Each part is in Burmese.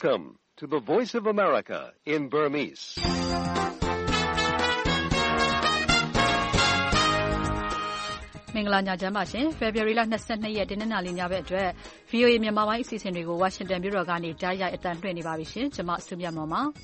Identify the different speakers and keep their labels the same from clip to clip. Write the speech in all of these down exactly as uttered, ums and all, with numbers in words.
Speaker 1: Welcome to the Voice of America in Burmese.
Speaker 2: မင်္ဂလာညချမ်းပါရှင် February လ twenty-second ရက်တင်းနှာလင်းညဘက်အတွက် ဗွီအိုအေ မြန်မာပိုင်းအစီအစဉ်တွေကို Washington မြို့တော်ကနေကြားရိုက်အသံလွှင့်နေပါပြီရှင်။ကျွန်မစုမြတ်မောင်ပါ။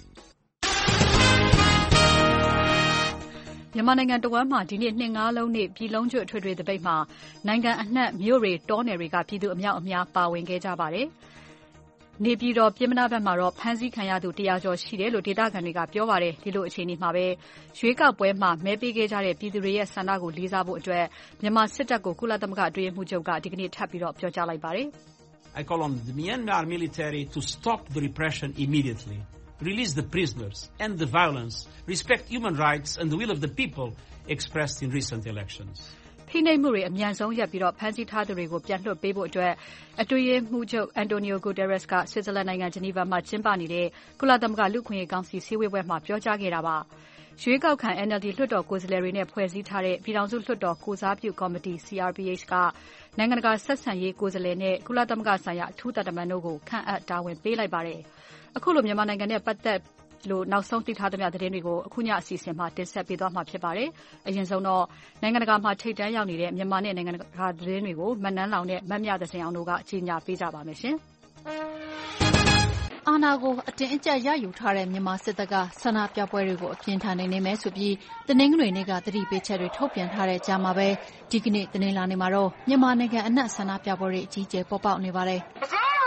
Speaker 2: မြန်မာနိုင်ငံတဝန်းမှာဒီနေ့နှစ်ငါးလုံးနေ့ပြည်လုံးကျွတ်အထွေထွေသပိတ်မှာနိုင်ငံအနှံ့မြို့တွေတောနယ်တွေကပြည်သူအများအပြားပါဝင်ခဲ့ကြပါတယ်။နေပြည်တော်ပြင်မနာဘက်မှာတော့ဖမ်းဆီးခံရသူone hundredကျော်ရှိတယ်လို့ဒေသခံတွေကပြောပါတယ်။ဒီလိုအခြေအနေမှာပဲရွေးကောက်ပွဲမှာမဲပေးခဲ့ကြတဲ့ပြည်သူတွေရဲ့ဆန္ဒကိုလေးစားဖို့အတွက်မြန်မာစစ်တပ်ကိုကုလသမဂ္ဂအတွင်းရေးမှူးချုပ်ကဒီကနေ့ထပ်ပြီးတော့ပြောကြားလိုက်ပါတယ်။
Speaker 3: I call on the Myanmar military to stop the repression immediately, release the prisoners, end the violence, respect human rights and the will of the people expressed in recent elections.
Speaker 2: ဖိနှိပ်မှုတွေအမြန်ဆုံးရပ်ပြီးတော့ဖမ်းဆီးထားသူတွေကိုပြန်လွှတ်ပေးဖို့အတွက်အတွင်းရေးမှူးချုပ် Antonio Guterres က Switzerland နိုင်ငံ Geneva မှာကျင်းပနေတဲ့ကုလသမဂ္ဂလူ့အခွင့်အရေးကောင်စီစည်းဝေးပွဲမှာပြောကြားခဲ့တာပါ။ရွေးကောက်ခံ N L D လွှတ်တော်ကိုယ်စားလှယ်တွေနဲ့ဖွဲ့စည်းထားတဲ့ပြည်ထောင်စုလွှတ်တော်ကိုစားပြုကော်မတီ C R P H ကနိုင်ငံတကာဆက်ဆံရေးကိုယ်စားလှယ်နဲ့ကုလသမဂ္ဂဆိုင်ရာအထူးသံတမန်တို့ကိုခန့်အပ်တာဝန်ပေးလိုက်ပါတယ်။အခုလိုမြန်မာနိုင်ငံနဲ့ပတ်သက်လို့နောက်ဆုံးသိထားသမျှသတင်းတွေကိုအခုညအစီအစဉ်မှာတင်ဆက်ပေးသွားမှာဖြစ်ပါတယ်။အရင်ဆုံးတော့နိုင်ငံတကာမှာထိပ်တန်းရောက်နေတဲ့မြန်မာနဲ့နိုင်ငံတကာသတင်းတွေကိုမနန်းလောင်နဲ့မမြသစင်အောင်တို့ကကြီးညာပေးကြပါမယ်ရှင်။အာဏာကိုအတင်းအကျပ်ရယူထားတဲ့မြန်မာစစ်တပ်ကဆန္ဒပြပွဲတွေကိုအပြင်းထန်နေမယ်ဆိုပြီးတနင်္ဂနွေနေ့ကသတိပေးချက်တွေထုတ်ပြန်ထားတဲ့ကြားမှာပဲဒီကနေ့တနင်္လာနေ့မှာတော့မြန်မာနိုင်ငံအနှံ့ဆန္ဒပြပွဲတွေအကြီးအကျယ်ပေါ်ပေါက်နေပါတယ်။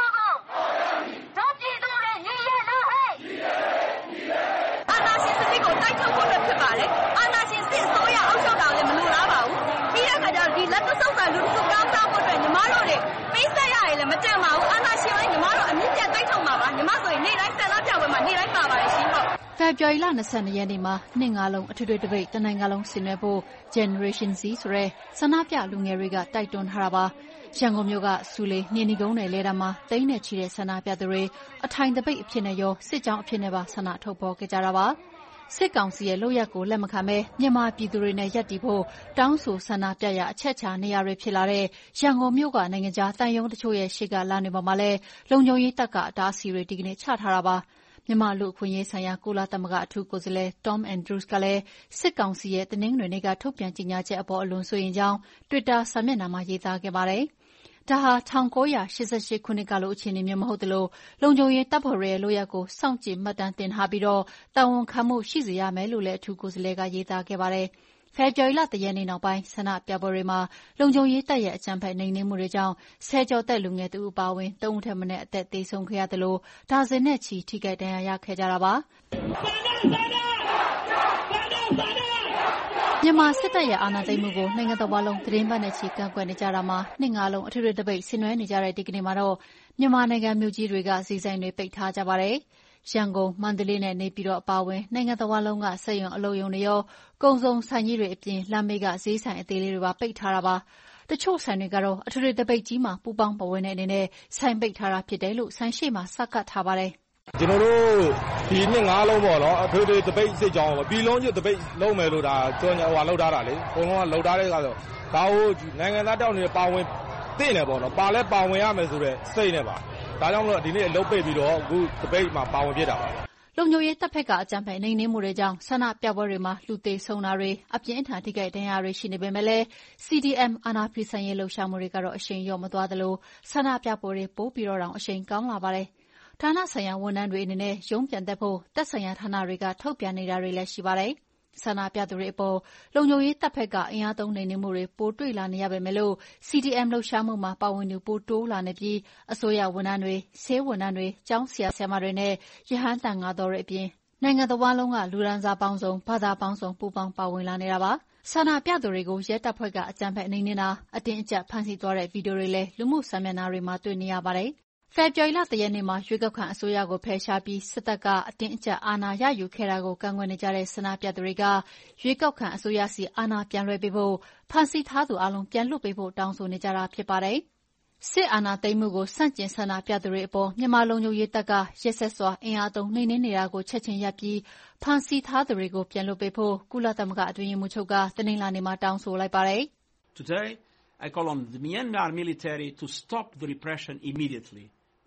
Speaker 4: တိုက်ထုတ်ဖို့ဖြစ်ပါတယ်။အာဏာရှင်စစ်အစိုးရအောက်ချုပ်တာလည်းမလိုလားပါဘူး။ပြီးတဲ့အခါကျတော့ဒီလက်သဆုပ်ကလူထုကောင်းစားဖို့အတွက်ညီမတို့တွေပေးဆက်ရရလည်းမတန်ပါဘူး။အာဏာရှင်လည်းညီမတို့အမြင့်ပြတ်တိုက်ထုတ်မှာပါ။ညီမဆိုရင်နေ့တိုင်းဆန္ဒပြပွဲမှာနေ့တိုင်းပါပါတယ်ရှင်ဟုတ်
Speaker 2: ။ဖေဖော်ဝါရီလtwenty-secondရက်နေ့မှာနှစ်ငါးလုံးအထွေထွေတပိတ်တနိုင်ငံလုံးဆင်နွှဲဖို့ Generation Z ဆိုတဲ့ဆန္ဒပြလူငယ်တွေကတိုက်တွန်းထားတာပါ။ရန်ကုန်မြို့ကစူလေနေနီကုန်းနယ်လဲတာမှာတိန်းနဲ့ချီတဲ့ဆန္ဒပြသူတွေအထိုင်တပိတ်အဖြစ်နဲ့ရောစစ်ကြောင်းအဖြစ်နဲ့ပါဆန္ဒထုတ်ဖော်ခဲ့ကြတာပါ။စစ်ကောင်စီရဲ့လုပ်ရက်ကိုလက်မခံဘဲမြန်မာပြည်သူတွေနဲ့ရပ်တည်ဖို့တောင်းဆိုဆန္ဒပြရအချက်ချာနေရာတွေဖြစ်လာတဲ့ရန်ကုန်မြို့ကနိုင်ငံခြားတန်ယုံတချို့ရဲ့ရှေ့ကလမ်းတွေပေါ်မှာလည်းလုံခြုံရေးတပ်ကအတားအဆီးတွေဒီကနေ့ချထားတာပါမြန်မာလူ့အခွင့်အရေးဆိုင်ရာကုလသမဂ္ဂအထူးကိုယ်စားလှယ် Tom Andrews ကလည်းစစ်ကောင်စီရဲ့တနင်္ဂနွေနေ့ကထုတ်ပြန်ကြေညာချက်အပေါ်အလွန်စိုးရိမ်ကြောင်း Twitter စာမျက်နှာမှာရေးသားခဲ့ပါတယ်ဒါဟာnineteen eighty-eightခုနှစ်ကလိုအခြေအနေမျိုးမဟုတ်သလိုလုံခြုံရေးတပ်ဖွဲ့ရဲ့လုပ်ရက်ကိုစောင့်ကြည့်မှတ်တမ်းတင်ထားပြီးတော့တာဝန်ခံမှုရှိစေရမယ်လို့လည်းအထူးကိုယ်စားလှယ်ကရေးသားခဲ့ပါတယ်။ဖေဖော်ဝါရီလoneရက်နေ့နောက်ပိုင်းဆန္ဒပြပွဲတွေမှာလုံခြုံရေးတပ်ရဲ့အကြမ်းဖက်နှိမ်နင်းမှုတွေကြောင့်ဆယ်ကျော်သက်လူငယ်တဦးအပါအဝင်သုံးဦးထက်မနည်းအသက်သေဆုံးခဲ့ရသလိုဒါဇင်နဲ့ချီထိခိုက်ဒဏ်ရာရခဲ့ကြတာပါ။မြန်မာစစ်တပ်ရဲ့အာဏာသိမ်းမှုကိုနိုင်ငံတော်ဘာလုံးသတင်းပတ်နဲ့ချီကန့်ကွက်နေကြတာမှာနှစ်ငါးလုံးအထွေထွေတပိတ်ဆင်နွှဲနေကြတဲ့ဒီကနေ့မှာတော့မြန်မာနိုင်ငံမြို့ကြီးတွေကဈေးဆိုင်တွေပိတ်ထားကြပါတယ်။ရန်ကုန်မန္တလေးနဲ့နေပြည်တော်အပါအဝင်နိုင်ငံတော်ဘာလုံးကစက်ရုံအလုပ်ရုံတွေရောကုန်စုံဆိုင်ကြီးတွေအပြင်လမ်းမေးကဈေးဆိုင်အသေးလေးတွေပါပိတ်ထားတာပါ။တချို့ဆိုင်တွေကတော့အထွေထွေတပိတ်ကြီးမှာပူပေါင်းပါဝင်တဲ့အနေနဲ့ဆိုင်ပိတ်ထားတာဖြစ်တယ်လို့ဆိုင်ရှိမှာစကတ်ထားပါတယ်။
Speaker 5: ကျွန်တော်တို့ဒီနှစ်ငါးလုံးပေါ့နော်အထွေထွေတပိတ်စစ်ကြောင်းပြည်လုံးကျွတ်တပိတ်လုံးမယ်လို့ဒါကြော်ညာဟိုလောက်ထားတာလေအကုန်လုံးကလောက်ထားတဲ့ကတော့ဒါဟိုနိုင်ငံသားတောက်နေတဲ့ပါဝင်သိနေပေါ့နော်ပါလဲပါဝင်ရမယ်ဆိုတော့စိတ်နဲ့ပါဒါကြောင့်မလို့ဒီနေ့အလုပ်ပိတ်ပြီးတော့အခုတပိတ်မှာပါဝင်ဖြစ်တာပါ
Speaker 2: လုံခြုံရေးတပ်ဖက်ကအကြမ်းဖက်နှိမ်နင်းမှုတွေကြောင့်ဆန္ဒပြပွဲတွေမှာလူသေဆုံးတာတွေအပြင်းအထန်ထိခိုက်ဒဏ်ရာတွေရှိနေပေမဲ့လည်း C D M အာဏာဖီဆိုင်ရေးလှုပ်ရှားမှုတွေကတော့အရှိန်လျော့မသွားသလိုဆန္ဒပြပွဲတွေပိုပြီးတော့တောင်အရှိန်ကောင်းလာပါတယ်ဌာနဆိုင်ရာဝန်ထမ်းတွေအနေနဲ့ရုံးပြန်တက်ဖို့တပ်ဆိုင်ရာဌာနတွေကထုတ်ပြန်နေတာတွေလည်းရှိပါတယ်။ဆန္ဒပြသူတွေအပေါ်လုံခြုံရေးတပ်ဖက်ကအင်အားသုံးနှိမ်နင်းမှုတွေပိုတွေ့လာနေရပေမဲ့လို့ C D M လှုပ်ရှားမှုမှာပါဝင်သူပိုတိုးလာနေပြီးအစိုးရဝန်ထမ်းတွေဆေးဝန်ထမ်းတွေကျောင်းဆရာဆရာမတွေနဲ့ရဟန်းတန်ဃာတော်တွေအပြင်နိုင်ငံတော်ဘာလုံးကလူဒန်းစားပေါင်းစုံဘာသာပေါင်းစုံပူးပေါင်းပါဝင်လာနေတာပါ။ဆန္ဒပြသူတွေကိုရဲတပ်ဖွဲ့ကအကြမ်းဖက်နှိမ်နင်းတာအတင်းအကျပ်ဖမ်းဆီးသွားတဲ့ဗီဒီယိုတွေလည်းလူမှုစာမျက်နှာတွေမှာတွေ့နေရပါတယ်။ဖေဖော်ဝါရီလoneရက်နေ့မှာရွေးကောက်ခံအစိုးရကိုဖယ်ရှားပြီးစစ်တပ်ကအတင်းအကျပ်အာဏာရယူခဲ့တာကိုကန့်ကွက်နေကြတဲ့ဆန္ဒပြသူတွေကရွေးကောက်ခံအစိုးရစီအာဏာပြန်လွှဲပေးဖို့ဖမ်းဆီးထားသူအလုံးပြန်လွှတ်ပေးဖို့တောင်းဆိုနေကြတာဖြစ်ပါတယ်။စစ်အာဏာသိမ်းမှုကိုဆန့်ကျင်ဆန္ဒပြသူတွေအပေါ်မြန်မာလုံခြုံရေးတပ်ကရက်စက်စွာအင်အားသုံးနှိမ်နင်းနေတာကိုချက်ချင်းရပ်ပြီးဖမ်းဆီးထားသူတွေကိုပြန်လွှတ်ပေးဖို့ကုလသမဂ္ဂအတွင်းရေးမှူးချုပ်ကတနင်္လာနေ့မှာတောင်းဆိုလိုက်ပါတယ်
Speaker 3: ။ Today I call on the Myanmar military to stop the repression immediately.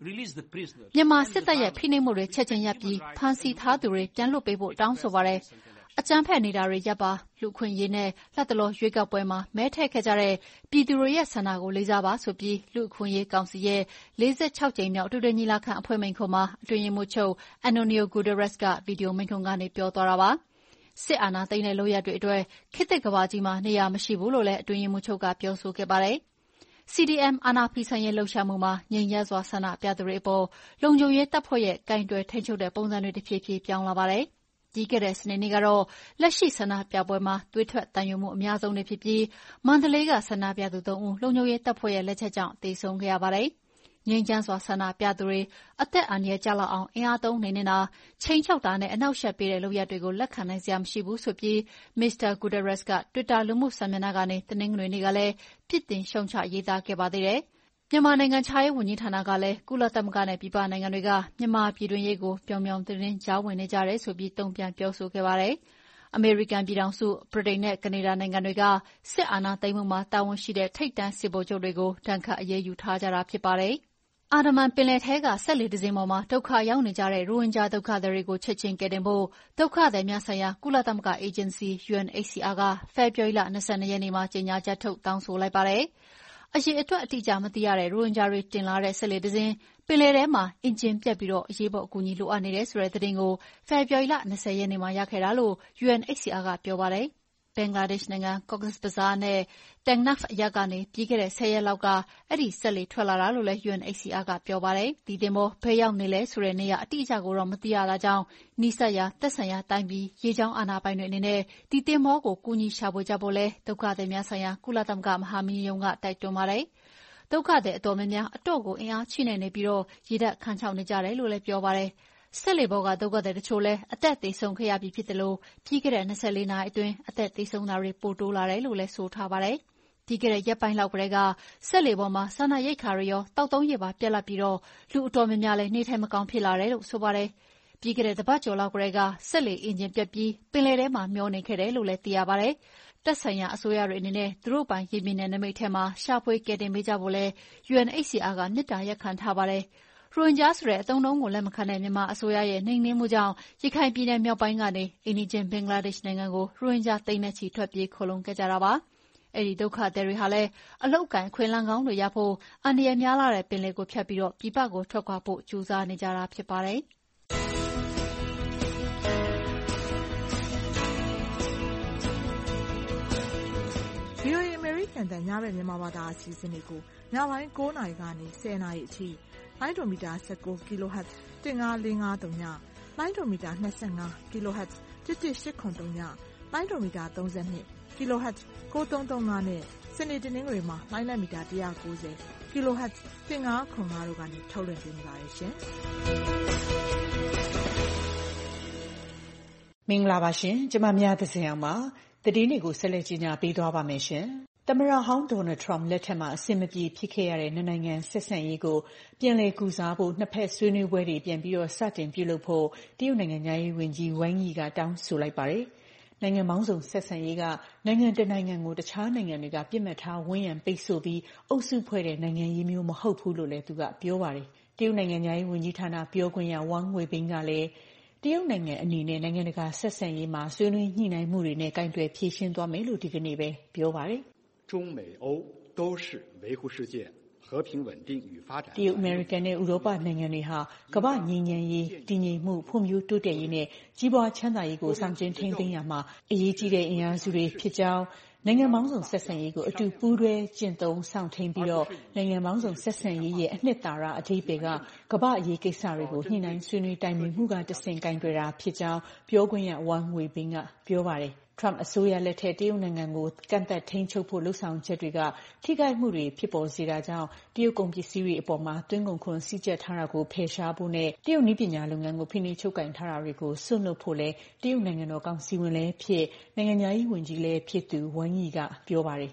Speaker 3: release the prisoners.
Speaker 2: မြန်မာစစ်တပ်ရဲ့ဖိနှိပ်မှုတွေချက်ချင်းရပ်ပြီးဖမ်းဆီးထားသူတွေပြန်လွှတ်ပေးဖို့တောင်းဆိုပါတယ်။အကြမ်းဖက်နေတာတွေရပ်ပါလူခွင့်ရေးနဲ့လက်တလောရွေးကောက်ပွဲမှာမဲထည့်ခဲ့ကြတဲ့ပြည်သူတွေရဲ့ဆန္ဒကိုလေးစားပါဆိုပြီးလူခွင့်ရေးကောင်စီရဲ့လေးဆယ့်ခြောက်ကြိမ်မြောက်တွေ့တွေ့ညီလာခံအဖွဲ့မိန့်ခွန်းမှာအတွင်းရေးမှူးချုပ် Antonio Guterres ကဗီဒီယိုမိန့်ခွန်းကနေပြောသွားတာပါ။စစ်အာဏာသိမ်းတဲ့လုပ်ရပ်တွေအတွက်ခေတ်သစ်ကမ္ဘာကြီးမှာနေရာမရှိဘူးလို့လည်းအတွင်းရေးမှူးချုပ်ကပြောဆိုခဲ့ပါတယ်။ C D M အာဏာဖီဆန်ရေးလှုပ်ရှားမှုမှာငြိမ်းချမ်းစွာဆန္ဒပြသူတွေအပေါ်လုံခြုံရေးတပ်ဖွဲ့ရဲ့ကင်တွယ်ထိန်းချုပ်တဲ့ပုံစံတွေတစ်ဖြည်းဖြည်းပြောင်းလာပါတယ်။ပြီးခဲ့တဲ့စနေနေ့ကတော့လက်ရှိဆန္ဒပြပွဲမှာသွေးထွက်သံယိုမှုအများဆုံးတွေဖြစ်ပြီးမန္တလေးကဆန္ဒပြသူသုံးဦးလုံခြုံရေးတပ်ဖွဲ့ရဲ့လက်ချက်ကြောင့်သေဆုံးခဲ့ရပါတယ်။ငြိမ်းချမ်းစွာဆန္ဒပြသူတွေအသက်အန္တရာယ်ကျလောက်အောင်အင်အားသုံးနေနေတာချိန်ချောက်တာနဲ့အနောက်ရှက်ပေးတဲ့လုပ်ရပ်တွေကိုလက်ခံနိုင်စရာမရှိဘူးဆိုပြီးမစ္စတာ Guterres က Twitter လူမှုစာမျက်နှာကနေတနင်္ဂနွေနေ့ကလည်းပြစ်တင်ရှုံချရေးသားခဲ့ပါသေးတယ်။မြန်မာနိုင်ငံခြားရေးဝန်ကြီးဌာနကလည်းကုလသမဂ္ဂနဲ့ပြည်ပနိုင်ငံတွေကမြန်မာပြည်တွင်းရေးကိုပြောင်ပြောင်တင်းတင်းကြားဝင်နေကြတယ်ဆိုပြီးတုံ့ပြန်ပြောဆိုခဲ့ပါတယ်။အမေရိကန်ပြည်ထောင်စု၊ဗြိတိန်နဲ့ကနေဒါနိုင်ငံတွေကစစ်အာဏာသိမ်းမှုမှာတာဝန်ရှိတဲ့ထိပ်တန်းစစ်ဗိုလ်ချုပ်တွေကိုဒဏ်ခတ်အရေးယူထားကြတာဖြစ်ပါတယ်။အာဒမန်ပင်လယ်ထဲကစက်လှေတစ်စင်းပေါ်မှာဒုက္ခရောက်နေကြတဲ့ရိုဟင်ဂျာဒုက္ခသည်တွေကိုချက်ချင်းကယ်တင်ဖို့ဒုက္ခသည်များဆိုင်ရာကုလသမဂ္ဂအေဂျင်စီ U N H C R ကဖေဖော်ဝါရီလ၂၂ရက်နေ့မှာကြေညာချက်ထုတ်တောင်းဆိုလိုက်ပါတယ်။အရေအတွက်အတိအကျမသိရတဲ့ရိုဟင်ဂျာတွေတင်လာတဲ့စက်လှေတစ်စင်းပင်လယ်ထဲမှာအင်ဂျင်ပြတ်ပြီးအရေးပေါ်အကူအညီလိုအပ်နေတယ်ဆိုတဲ့သတင်းကိုဖေဖော်ဝါရီလ၂၀ရက်နေ့မှာရခဲ့တာလို့ U N H C R ကပြောပါတယ်။ဘင်္ဂလားဒေ့ရှ်နိုင်ငံ Cox's Bazar နဲ့ Teknaf အရပ်ကနေပြီးခဲ့တဲ့ဆယ်ရက်လောက်ကအဲဒီစက်လှေထွက်လာတာလို့လည်း U N H C R ကပြောပါတယ်။ဒီသင်္ဘောဘယ်ရောက်နေလဲဆိုတဲ့နေရာအတိအကျကိုတော့မသိရတာကြောင့်နီးစပ်ရာသက်ဆိုင်ရာတိုင်းပြည်ရေကြောင်းအာဏာပိုင်တွေအနေနဲ့ဒီသင်္ဘောကိုကူညီရှာဖွေကြဖို့လည်းဒုက္ခသည်များဆိုင်ရာကုလသမဂ္ဂမဟာမင်းကြီးရုံးကတိုက်တွန်းပါတယ်။ဒုက္ခသည်အတော်များများအတော့ကိုအင်အားချိနဲ့နေပြီးရေဓာတ်ခမ်းခြောက်နေကြတယ်လို့လည်းပြောပါတယ်။စက်လှေပေါ်ကဒုက္ခသည်တချို့လည်းအသက်သေဆုံးခဲ့ရပြီဖြစ်တယ်လို့ပြီးခဲ့တဲ့၂၄နာရီအတွင်းအသက်သေဆုံးတာတွေပိုတိုးလာတယ်လို့လည်းဆိုထားပါတယ်။ပြီးခဲ့တဲ့ရက်ပိုင်းလောက်ကတည်းကစက်လှေပေါ်မှာစားနပ်ရိက္ခာတွေရောတောက်သုံးရေပါပြတ်လပ်ပြီးတော့လူအတော်များများလည်းနေထိုင်မကောင်းဖြစ်လာတယ်လို့ဆိုပါတယ်။ပြီးခဲ့တဲ့တပတ်ကျော်လောက်ကတည်းကစက်လှေအင်ဂျင်ပြတ်ပြီးပင်လယ်ထဲမှာမျောနေခဲ့တယ်လို့လည်းသိရပါတယ်။သက်ဆိုင်ရာအစိုးရတွေအနေနဲ့သူတို့ပိုင်ရေပြင်နယ်နိမိတ်ထဲမှာရှာဖွေကယ်တင်ပေးကြဖို့လည်း U N H C R ကမေတ္တာရပ်ခံထားပါတယ်။ရိုဟင်ဂျာဆိုတဲ့အသုံးအနှုန်းကိုလက်မခံတဲ့မြန်မာအစိုးရရဲ့နှိမ်နင်းမှုကြောင့်ရခိုင်ပြည်နယ်မြောက်ပိုင်းကနေအိမ်နီးချင်းဘင်္ဂလားဒေ့ရှ်နိုင်ငံကိုရိုဟင်ဂျာသိန်းနဲ့ချီထွက်ပြေးခိုလှုံခဲ့ကြတာပါ။အဲဒီဒုက္ခသည်တွေဟာလည်းအလုပ်အကိုင်အခွင့်အလမ်းကောင်းတွေရဖို့အန္တရာယ်များလှတဲ့ပင်လယ်ကိုဖြတ်ပြီးပြည်ပကိုထွက်ခွာဖို့ကြိုးစားနေကြတာဖြစ်ပါတယ်။
Speaker 6: V O A အမေရိကန်တန်ညဘက်မြန်မာဘာသာအစီအစဉ်တွေကိုညပိုင်း၉နာရီကနေ၁၀နာရီအထိလိုင်းဒိုမီတာ၁၉ kHz ၁၅၄၅၃ညလိုင်းဒိုမီတာ၂၅ kHz ၁၁၈၇၃ညလိုင်းဒိုမီတာ၃၂ kHz ၉၃၃၅နဲ့စနေတနင်္ဂနွေမှာလိုင်းလက်မီတာ၁၉၀ kHz ၁၅၇၅တို့ကနေထုတ်လွှင့်ပေးနေပါတယ်ရှင်
Speaker 7: ။မင်္ဂလာပါရှင်ကျမမြတ်သဇင်အောင်ပါသတင်းတွေကိုဆက်လက်ကြီးညာပေးသွားပါမယ်ရှင်။သမ္မတဟောင်းဒေါ်နယ်ထရမ့်လက်ထက်မှာအဆင်မပြေဖြစ်ခဲ့ရတဲ့နှစ်နိုင်ငံဆက်ဆံရေးကိုပြန်လည်ကုစားဖို့နှစ်ဖက်ဆွေးနွေးပွဲတွေပြန်ပြီးတော့စတင်ပြုလုပ်ဖို့တရုတ်နိုင်ငံသားရေးဝန်ကြီးဝမ်ယီကတောင်းဆိုလိုက်ပါတယ်။နိုင်ငံပေါင်းစုံဆက်ဆံရေးကနိုင်ငံတနိုင်ငံကိုတခြားနိုင်ငံတွေကပြစ်မှတ်ထားဝန်းရံပိတ်ဆို့ပြီးအုပ်စုဖွဲ့တဲ့နိုင်ငံရေးမျိုးမဟုတ်ဘူးလို့လည်းသူကပြောပါတယ်။တရုတ်နိုင်ငံသားရေးဝန်ကြီးဌာနပြောခွင့်ရဝမ်ဝေဘင်းကလည်းတရုတ်နိုင်ငံအနေနဲ့နိုင်ငံတကာဆက်ဆံရေးမှာဆွေးနွေးညှိနှိုင်းမှုတွေနဲ့ကင်တွယ်ဖြေရှင်းသွားမယ်လို့ဒီကနေ့ပဲပြောပါတယ်
Speaker 8: ။中美欧都是维护世界和平稳定与发展。
Speaker 7: တရုတ်အမေရိကန်နဲ့ဥရောပနိုင်ငံတွေဟာကမ္ဘာငြိမ်းချမ်းရေးတည်ငြိမ်မှုဖွံ့ဖြိုးတိုးတက်ရေးနဲ့ကြီးပွားချမ်းသာရေးကိုဆောင်ကျဉ်ထိန်းသိမ်းရမှာအရေးကြီးတဲ့အင်အားစုတွေဖြစ်ကြောင်းနိုင်ငံပေါင်းစုံဆက်ဆံရေးကိုအတူပူးတွဲကျင့်သုံးဆောင်ထိန်ပြီးတော့နိုင်ငံပေါင်းစုံဆက်ဆံရေးရဲ့အနှစ်သာရအဓိပ္ပာယ်ကကမ္ဘာအရေးကိစ္စတွေကိုညှိနှိုင်းဆွေးနွေးတိုင်ပင်မှုကတဆင့်ကင်တွယ်တာဖြစ်ကြောင်းပြောခွင့်ရဝမ်ဝေဘင်းကပြောပါတယ်။ထရမ့်အစိုးရလက်ထက်တရုတ်နိုင်ငံကိုကန့်သတ်ထိန်းချုပ်ဖို့လှုံ့ဆော်ချက်တွေကထိခိုက်မှုတွေဖြစ်ပေါ်စေတာကြောင့်တရုတ်ကုန်ပစ္စည်းတွေအပေါ်မှာသွင်းကုန်ခွန်စည်းကျပ်ထားတာကိုဖယ်ရှားဖို့နဲ့တရုတ်နည်းပညာလုပ်ငန်းကိုဖိနှိပ်ချုပ်ကိုင်ထားတာတွေကိုစွန့်လွတ်ဖို့လဲတရုတ်နိုင်ငံတော်ကောင်စီဝင်လည်းဖြစ်နိုင်ငံသားရေးဝန်ကြီးလည်းဖြစ်သူဝမ်ယီကပြောပါတယ်။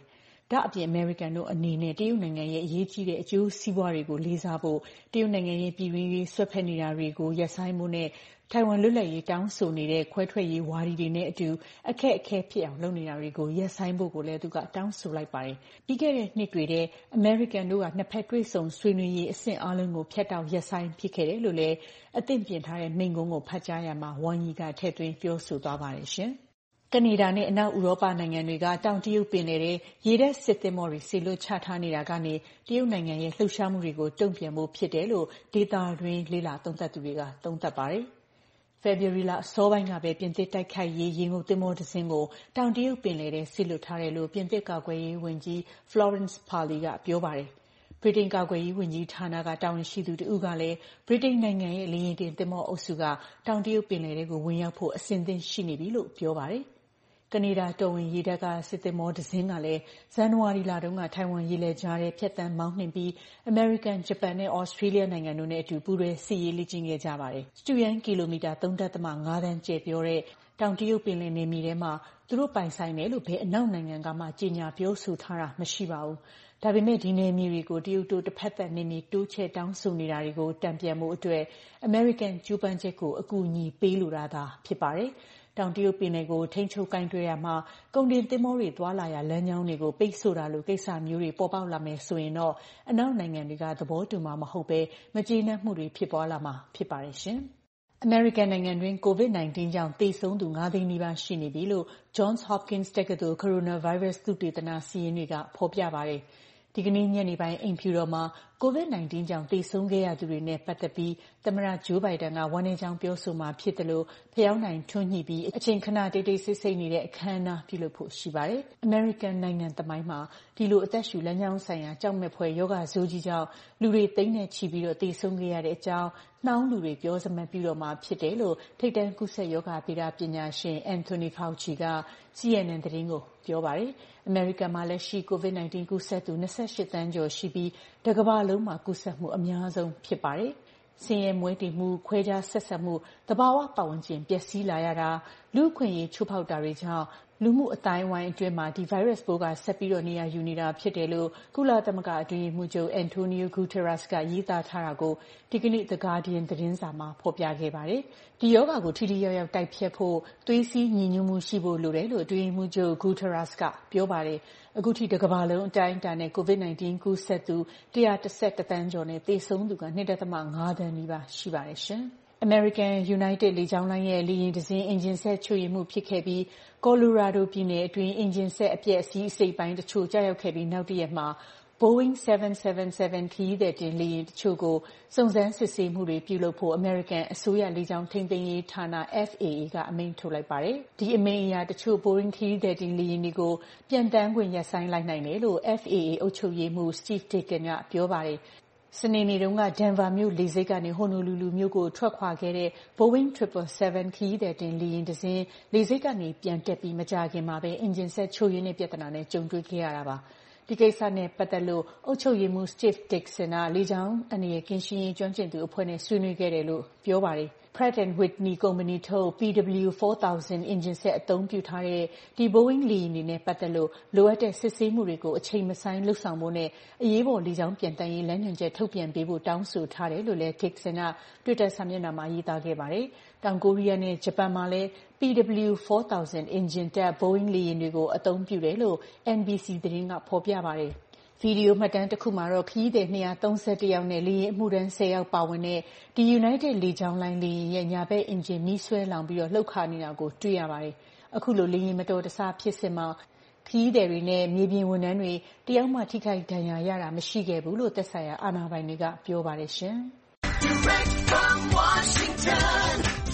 Speaker 7: ဒါအပြင်အမေရိကန်တို့အနေနဲ့တရုတ်နိုင်ငံရဲ့အရေးကြီးတဲ့အကျိုးစီးပွားတွေကိုလေးစားဖို့တရုတ်နိုင်ငံရဲ့ပြည်တွင်းရေးဆွဲဖက်နေတာတွေကိုရပ်ဆိုင်းဖို့နဲ့ထိုင်ဝမ်လွတ်လပ်ရေးတောင်းဆိုနေတဲ့ခွဲထွက်ရေးဝါဒီတွေနဲ့အတူအခက်အခဲဖြစ်အောင်လုပ်နေတာတွေကိုရပ်ဆိုင်းဖို့ကိုလည်းသူကတောင်းဆိုလိုက်ပါတယ်။ပြီးခဲ့တဲ့နှစ်တွေထဲအမေရိကန်တို့ကနှစ်ဖက်တွေ့ဆုံဆွေးနွေးရေးအဆင့်အားလုံးကိုဖျက်တောက်ရပ်ဆိုင်းဖြစ်ခဲ့တယ်လို့လည်းအသင့်ပြင်ထားတဲ့မိန့်ခွန်းကိုဖတ်ကြားရမှာဝမ်ရီကထည့်သွင်းပြောဆိုသွားပါတယ်ရှင်။ကနေဒါနဲ့အနောက်ဥရောပနိုင်ငံတွေကတောင်တရုတ်ပင်လယ်ထဲရေတပ်စစ်သင်္ဘောတွေစေလွှတ်ချထားနေတာကနေတရုတ်နိုင်ငံရဲ့လှုပ်ရှားမှုတွေကိုတုံ့ပြန်ဖို့ဖြစ်တယ်လို့ဒေသတွင်းလေ့လာသုံးသပ်သူတွေကသုံးသပ်ပါတယ်။ဖေဖော်ဝါရီလအစောပိုင်းကပဲပြင်သစ်တိုက်ခိုက်ရေးရေငုပ်သင်္ဘောတစ်စင်းကိုတောင်တရုတ်ပင်လယ်ထဲစေလွှတ်ထားတယ်လို့ပြင်သစ်ကာကွယ်ရေးဝန်ကြီး Florence Parly ကပြောပါတယ်။ဗြိတိန်ကာကွယ်ရေးဝန်ကြီးဌာနကတာဝန်ရှိသူတဦးကလည်းဗြိတိန်နိုင်ငံရဲ့လေယာဉ်တင်သင်္ဘောအုပ်စုကတောင်တရုတ်ပင်လယ်ထဲကိုဝင်ရောက်ဖို့အဆင်သင့်ရှိနေပြီလို့ပြောပါတယ်။ကနေဒါတော်ဝင်ရေတပ်ကစစ်သင်္ဘောတစ်စင်းကလည်းဇန်နဝါရီလတုန်းကထိုင်ဝမ်ရေလက်ကြားထဲဖြတ်သန်းမောင်းနှင်ပြီးအမေရိကန်ဂျပန်နဲ့ဩစတြေးလျနိုင်ငံတို့နဲ့အတူပူးတွဲစစ်ရေးလေ့ကျင့်ခဲ့ကြပါတယ်။စတုရန်းကီလိုမီတာ ၃.၅ သန်းကျယ်ပြောတဲ့တောင်တရုတ်ပင်လယ်နယ်မြေထဲမှာသူတို့ပိုင်ဆိုင်တယ်လို့ဘယ်အနောက်နိုင်ငံကမှကြေညာပြောဆိုထားတာမရှိပါဘူး။ဒါပေမဲ့ဒီနယ်မြေတွေကိုတရုတ်တို့တစ်ဖက်သက်နယ်မြေတိုးချဲ့တောင်းဆိုနေတာတွေကိုတံပြန်ဖို့အတွက်အမေရိကန်ကျူးပန်းချက်ကိုအကူအညီပေးလိုတာသာဖြစ်ပါတယ်။တောင်တရုတ်ပင်လယ်ကိုထိန်းချုပ်ကိုင်တွယ်ရမှာကုန်တင်သင်္ဘောတွေသွားလာရာလမ်းကြောင်းတွေကိုပိတ်ဆို့တာလိုကိစ္စမျိုးတွေပေါ်ပေါက်လာမယ်ဆိုရင်တော့အနောက်နိုင်ငံတွေကသဘောတူမှာမဟုတ်ပဲမကျေနပ်မှုတွေဖြစ်ပွားလာမှာဖြစ်ပါတယ်ရှင်။အမေရိကန်နိုင်ငံတွင်း ကိုဗစ် nineteen ကြောင့်သေဆုံးသူ၅သိန်းနီးပါးရှိနေပြီလို့ Johns Hopkins တက္ကသိုလ် Coronavirus သုတေသနစာရင်းတွေကဖော်ပြပါတယ်။ဒီကနေ့ညနေပိုင်းအိမ်ဖြူတော်မှာကိုဗစ် nineteen ကြောင့်သေဆုံးခဲ့ရသူတွေနဲ့ပတ်သက်ပြီးသမ္မတဂျိုးဘိုင်ဒန်ကဝမ်းနည်းကြောင်းပြောဆိုမှာဖြစ်တယ်လို့ဖျောင်းနိုင်ထွန်းညှိပြီးအချိန်ခဏတိတ်တိတ်ဆိတ်ဆိတ်နေတဲ့အခမ်းအနားပြုလုပ်ဖို့ရှိပါတယ်။ အမေရိကန်နိုင်ငံသမိုင်းမှာဒီလိုအသက်ရှူလမ်းကြောင်းဆိုင်ရာကြောက်မဲ့ဖွယ်ယောဂဆိုးကြီးကြောင့်လူတွေသိန်းနဲ့ချီပြီးတော့သေဆုံးခဲ့ရတဲ့အကြောင်းနှောင်းလူတွေပြောစမှတ်ပြုတော့မှာဖြစ်တယ်လို့ထိပ်တန်းကူးစက်ယောဂဗေဒပညာရှင် Anthony Fauci က C N N သတင်းကိုပြောပါတယ်။အမေရိကန်မှာလက်ရှိကိုဗစ် nineteen ကူးစက်သူ၂၈သန်းကျော်ရှိပြီးတစ်ကမ္ဘာလုံးမှာကူးစက်မှုအများဆုံးဖြစ်ပါတယ်။ဆင်းရဲမွဲတေမှုခွဲခြားဆက်ဆံမှုသဘာဝပတ်ဝန်းကျင်ပျက်စီးလာရတာလူ့အခွင့်အရေးချိုးဖောက်တာတွေကြောင့်လူမှုအတိုင်းအဝိုင်းအတွင်းမှာဒီ virus ပိုးကဆက်ပြီးတော့နေရာယူနေတာဖြစ်တယ်လို့ကုလသမဂ္ဂအတွင်းရေးမှူးချုပ် Antonio Guterres ကရေးသားထားတာကိုဒီကနေ့ The Guardian သတင်းစာမှာဖော်ပြခဲ့ပါတယ်။ဒီယောဂကိုထိထိရောက်ရောက်တိုက်ဖျက်ဖို့သွေးစည်းညီညွတ်မှုရှိဖို့လိုတယ်လို့အတွင်းရေးမှူးချုပ် Guterres ကပြောပါတယ်။အခုထိတစ်ကမ္ဘာလုံးအတိုင်းအတာနဲ့ကိုဗစ် nineteen ကူးစက်သူone hundred elevenသန်းကျော်နဲ့သေဆုံးသူကtwo point fiveသန်းနီးပါးရှိပါတယ်ရှင်။ American United လေကြောင်းလိုင်းရဲ့လေယာဉ်တစ်စင်းအင်ဂျင်ဆက်ချို့ယွင်းမှုဖြစ်ခဲ့ပြီးကော်လိုရာဒိုပြည်နယ်အတွင်းအင်ဂျင်ဆက်အပျက်အစီးအစိတ်ပိုင်းတချို့ကျရောက်ခဲ့ပြီးနောက်တစ်ရက်မှာ Boeing seven seventy-seven ခရီးသည်တင်လေယာဉ်တချို့ကိုစုံစမ်းစစ်ဆေးမှုတွေပြုလုပ်ဖို့ American အစိုးရလေကြောင်းထိန်းသိမ်းရေးဌာန F A A ကအမိန့်ထုတ်လိုက်ပါတယ်။ဒီအမိန့်အရတချို့ Boeing ခရီးသည်တင်လေယာဉ်တွေကိုပြန်တန်းခွင့်ရပ်ဆိုင်းလိုက်နိုင်တယ်လို့ F A A အုပ်ချုပ်ရေးမှူး Steve Dicken ကပြောပါတယ်။စနေနေ့တုန်းကဒန်ဗာမြို့လေဆိပ်ကနေဟိုနိုလူလူမြို့ကိုထွက်ခွာခဲ့တဲ့ Boeing seven seventy-seven ခရီးသည်တင်လေယာဉ်တစ်စင်းလေဆိပ်ကနေပြန်တက်ပြီးမကြာခင်မှာပဲအင်ဂျင်ဆက်ချို့ယွင်းတဲ့ပြဿနာနဲ့ကြုံတွေ့ခဲ့ရတာပါ။ဒီကိစ္စနဲ့ပတ်သက်လို့အုပ်ချုပ်ရေးမှူး Steve Dickson ကလေကြောင်းအန္တရာယ်ကင်းရှင်းရေးကျွမ်းကျင်သူအဖွဲ့နဲ့ဆွေးနွေးခဲ့တယ်လို့ပြောပါတယ်။ Pratt and Whitney ကုမ္ပဏီထုတ် P W four thousand အင်ဂျင်ဆက်အသုံးပြုထားတဲ့ဒီ Boeing လေယာဉ်တွေနဲ့ပတ်သက်လို့လိုအပ်တဲ့စစ်ဆေးမှုတွေကိုအချိန်မဆိုင်းလုပ်ဆောင်ဖို့နဲ့အရေးပေါ်လေကြောင်းပြန်တမ်းရေးလမ်းညွှန်ချက်ထုတ်ပြန်ပေးဖို့တောင်းဆိုထားတယ်လို့လည်း Dickson က Twitter စာမျက်နှာမှာရေးသားခဲ့ပါတယ်။တောင်ကိုရီးယားနဲ့ဂျပန်မှာလည်း P W four thousand အင်ဂျင်တပ် Boeing လေယာဉ်တွေကိုအသုံးပြုတယ်လို့ N B C သတင်းကဖော်ပြပါတယ်။ဗီဒီယိုမှတ်တမ်းတစ်ခုမှာတော့ခရီးသည်two hundred thirty-oneယောက်နဲ့လေယာဉ်အမှုထမ်းtenယောက်ပါဝင်တဲ့ဒီ United လေကြောင်းလိုင်းလေယာဉ်ရဲ့ညာဘက်အင်ဂျင်မီးဆွဲလောင်ပြီးတော့လှုပ်ခါနေတာကိုတွေ့ရပါတယ်။အခုလိုလေယာဉ်မတော်တဆဖြစ်စဉ်မှာခရီးသည်တွေနဲ့မြေပြင်ဝန်ထမ်းတွေတယောက်မှထိခိုက်ဒဏ်ရာရတာမရှိခဲ့ဘူးလို့သက်ဆိုင်ရာအာဏာပိုင်တွေကပြောပါတယ်ရှင်။ Direct from Washington,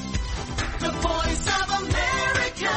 Speaker 7: the Voice of America,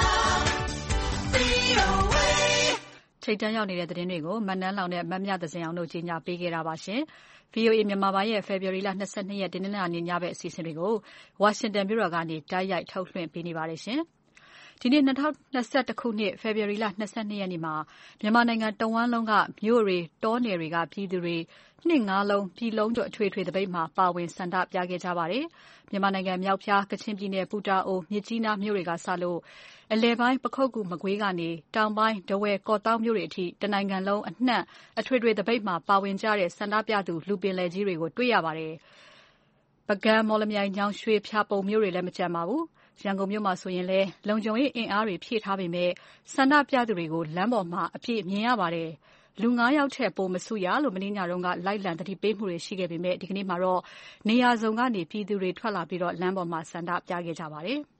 Speaker 7: V O Aထိပ်တန်းရောက်နေတဲ့သတင်းတွေကိုမနန်းလောင်နဲ့မမြသဇင်အောင်တို့ကြီးညာပေးခဲ့တာပါရှင်။ V O A မြန်မာပိုင်းရဲ့ဖေဖော်ဝါရီလ၂၂ရက်တင်းနင်္လာနေ့ညဘက်အစီအစဉ်တွေကိုဝါရှင်တန်မြို့တော်ကနေတိုက်ရိုက်ထုတ်လွှင့်ပေးနေပါတယ်ရှင်။
Speaker 2: ဒီနေ့၂၀၂၁ခုနှစ်ဖေဖော်ဝါရီလ၂၂ရက်နေ့မှာမြန်မာနိုင်ငံတဝန်းလုံးကမြို့တွေတောနယ်တွေကပြည်သူတွေနှစ်ငါးလုံးပြည်လုံးကျွတ်အထွေထွေသပိတ်မှာပါဝင်ဆန္ဒပြခဲ့ကြပါတယ်။မြန်မာနိုင်ငံမြောက်ဖျားကချင်ပြည်နယ်ပူတာအိုမြစ်ကြီးနားမြို့တွေကစလို့အလယ်ပိုင်းပခုက္ကူမကွေးကနေတောင်ပိုင်းဒဝယ်ကော့သောင်းမြို့တွေအထိတနိုင်ငံလုံးအနှံ့အထွေထွေသပိတ်မှာပါဝင်ကြတဲ့ဆန္ဒပြသူလူပင်လယ်ကြီးတွေကိုတွေ့ရပါတယ်။ပကန်းမော်လမြိုင်ညောင်ရွှေဖျာပုံမြို့တွေလည်းမကျန်ပါဘူး။ရန်ကုန်မြို့မှာဆိုရင်လည်းလုံခြုံရေးအင်အားတွေဖြည့်ထားပေမဲ့ဆန္ဒပြသူတွေကိုလမ်းပေါ်မှာအပြည့်မြင်ရပါတယ်။လူငါးယောက်ထက်ပိုမစုရလို့မနေ့ညတုန်းကလိုက်လံသတိပေးမှုတွေရှိခဲ့ပေမဲ့ဒီကနေ့မှာတော့နေရာစုံကနေပြည်သူတွေထွက်လာပြီးတော့လမ်းပေါ်မှာဆန္ဒပြခဲ့ကြပါတယ်။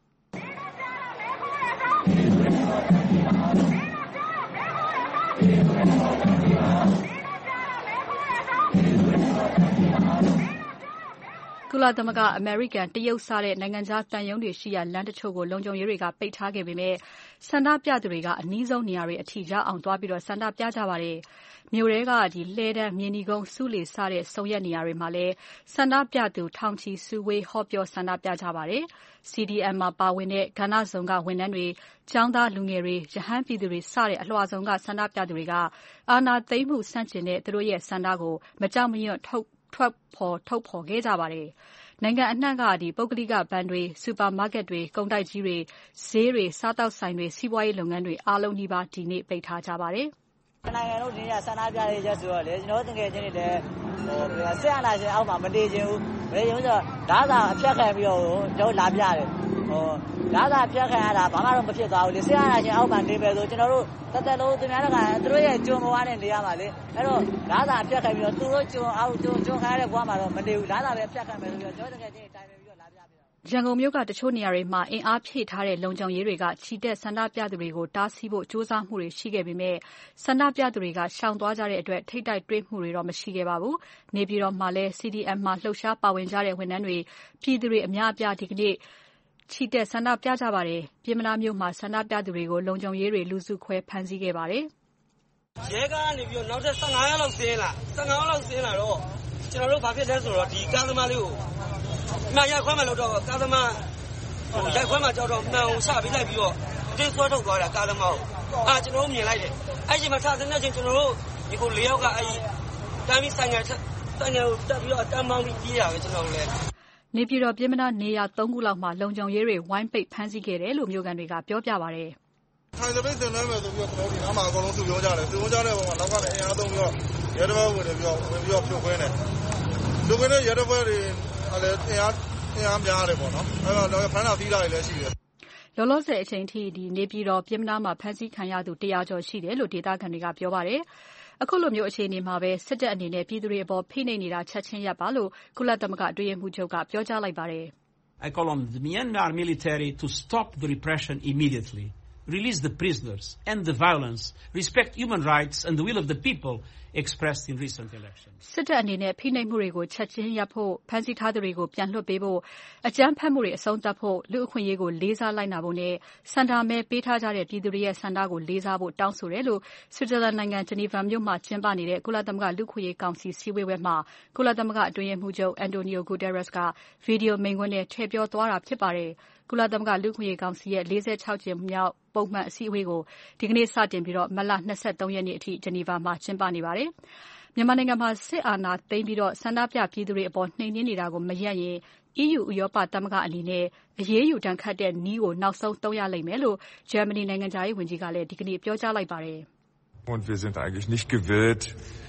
Speaker 2: ကုလသမဂ္ဂအမေရိကန်တရုတ်စတဲ့နိုင်ငံခြားသံရုံးတွေရှိရာလမ်းတချို့ကိုလုံခြုံရေးတွေကပိတ်ထားခဲ့ပေမဲ့ဆန္ဒပြသူတွေကအနည်းဆုံးနေရာတွေအထိရောက်အောင်သွားပြီးတော့ဆန္ဒပြကြပါတယ်။မြို့ထဲကဒီလှဲတန်းမြင်းဒီကုန်းစုလေစတဲ့စုံရက်နေရာတွေမှာလည်းဆန္ဒပြသူထောင်ချီစုဝေးဟောပြောဆန္ဒပြကြပါတယ်။ C D M မှာပါဝင်တဲ့ကဏ္ဍစုံကဝန်ထမ်းတွေကျောင်းသားလူငယ်တွေရဟန်းပြည်သူတွေစတဲ့အလွှာစုံကဆန္ဒပြသူတွေကအာဏာသိမ်းမှုဆန့်ကျင်တဲ့သူတို့ရဲ့ဆန္ဒကိုမကြောက်မရွံ့ထုတ်ထွက်ဖော်ထုတ်ဖော်ခဲ့ကြပါတယ်။နိုင်ငံအနှံ့ကဒီပုဂ္ဂလိကဘဏ်တွေစူပါမားကတ်တွေကုန်တိုက်ကြီးတွေဈေးတွေစားတောက်ဆိုင်တွေစီးပွားရေးလုပ်ငန်းတွေအားလုံးဒီပါဒီနေ့ပိတ်ထားကြပါတယ်
Speaker 9: ။နိုင်ငံတို့ဒီနေ့ဆန္ဒပြရေးချက်ဆိုတော့လေကျွန်တော်တို့တကယ်ချင်းတွေလည်းဟိုဆက်အနာရှင်အောက်မှာမတည်ခြင်းဘူးမတည်ခြင်းဆိုတော့ဓာတ်သာအဖြတ်ခံပြီးတော့ကျွန်တော်လာပြတယ်ဟိုဓာတ်သာဖြတ်ခံရတာဘာမှတော့မဖြစ်သွားဘူးလေဆက်အနာရှင်အောက်မှာနေပဲဆိုကျွန်တော်တို့တက်တက်လုံးသူများတို့ကသူတို့ရဲ့ဂျုံဘဝနဲ့နေရမှာလေအဲ့တော့ဓာတ်သာအဖြတ်ခံပြီးတော့သူတို့ဂျုံအောက်ဂျုံဂျုံခါရတဲ့ဘဝမှာတော့မနေဘူးဓာတ်သာပဲဖြတ်ခံမယ်ဆိုပြီးတော့ကျွန်တော်တကယ်ချင်းတိုင်ပင်ပြီးတော့လာပြပြ
Speaker 2: ရန်ကုန်မြို့ကတချို့နေရာတွေမှာအင်အားဖြည့်ထားတဲ့လုံခြုံရေးတွေကချီတက်ဆန္ဒပြသူတွေကိုတားဆီးဖို့ကြိုးစားမှုတွေရှိခဲ့ပေမဲ့ဆန္ဒပြသူတွေကရှောင်သွားကြတဲ့အတွက်ထိတ်တိုက်တွေ့မှုတွေတော့မရှိခဲ့ပါဘူး။နေပြည်တော်မှာလည်း C D M မှာလှုပ်ရှားပါဝင်ကြတဲ့ဝန်ထမ်းတွေပြည်သူတွေအများအပြားဒီကနေ့ချီတက်ဆန္ဒပြကြပါတယ်။ပြည်မနာမြို့မှာဆန္ဒပြသူတွေကိုလုံခြုံရေးတွေလူစုခွဲဖမ်းဆီးခဲ့ပါတယ်
Speaker 10: ။ရဲကားကနေပြီးတော့နောက်ထပ်၁၅ရက်လောက်ဆင်းလာ၁၅ရက်လောက်ဆင်းလာတော့ကျွန်တော်တို့ဘာဖြစ်လဲဆိုတော့ဒီကားသမားလေးကိုမှန်ရိုက်ခွဲမှလို့တော့ကားသမားဟိုရိုက်ခွဲမှကြောက်တော့မှန်ကိုချပေးလိုက်ပြီးတော့တင်းဆွဲထုတ်သွားတာကားသမားကိုအာကျွန်တော်တို့မြင်လိုက်တယ်အဲ့ဒီမှာထားတဲ့ချင်းကျွန်တော်တို့ဒီကို၄ယောက်ကအဲ့ဒီတမ်းပြီးဆိုင်ငယ်ဆိုင်ငယ်ကိုတက်ပြီးတော့တမ်းမောင်းပြီးပြေးရပဲကျွန်တော်တို့လည်း
Speaker 2: နေပြည်တော်ပြည်မနာနေရာ၃ခုလောက်မှာလုံခြုံရေးတွေဝိုင်းပိတ်ဖမ်းဆီးခဲ့တယ်လို့မြို့ကန်တွေကပြောပြပါတယ်
Speaker 5: ။ထိုင်စပိတ်တင်နေမယ်ဆိုပြီးတော့ကျွန်တော်ဒီနားမှာအကုန်လုံးစုပြောကြတယ်။စုပြောကြတဲ့ပုံမှာနောက်ကလည်းအင်အားသုံးပြီးတော့ရဲတပ်ဖွဲ့ဝင်တွေပြီးတော့ဝင်ပြီးတော့ဖြိုခွင်းတယ်။လူခွင်းတဲ့ရဲတပ်ဖွဲ့တွေလည်းအင်အားအင်အားများတယ်ပေါ့နော်။အဲ့တော့ဖမ်းတာပြီးတာတွေလည်းရှိတယ်
Speaker 2: ။လောလောဆယ်အချိန်ထိဒီနေပြည်တော်ပြည်မနာမှာဖမ်းဆီးခံရသူတရာကျော်ရှိတယ်လို့ဒေသခံတွေကပြောပါတယ်။အခုလိုမျိုးအခြေအနေမှာပဲစစ်တပ်အနေနဲ့ပြည်သူတွေအပေါ်ဖိနှိပ်နေတာချက်ချင်းရပ်ပါလို့ကုလသမဂ္ဂအတွင်းရေးမှူးချုပ်ကပြောကြားလိုက်ပါတယ်
Speaker 3: ။ I call on the Myanmar military to stop the repression immediately, release the prisoners and the violence, respect human rights and the will of the people expressed in recent elections.
Speaker 2: စစ်တပ်အနေနဲ့ဖိနှိပ်မှုတွေကိုချက်ချင်းရပ်ဖို့ဖမ်းဆီးထားသူတွေကိုပြန်လွှတ်ပေးဖို့အကြမ်းဖက်မှုတွေအဆုံးသတ်ဖို့လူအခွင့်အရေးကိုလေးစားလိုက်နာဖို့နဲ့စန္ဒာမဲပေးထားကြတဲ့ပြည်သူတွေရဲ့စန္ဒကိုလေးစားဖို့တောင်းဆိုတယ်လို့ဆွစ်ဇာလန်နိုင်ငံဂျနီဗာမြို့မှာကျင်းပနေတဲ့ကုလသမဂ္ဂလူ့အခွင့်အရေးကောင်စီစည်းဝေးပွဲမှာကုလသမဂ္ဂအတွင်းရေးမှူးချုပ်အန်တိုနီယိုဂူတာရက်စ်ကဗီဒီယိုမိန့်ခွန်းနဲ့ထည့်ပြောသွားတာဖြစ်ပါတယ်။ကုလသမဂ္ဂလူ့အခွင့်အရေးကောင်စီရဲ့၄၆ကြိမ်မြောက်ပုံမှန်အစည်းအဝေးကိုဒီကနေ့စတင်ပြီးတော့မတ်လ၂၃ရက်နေ့အထိဂျနီဗာမှာကျင်းပနေပါတယ်။မြန်မာနိုင်ငံမှာစစ်အာဏာသိမ်းပြီးတော့ဆန္ဒပြပြည်သူတွေအပေါ်နှိမ်နင်းနေတာကိုမရပ်ရင် E U ဥရောပသမဂ္ဂအနေနဲ့အရေးယူတန်းခတ်တဲ့နည်းကိုနောက်ဆုံးသုံးရလိမ့်မယ်လို့ဂျာမနီနိုင်ငံခြားရေးဝန်ကြီးကလည်းဒီကနေ့ပြောကြားလိုက်ပါတယ်။
Speaker 11: Und wir sind eigentlich nicht gewillt,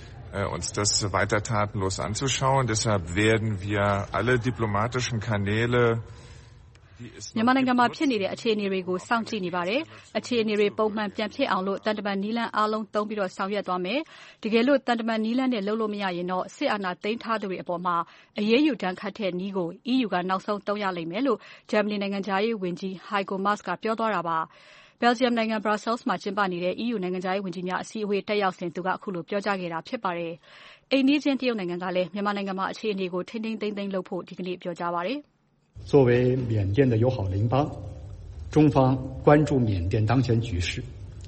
Speaker 11: uns das weiter tatenlos anzuschauen. Deshalb werden wir alle diplomatischen Kanäle
Speaker 2: မြန်မာနိုင်ငံမှာဖြစ်နေတဲ့အခြေအနေတွေကိုစောင့်ကြည့်နေပါတယ်။အခြေအနေတွေပုံမှန်ပြန်ဖြစ်အောင်လို့တန်တမန်နီလန်းအားလုံးသုံးပြီးတော့ဆောင်ရွက်သွားမယ်။တကယ်လို့တန်တမန်နီလန်းနဲ့လုပ်လို့မရရင်တော့စစ်အာဏာသိမ်းထားသူတွေအပေါ်မှာအရေးယူတန်းခတ်တဲ့နည်းကို E U ကနောက်ဆုံးသုံးရလိမ့်မယ်လို့ဂျာမနီနိုင်ငံခြားရေးဝန်ကြီး Heiko Maas ကပြောသွားတာပါ။ Belgium နိုင်ငံ Brussels မှာကျင်းပနေတဲ့ E U နိုင်ငံခြားရေးဝန်ကြီးများအစည်းအဝေးတက်ရောက်စဉ်သူကအခုလိုပြောကြားခဲ့တာဖြစ်ပါတယ်။အိမ်နီးချင်းတရုတ်နိုင်ငံကလည်းမြန်မာနိုင်ငံမှာအခြေအနေကိုထိန်းထိန်းသိမ်းသိမ်းလုပ်ဖို့ဒီကနေ့ပြောကြားပါတယ်။
Speaker 8: 作为缅甸的友好邻邦，中方关注缅甸当前局势，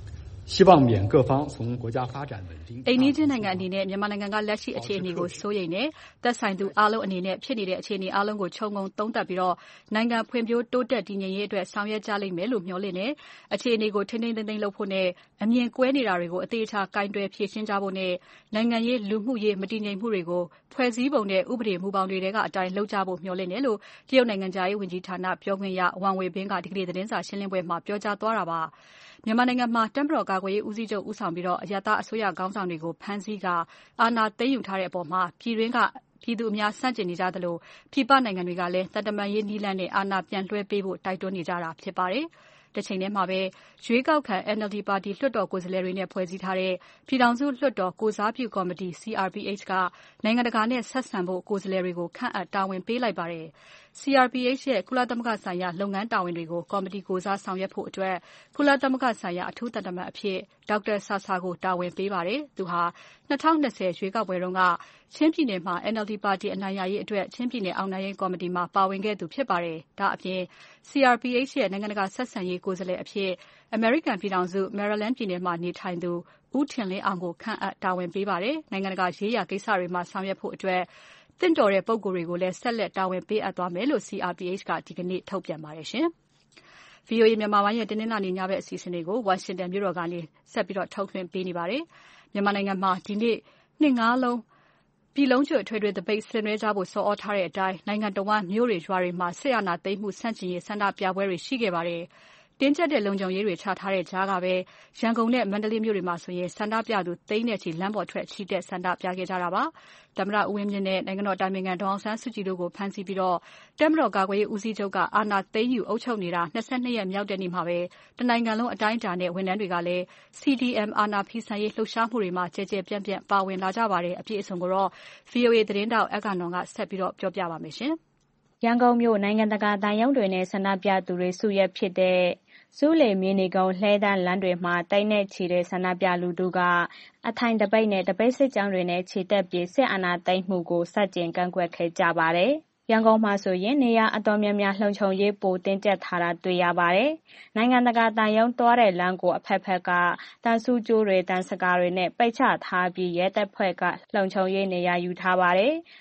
Speaker 8: 希望缅各方从国家发展稳定。
Speaker 2: အိန္ဒိယနိုင်ငံအနေနဲ့မြန်မာနိုင်ငံကလက်ရှိအခြေအနေကိုစိုးရိမ်နေသက်ဆိုင်သူအားလုံးအနေနဲ့ဖြစ်နေတဲ့အခြေအနေအားလုံးကိုခြုံငုံသုံးသပ်ပြီးတော့နိုင်ငံဖွံ့ဖြိုးတိုးတက်တည်ငြိမ်ရေးအတွက်ဆောင်ရွက်ကြလိမ့်မယ်လို့မျှော်လင့်နေအခြေအနေကိုထိန်းထိန်းသိမ်းသိမ်းလုပ်ဖို့နဲ့အမြင်ကွဲနေတာတွေကိုအသေးချာကင်တွယ်ဖြေရှင်းကြဖို့နဲ့နိုင်ငံရေးလူမှုရေးမတည်ငြိမ်မှုတွေကိုဖွဲ့စည်းပုံနဲ့ဥပဒေမူပေါင်းတွေထဲကအတိုင်းလုပ်ကြဖို့မျှော်လင့်တယ်လို့တရုတ်နိုင်ငံသားရေးဝန်ကြီးဌာနပြောခွင့်ရဝမ်ဝေဘင်းကဒီကနေ့သတင်းစာရှင်းလင်းပွဲမှာပြောကြားသွားတာပါမြန်မာနိုင်ငံမှာတပ်မတော်ကာကွယ်ရေးဦးစီးချုပ်ဦးဆောင်ပြီးတော့အရတားအစိုးရခေါင်းဆောင်တွေကိုဖမ်းဆီးကအာဏာသိမ်းယူထားတဲ့အပေါ်မှာပြည်တွင်းကပြည်သူအများဆန့်ကျင်နေကြသလိုပြည်ပနိုင်ငံတွေကလည်းတပ်တမန်ရေးနည်းလမ်းနဲ့အာဏာပြန်လွှဲပေးဖို့တိုက်တွန်းနေကြတာဖြစ်ပါတယ်။တစ်ချိန်တည်းမှာပဲရွေးကောက်ခံ N L D ပါတီလွှတ်တော်ကိုယ်စားလှယ်တွေနဲ့ဖွဲ့စည်းထားတဲ့ပြည်ထောင်စုလွှတ်တော်ကိုစားပြုကော်မတီ C R P H ကနိုင်ငံတကာနဲ့ဆက်ဆံဖို့ကိုယ်စားလှယ်တွေကိုခန့်အပ်တာဝန်ပေးလိုက်ပါတယ်။ C R P H ရဲ့ကုလသမဂ္ဂဆိုင်ရာလုပ်ငန်းတာဝန်တွေကိုကော်မတီကိုစားဆောင်ရွက်ဖို့အတွက်ကုလသမဂ္ဂဆိုင်ရာအထူးတမန်အဖြစ်ဒေါက်တာဆာဆာကိုတာဝန်ပေးပါတယ်။သူဟာ၂၀၂၀ရွေးကောက်ပွဲတုန်းကချင်းပြည်နယ်မှာ N L D ပါတီအနိုင်ရရေးအတွက်ချင်းပြည်နယ်အောင်နိုင်ရေးကော်မတီမှာပါဝင်ခဲ့သူဖြစ်ပါတယ်။ဒါအပြင် C R P H ရဲ့နိုင်ငံတကာဆက်ဆံရေးကိုယ်စားလှယ်အဖြစ်အမေရိကန်ပြည်ထောင်စု Maryland ပြည်နယ်မှာနေထိုင်သူဦးထင်လင်းအောင်ကိုခန့်အပ်တာဝန်ပေးပါတယ်။နိုင်ငံတကာရေးရာကိစ္စတွေမှာဆောင်ရွက်ဖို့အတွက်တင့်တော်တဲ့ပုဂ္ဂိုလ်တွေကိုလည်းဆက်လက်တာဝန်ပေးအပ်သွားမယ်လို့ C R P H ကဒီကနေ့ထုတ်ပြန်ပါတယ်ရှင်။ V O A မြန်မာပိုင်းရဲ့တင်းနှင်းလာနေညဘက်အစီအစဉ်တွေကို Washington မြို့တော်ကနေဆက်ပြီးတော့ထုတ်လွှင့်ပေးနေပါတယ်။မြန်မာနိုင်ငံမှာဒီနေ့နှစ်ငါးလုံးပြည်လုံးကျွတ်ထွေထွေတပိတ်ဆင်နွှဲကြဖို့ဆော်ဩထားတဲ့အတိုင်းနိုင်ငံတော်ဝန်မြို့တွေရွာတွေမှာဆရာနာသိမ်းမှုဆန့်ကျင်ရေးဆန္ဒပြပွဲတွေရှိခဲ့ပါတယ်။တင်းကျပ်တဲ့လုံခြုံရေးတွေချထားတဲ့ကြားကပဲရန်ကုန်နဲ့မန္တလေးမြို့တွေမှာဆိုရင်ဆန္ဒပြသူသိန်းနဲ့ချီလမ်းပေါ်ထွက်ချီတက်ဆန္ဒပြခဲ့ကြတာပါ။သမ္မတဦးဝင်းမြင့်နဲ့နိုင်ငံတော်တိုင်ပင်ခံဒေါ်အောင်ဆန်းစုကြည်တို့ကိုဖမ်းဆီးပြီးတော့တပ်မတော်ကာကွယ်ရေးဦးစီးချုပ်ကအာဏာသိမ်းယူအုပ်ချုပ်နေတာ၂၂ရက်မြောက်တဲ့နေ့မှာပဲတနိုင်ငံလုံးအတိုင်းအတာနဲ့ဝန်ထမ်းတွေကလည်း C D M အာဏာဖီဆန်ရေးလှုပ်ရှားမှုတွေမှာကြဲကြဲပြန့်ပြန့်ပါဝင်လာကြပါတယ်။အပြည့်အစုံကိုတော့ V O A သတင်းတောက်အက္ခနွန်ကဆက်ပြီးတော့ပြောပြပါမယ်ရှင်
Speaker 12: ။ရန်ကုန်မြို့နိုင်ငံတကာတန်ရုံးတွေနဲ့ဆန္ဒပြသူတွေစုရက်ဖြစ်တဲ့စူးလေမြေနီကုန်းလှဲတန်းလမ်းတွေမှာတိုက်နဲ့ချီတဲ့ဆန္ဒပြလူထုကအထိုင်တပိတ်နဲ့တပိတ်စစ်ကြောင်းတွေနဲ့ခြေတက်ပြေးစစ်အာဏာသိမ်းမှုကိုစတင်ကန့်ကွက်ခဲ့ကြပါတယ်။ရန်ကုန်မှာဆိုရင်နေရာအတော်များများလှုံ့ဆော်ရေးပိုတင်းကျပ်ထားတာတွေ့ရပါတယ်။နိုင်ငံတကာတန်ရုံးသွားတဲ့လမ်းကိုအဖက်ဖက်ကတန်ဆူကျိုးတွေတန်စကားတွေနဲ့ပိတ်ချထားပြီးရဲတပ်ဖွဲ့ကလှုံ့ဆော်ရေးနေရာယူထားပါတယ်။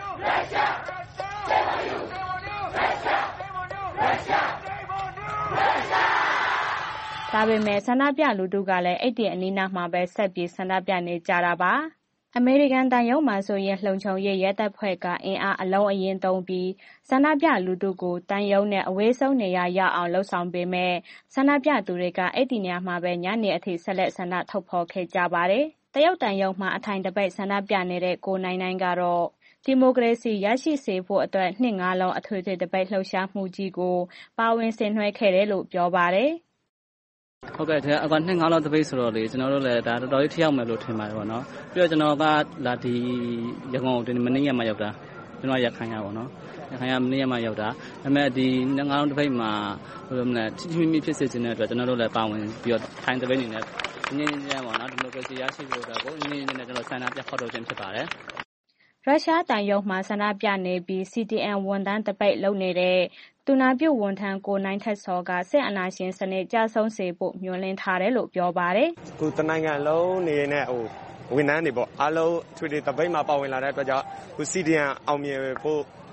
Speaker 12: ဒါပေမဲ့ဆန္ဒပြလူထုကလည်းအဲ့ဒီအနီးနားမှာပဲဆက်ပြီးဆန္ဒပြနေကြတာပါအမေရိကန်တန်ရုံးမှာဆိုရင်လှုံ့ဆော်ရေးရဲတပ်ဖွဲ့ကအင်အားအလုံးအရင်သုံးပြီးဆန္ဒပြလူထုကိုတန်ရုံးနဲ့အဝေးဆုံးနေရာရောက်အောင်လှုပ်ဆောင်ပေးမယ်ဆန္ဒပြသူတွေကအဲ့ဒီနေရာမှာပဲညနေအထိဆက်လက်ဆန္ဒထုတ်ဖော်ခဲ့ကြပါတယ်တရုတ်တန်ရုံးမှာအထိုင်တပိတ်ဆန္ဒပြနေတဲ့ကိုနိုင်နိုင်ကတော့ဒီမိုကရေစီရရှိစေဖို့အတွက်နှစ်ငါးလုံးအထွေထွေတပိတ်လှုပ်ရှားမှုကြီးကိုပါဝင်ဆင်နွှဲခဲ့တယ်လို့ပြောပါတယ်
Speaker 13: ဟုတ်ကဲ့ဒါကနှစ်ငါးလောက်တပိတ်ဆိုတော့လေကျွန်တော်တို့လည်းဒါတော်တော်လေးထိရောက်မယ်လို့ထင်ပါတယ်ပေါ့နော်ပြီးတော့ကျွန်တော်ကလာဒီရန်ကုန်ဒီမနေ့ရက်မှရောက်တာကျွန်တော်ရခိုင်ရပါတော့ရခိုင်ရမနေ့ရက်မှရောက်တာဒါပေမဲ့ဒီနှစ်ငါးလောက်တပိတ်မှာဘယ်လိုမလဲချစ်ချစ်မိမိဖြစ်စေခြင်းတဲ့အတွက်ကျွန်တော်တို့လည်းပါဝင်ပြီးတော့ထိုင်တပိတ်နေနဲ့နင်းနေကြပါတော့ဒီမိုကရေစီရရှိဖို့အတွက်ကိုနင်းနေနဲ့ကျွန်တော်ဆန္ဒပြဖော်ထုတ်ခြင်းဖြစ်ပါတယ်
Speaker 12: ရုရှားတန်ရုံးမှာဆန္ဒပြနေပြီး C D M ဝန်ထမ်းတပိတ်လုပ်နေတဲ့သူနာပြုဝန်ထမ်းကိုနိုင်ထက်စောကစစ်အာဏာရှင်စနစ်ကြဆုံးစေဖို့မျှော်လင့်ထားတယ်လို့ပြောပါတယ်
Speaker 14: ။ခုတနိုင်ငံလုံးနေနဲ့ဟိုဝန်ထမ်းတွေပေါ့အားလုံးထွေထွေတပိတ်မှာပါဝင်လာတဲ့အတွက်ကြောင့်ခု C D M အောင်မြင်ဖို့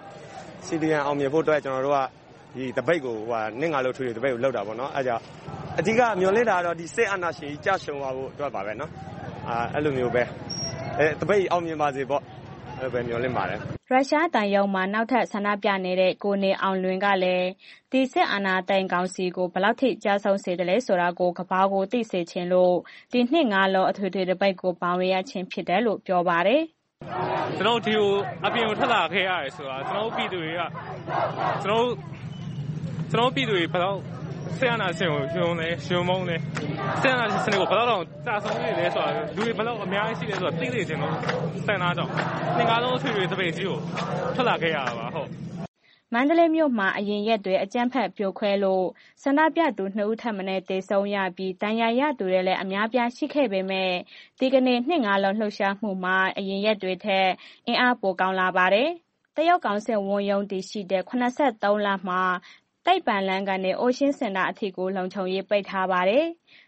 Speaker 14: C D M အောင်မြင်ဖို့အတွက်ကျွန်တော်တို့ကဒီတပိတ်ကိုဟိုနှစ်ငါလို့ထွေထွေတပိတ်ကိုလောက်တာပေါ့နော်။အဲကြောင့်အဓိကမျှော်လင့်တာကတော့ဒီစစ်အာဏာရှင်ကြီးကြဆုံးသွားဖို့အတွက်ပါပဲနော်။အာအဲ့လိုမျိုးပဲအဲတပိတ်အောင်မြင်ပါစေပေါ့အဲ့ပဲမျှော်လင့်ပါတယ်
Speaker 12: ရုရှားတန်ရုံးမှာနောက်ထပ်ဆန္ဒပြနေတဲ့ကိုနေအောင်လွင်ကလည်းဒီစစ်အာဏာသိမ်းကောင်စီကိုဘယ်လောက်ထိကြားဆုံးစေတယ်လဲဆိုတာကိုကဘာကိုသိစေချင်လို့ဒီနှစ်ငါးလုံးအထွေထွေတပိတ်ကိုပါဝင်ရခြင်းဖြစ်တယ်လို့ပြောပါတယ်
Speaker 15: ကျွန်တော်ဒီကိုအပြင်ကိုထပ်လာခဲ့ရတယ်ဆိုတာကျွန်တော်ပြည်သူတွေကကျွန်တော်ကျွန်တော်ပြည်သူတွေဘယ်တော့ဆရာနာရှင်ကိုရှင်နေရှင်မုံနေဆရာနာရှင်စနစ်ကိုဘယ်တော့ကြာဆုံးနေလဲဆိုတာလူတွေဘယ်တော့အများကြီးရှိလဲဆိုတာသိသိချင်းလို့စံနာတော့နှစ်ကားလုံးအထွေထွေတပိတ်ကြီးကိုထွက်လာခဲ့ရတာပါဟုတ်
Speaker 12: မန္တလေးမြို့မှာအရင်ရက်တွေအကြမ်းဖက်ပြိုခွဲလို့ဆန္ဒပြသူနှစ်ဦးထပ်မံတေဆုံးရပြီးတန်ရာရသူတွေလည်းအများပြားရှိခဲ့ပေမဲ့ဒီကနေ့နှစ်ငါးလုံးလှုပ်ရှားမှုမှာအရင်ရက်တွေထက်အင်အားပိုကောင်းလာပါတယ်တရုတ်ကောင်စစ်ဝန်ရုံးတည်ရှိတဲ့ခုနှစ်ဆယ့်သုံးလမှာတိုက်ပန်လန်းကနေအိုရှင်းစင်တာအထိကိုလုံခြုံရေးပိတ်ထားပါတယ်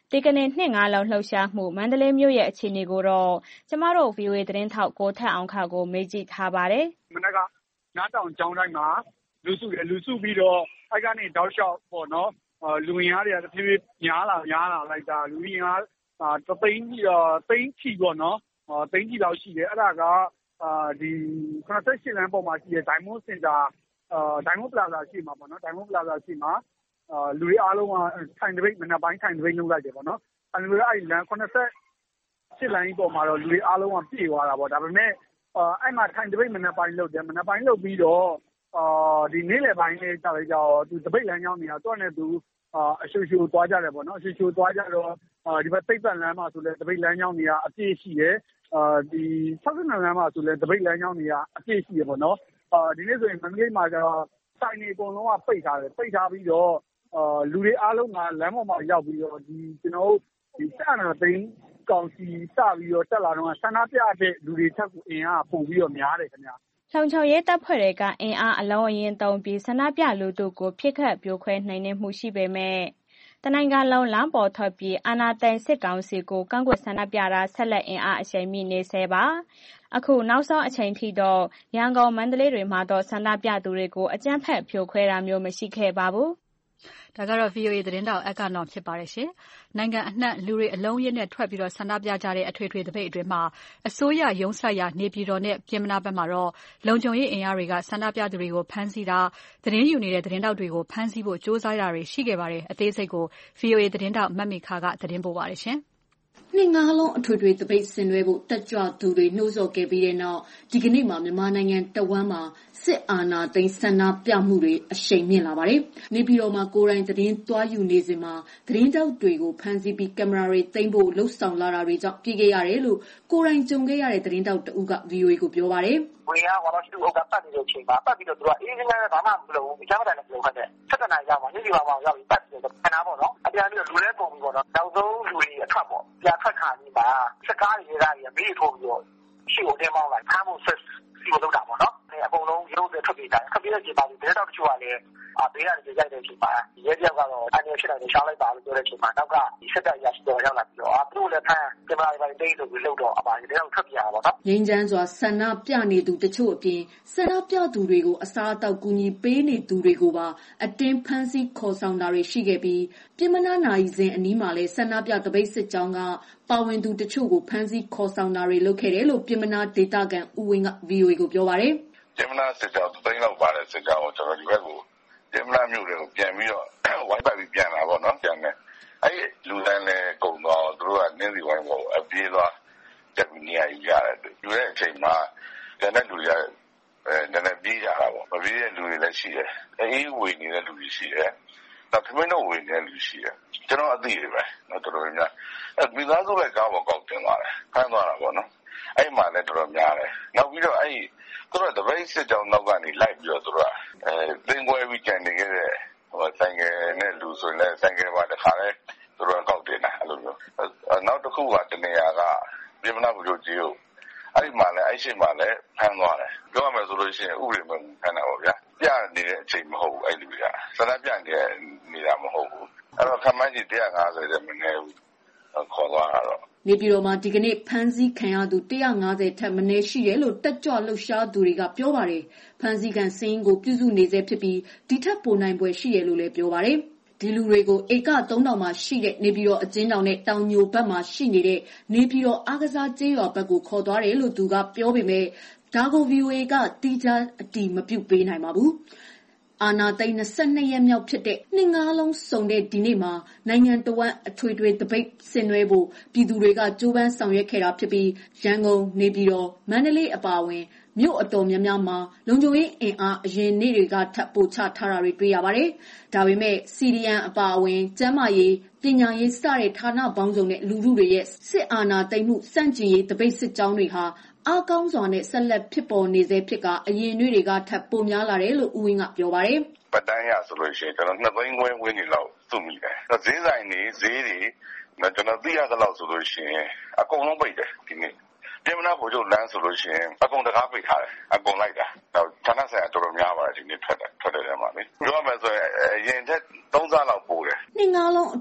Speaker 12: ဒီကနေ့နှစ်ငါးလုံးလှုပ်ရှားမှုမန္တလေးမြို့ရဲ့အခြေအနေကိုတော့ကျမတို့ ဗီအိုအေ သတင်းထောက်ကိုထက်အောင်ခကိုမေးကြည့်ထားပါတယ်
Speaker 16: ။မနက်ကနားတောင်ကျောင်းတိုင်းမှာလူစုတယ်လူစုပြီးတော့အဲ့ကနေတောက်လျှောက်ပေါ့နော်လူရင်းအားတွေကတဖြည်းဖြည်းများလာများလာလိုက်တာလူရင်းအားတသိန်းကြီးတော့သိန်းချီပေါ့နော်သိန်းကြီးလောက်ရှိတယ်အဲ့ဒါကဒီခုနစ်ဆယ့်ရှစ်လမ်းပေါ်မှာရှိတဲ့ Diamond Center Diamond Plaza ရှိမှာပေါ့နော် Diamond Plaza ရှိမှာလူတွေအားလုံးကထိုင်တပိတ်မနက်ပိုင်းထိုင်တပိတ်လုပ်လိုက်တယ်ပေါ့နော်အဲ့လိုအဲ့လမ်းခုနစ်ဆယ့်ရှစ်လမ်းကြီးပေါ်မှာတော့လူတွေအားလုံးကပြေသွားတာပေါ့ဒါပေမဲ့အဲ့မှာထိုင်တပိတ်မနက်ပိုင်းလုပ်တယ်မနက်ပိုင်းလုပ်ပြီးတော့ဒီနေ့လယ်ပိုင်းလေးကြာလိုက်ကြတော့သူတပိတ်လမ်းကြောင်းနေတာတော့နဲ့သူအရှူရှူသွားကြတယ်ပေါ့နော်အရှူရှူသွားကြတော့ဒီဘက်သိပ်ပတ်လမ်းမှာဆိုလဲတပိတ်လမ်းကြောင်းနေကအပြည့်ရှိတယ်ဒီ၆၂လမ်းမှာဆိုလဲတပိတ်လမ်းကြောင်းနေကအပြည့်ရှိတယ်ပေါ့နော်ဒီနေ့ဆိုရင်မန္တလေးမှာကျတော့စိုင်းနေအကုန်လုံးကပိတ်ထားတယ်ပိတ်ထားပြီးတော့လူတွေအားလုံးကလမ်းပေါ်မှာရောက်ပြီးတော့ဒီကျွန်တော်တို့ဒီစက်နာသိန်းကောင်စီစပြီးတော့တက်လာတော့ဆန္ဒပြတဲ့လူတွေထက်ကိုအင်အားပုံပြီးတော့များတယ်ခင်ဗျာ
Speaker 12: လုံခြုံရေးတပ်ဖွဲ့တွေကအင်အားအလုံးအရင်သုံးပြီးဆန္ဒပြလူထုကိုဖိခတ်ပြိုခွဲနိုင်နေမှုရှိပေမဲ့တနိုင်ငံလုံးလမ်းပေါ်ထွက်ပြီးအာဏာသိမ်းစစ်ကောင်စီကိုကန့်ကွက်ဆန္ဒပြတာဆက်လက်အင်အားအရှိန်မြင့်နေဆဲပါအခုနောက်ဆုံးအချိန်ထိတော့ရန်ကုန်မန္တလေးတွေမှာတော့ဆန္ဒပြသူတွေကိုအကြမ်းဖက်ဖြိုခွဲတာမျိုးမရှိခဲ့ပါဘူး
Speaker 2: ဒါကတော့ ဗီအိုအေ သတင်းတောက်အကနောင်ဖြစ်ပါတယ်ရှင်။နိုင်ငံအနှံ့လူတွေအလုံးရင်းနဲ့ထွက်ပြီးတော့ဆန္ဒပြကြတဲ့အထွေထွေသပိတ်အတွင်းမှာအစိုးရရုံးစိုက်ရာနေပြည်တော်နဲ့ပြင်မနာဘက်မှာတော့လုံခြုံရေးအင်အားတွေကဆန္ဒပြသူတွေကိုဖမ်းဆီးတာသတင်းယူနေတဲ့သတင်းတောက်တွေကိုဖမ်းဆီးဖို့ကြိုးစားတာတွေရှိခဲ့ပါတယ်။အသေးစိတ်ကို ဗီအိုအေ သတင်းတောက်မတ်မီခါကသတင်းပို့ပါတယ်ရှင်
Speaker 17: ။နှစ်ငါးလုံးအထွေထွေသပိတ်ဆင်နွှဲဖို့တက်ကြွသူတွေနှိုးဆော်ခဲ့ပြီးတဲ့နောက်ဒီကနေ့မှာမြန်မာနိုင်ငံတဝန်းမှာစစ်အာဏာသိမ်းဆန္ဒပြမှုတွေအရှိန်မြင့်လာပါတယ်။နေပြည်တော်မှာကိုယ်တိုင်သတင်းသွားယူနေစဉ်မှာသတင်းတောက်တွေကိုဖမ်းဆီးပြီးကင်မရာတွေသိမ်းဖို့လှုံ့ဆော်လာတာတွေကြောင့်ပြေးခဲ့ရတယ်လို့ကိုယ်တိုင်ကြုံခဲ့ရတဲ့သတင်းတောက်တဦးက ဗီအိုအေ ကိုပြောပါတယ်
Speaker 18: ။ဝင်ရောက်တော့သူ့အုပ်ကပတ်နေတဲ့အချိန်မှာပတ်ပြီးတော့သူကအေးအေးငယ်ငယ်ဘာမှမလုပ်ဘူးအကြမ်းဖက်တယ်လို့ခက်တယ်ဆက်တနာရောက်မှာနေ့ဒီပါမှာရောက်ပြီးပတ်ပြီးတော့ခဏပေါ့နော်အပြန်ပြီးတော့လူလဲပုံပြီးပေါ့နော်နောက်ဆုံးလူတွေအထွက်ပေါ့ပြထွက်ခါကြီးမှာစကားတွေရေးတာကြီးမေးထိုးပြီးတော့ရှိကိုတင်မောင်းလိုက်ဖမ်းဖို့ဆက်စီကိုလုပ်တာပေါ့နော်အကုန်လုံးရုပ်တွေထွက်ပြေးတာထွက်ပြေးတဲ့အချိန်မှာဒီတော့တချို့ကလည်းဘေးကနေကြိုက်တဲ့အချိန်မှာရဲပြောက်ကတော့အန်ရဖြစ်နေတဲ့ရှောင်းလိုက်ပါလို့ပြောတဲ့အချိန်မှာနောက်ကဒီစက်တပ်ရရှိတော့ရောက်လာပြီးတော့သူ့လည်းဖမ်းကင်မရာတွေတိတ်လို့ပြီးလုပ်တော့အပါဒီတော့ထွက်ပြေးရတာပေါ့နော်
Speaker 17: ငင်းချမ်းစွာဆန္ဒပြနေသူတချို့အပြင်ဆန္ဒပြသူတွေကိုအစားအသောက်ကူညီပေးနေသူတွေကိုပါအတင်းဖမ်းဆီးခေါ်ဆောင်တာတွေရှိခဲ့ပြီးပြည်မနာနိုင်စဉ်အနီးမှာလည်းဆန္ဒပြတပိတ်စစ်ကြောင်းကပါဝင်သူတချို့ကိုဖမ်းဆီးခေါ်ဆောင်တာတွေလုပ်ခဲ့တယ်လို့ပြည်မနာဒေတာကန်ဦးဝင်းက ဗီအိုအေ ကိုပြောပါတယ်
Speaker 19: ပြည်မနာစစ်ကြောင်းသိန်းလောက်ပါတဲ့စစ်ကြောင်းကိုကျွန်တော်ဒီဘက်ကိုပြည်မနာမြို့တွေကိုပြန်ပြီးတော့ဝိုင်းပတ်ပြီးပြန်လာပေါ့နော်ပြန်တယ်အဲ့လူတိုင်းလည်းကုန်တော့သူတို့ကနင်းစီဝိုင်းကိုအပြေးသွားတက်ပြီးနေရာယူရတယ်ယူတဲ့အချိန်မှာကျန်တဲ့လူတွေကအဲနည်းနည်းပြေးကြတာပေါ့မပြေးတဲ့လူတွေလည်းရှိတယ်အေးဝေနေတဲ့လူတွေရှိတယ်နောက်ခမင်းတို့ဝေနေတဲ့လူရှိတယ်ကျွန်တော်အသိတွေပဲနော်တော်တော်များအဲမိသားစုပဲကားပေါ်ကောက်တင်သွားတယ်ဖမ်းသွားတာပေါ့နော်အဲ့မှာလည်းတော်တော်များတယ်နောက်ပြီးတော့အဲ့သူတို့တပိတ်စစ်ကြောင်းနောက်ကနေလိုက်ပြီးတော့သူတို့ကအဲသင်္ကွဲပြီးကြံနေခဲ့တဲ့ဟိုဆိုင်ကယ်နဲ့လူဆိုရင်လည်းဆိုင်ကယ်ပါတခါလဲသူတို့ကောက်တင်တာအဲ့လိုမျိုးနောက်တစ်ခုကတနေရာကပြည်မနာဘူးတို့ကြီးကိုအဲ့ဒီမှာလည်းအဲ့ရှိမှလည်းဖမ်းသွားတယ်ပြောရမယ်ဆိုလို့ရှိရင်ဥပဒေမဖမ်းတာပေါ့ဗျာပြနေတဲ့အချိန်မဟုတ်ဘူးအဲ့လူကစကားပြနေနေတာမဟုတ်ဘူးအဲ့တော့ခမန်းကြီးone fiftyတဲ့မနေဘူးခေါ်သွားတာတော့
Speaker 17: နေပြည်တော်မှာဒီကနေ့ဖမ်းဆီးခံရသူone fiftyထက်မနည်းရှိတယ်လို့တက်ကြွလှုပ်ရှားသူတွေကပြောပါတယ်ဖမ်းဆီးခံစင်းကိုပြုစုနေစေဖြစ်ပြီးဒီထက်ပိုနိုင်ပွဲရှိတယ်လို့လည်းပြောပါတယ်ဒီလူတွေကိုဧကthree thousandမှာရှိတဲ့နေပြည်တော်အကျဉ်းတောင်နဲ့တောင်ညိုဘက်မှာရှိနေတဲ့နေပြည်တော်အားကစားကျေးရွာဘက်ကိုခေါ်သွားတယ်လို့သူကပြောပေမဲ့ဒါကို ဗီအိုအေ ကတိကျအတည်မပြုပေးနိုင်ပါဘူးအာနာသိန်းtwenty-twoရက်မြောက်ဖြစ်တဲ့နှစ်ငါးလုံးစုံတဲ့ဒီနေ့မှာနိုင်ငံတော်ဝန်အထွေထွေတပိတ်ဆင်နွှဲဖို့ပြည်သူတွေကကြိုးပမ်းဆောင်ရွက်ခဲ့တာဖြစ်ပြီးရန်ကုန်နေပြည်တော်မန္တလေးအပါအဝင်မြို့အတော်များများမှာလုံခြုံရေးအင်အားအရင်နေ့တွေကထပ်ပိုချထားတာတွေတွေ့ရပါတယ်။ဒါပေမဲ့ စီ ဒီ အမ် အပါအဝင်ကျန်းမာရေးပညာရေးစတဲ့ဌာနပေါင်းစုံနဲ့လူထုတွေရဲ့စစ်အာဏာသိမ်းမှုစန့်ကျင်ရေးတပိတ်စစ်ကြောင်းတွေဟာအားကောင်းစွာနဲ့ဆက်လက်ဖြစ်ပေါ်နေစေဖြစ်ကအရင်နေ့တွေကထပ်ပိုများလာတယ်လို့ဦးဝင်းကပြောပါတယ်
Speaker 19: ။ပတ်တန်းရဆိုလို့ရှိရင်ကျွန်တော်twoသိန်းခွဲဝန်းကျင်လောက်စုမိတယ်။ဈေးဆိုင်တွေဈေးတွေကျွန်တော်သိရသလောက်ဆိုလို့ရှိရင်အကုန်လုံးပိတ်တယ်ဒီနေ့ပြည်မနာဗိုလ်ချုပ်လမ်းဆိုလို့ရှိရင်အကုန်တကားပိတ်ထားတယ်အကုန်လိုက်တာတော့ဌာနဆိုင်ရာတော်တော်များပါတယ်ဒီနေ့ထွက်တယ်ထွက်တယ်ထဲမှာလေပြောရမယ်ဆိုရင်အရင်ထက်သုံးဆလောက်ပိုတယ်
Speaker 17: နှစ်ငါးလုံးအထွ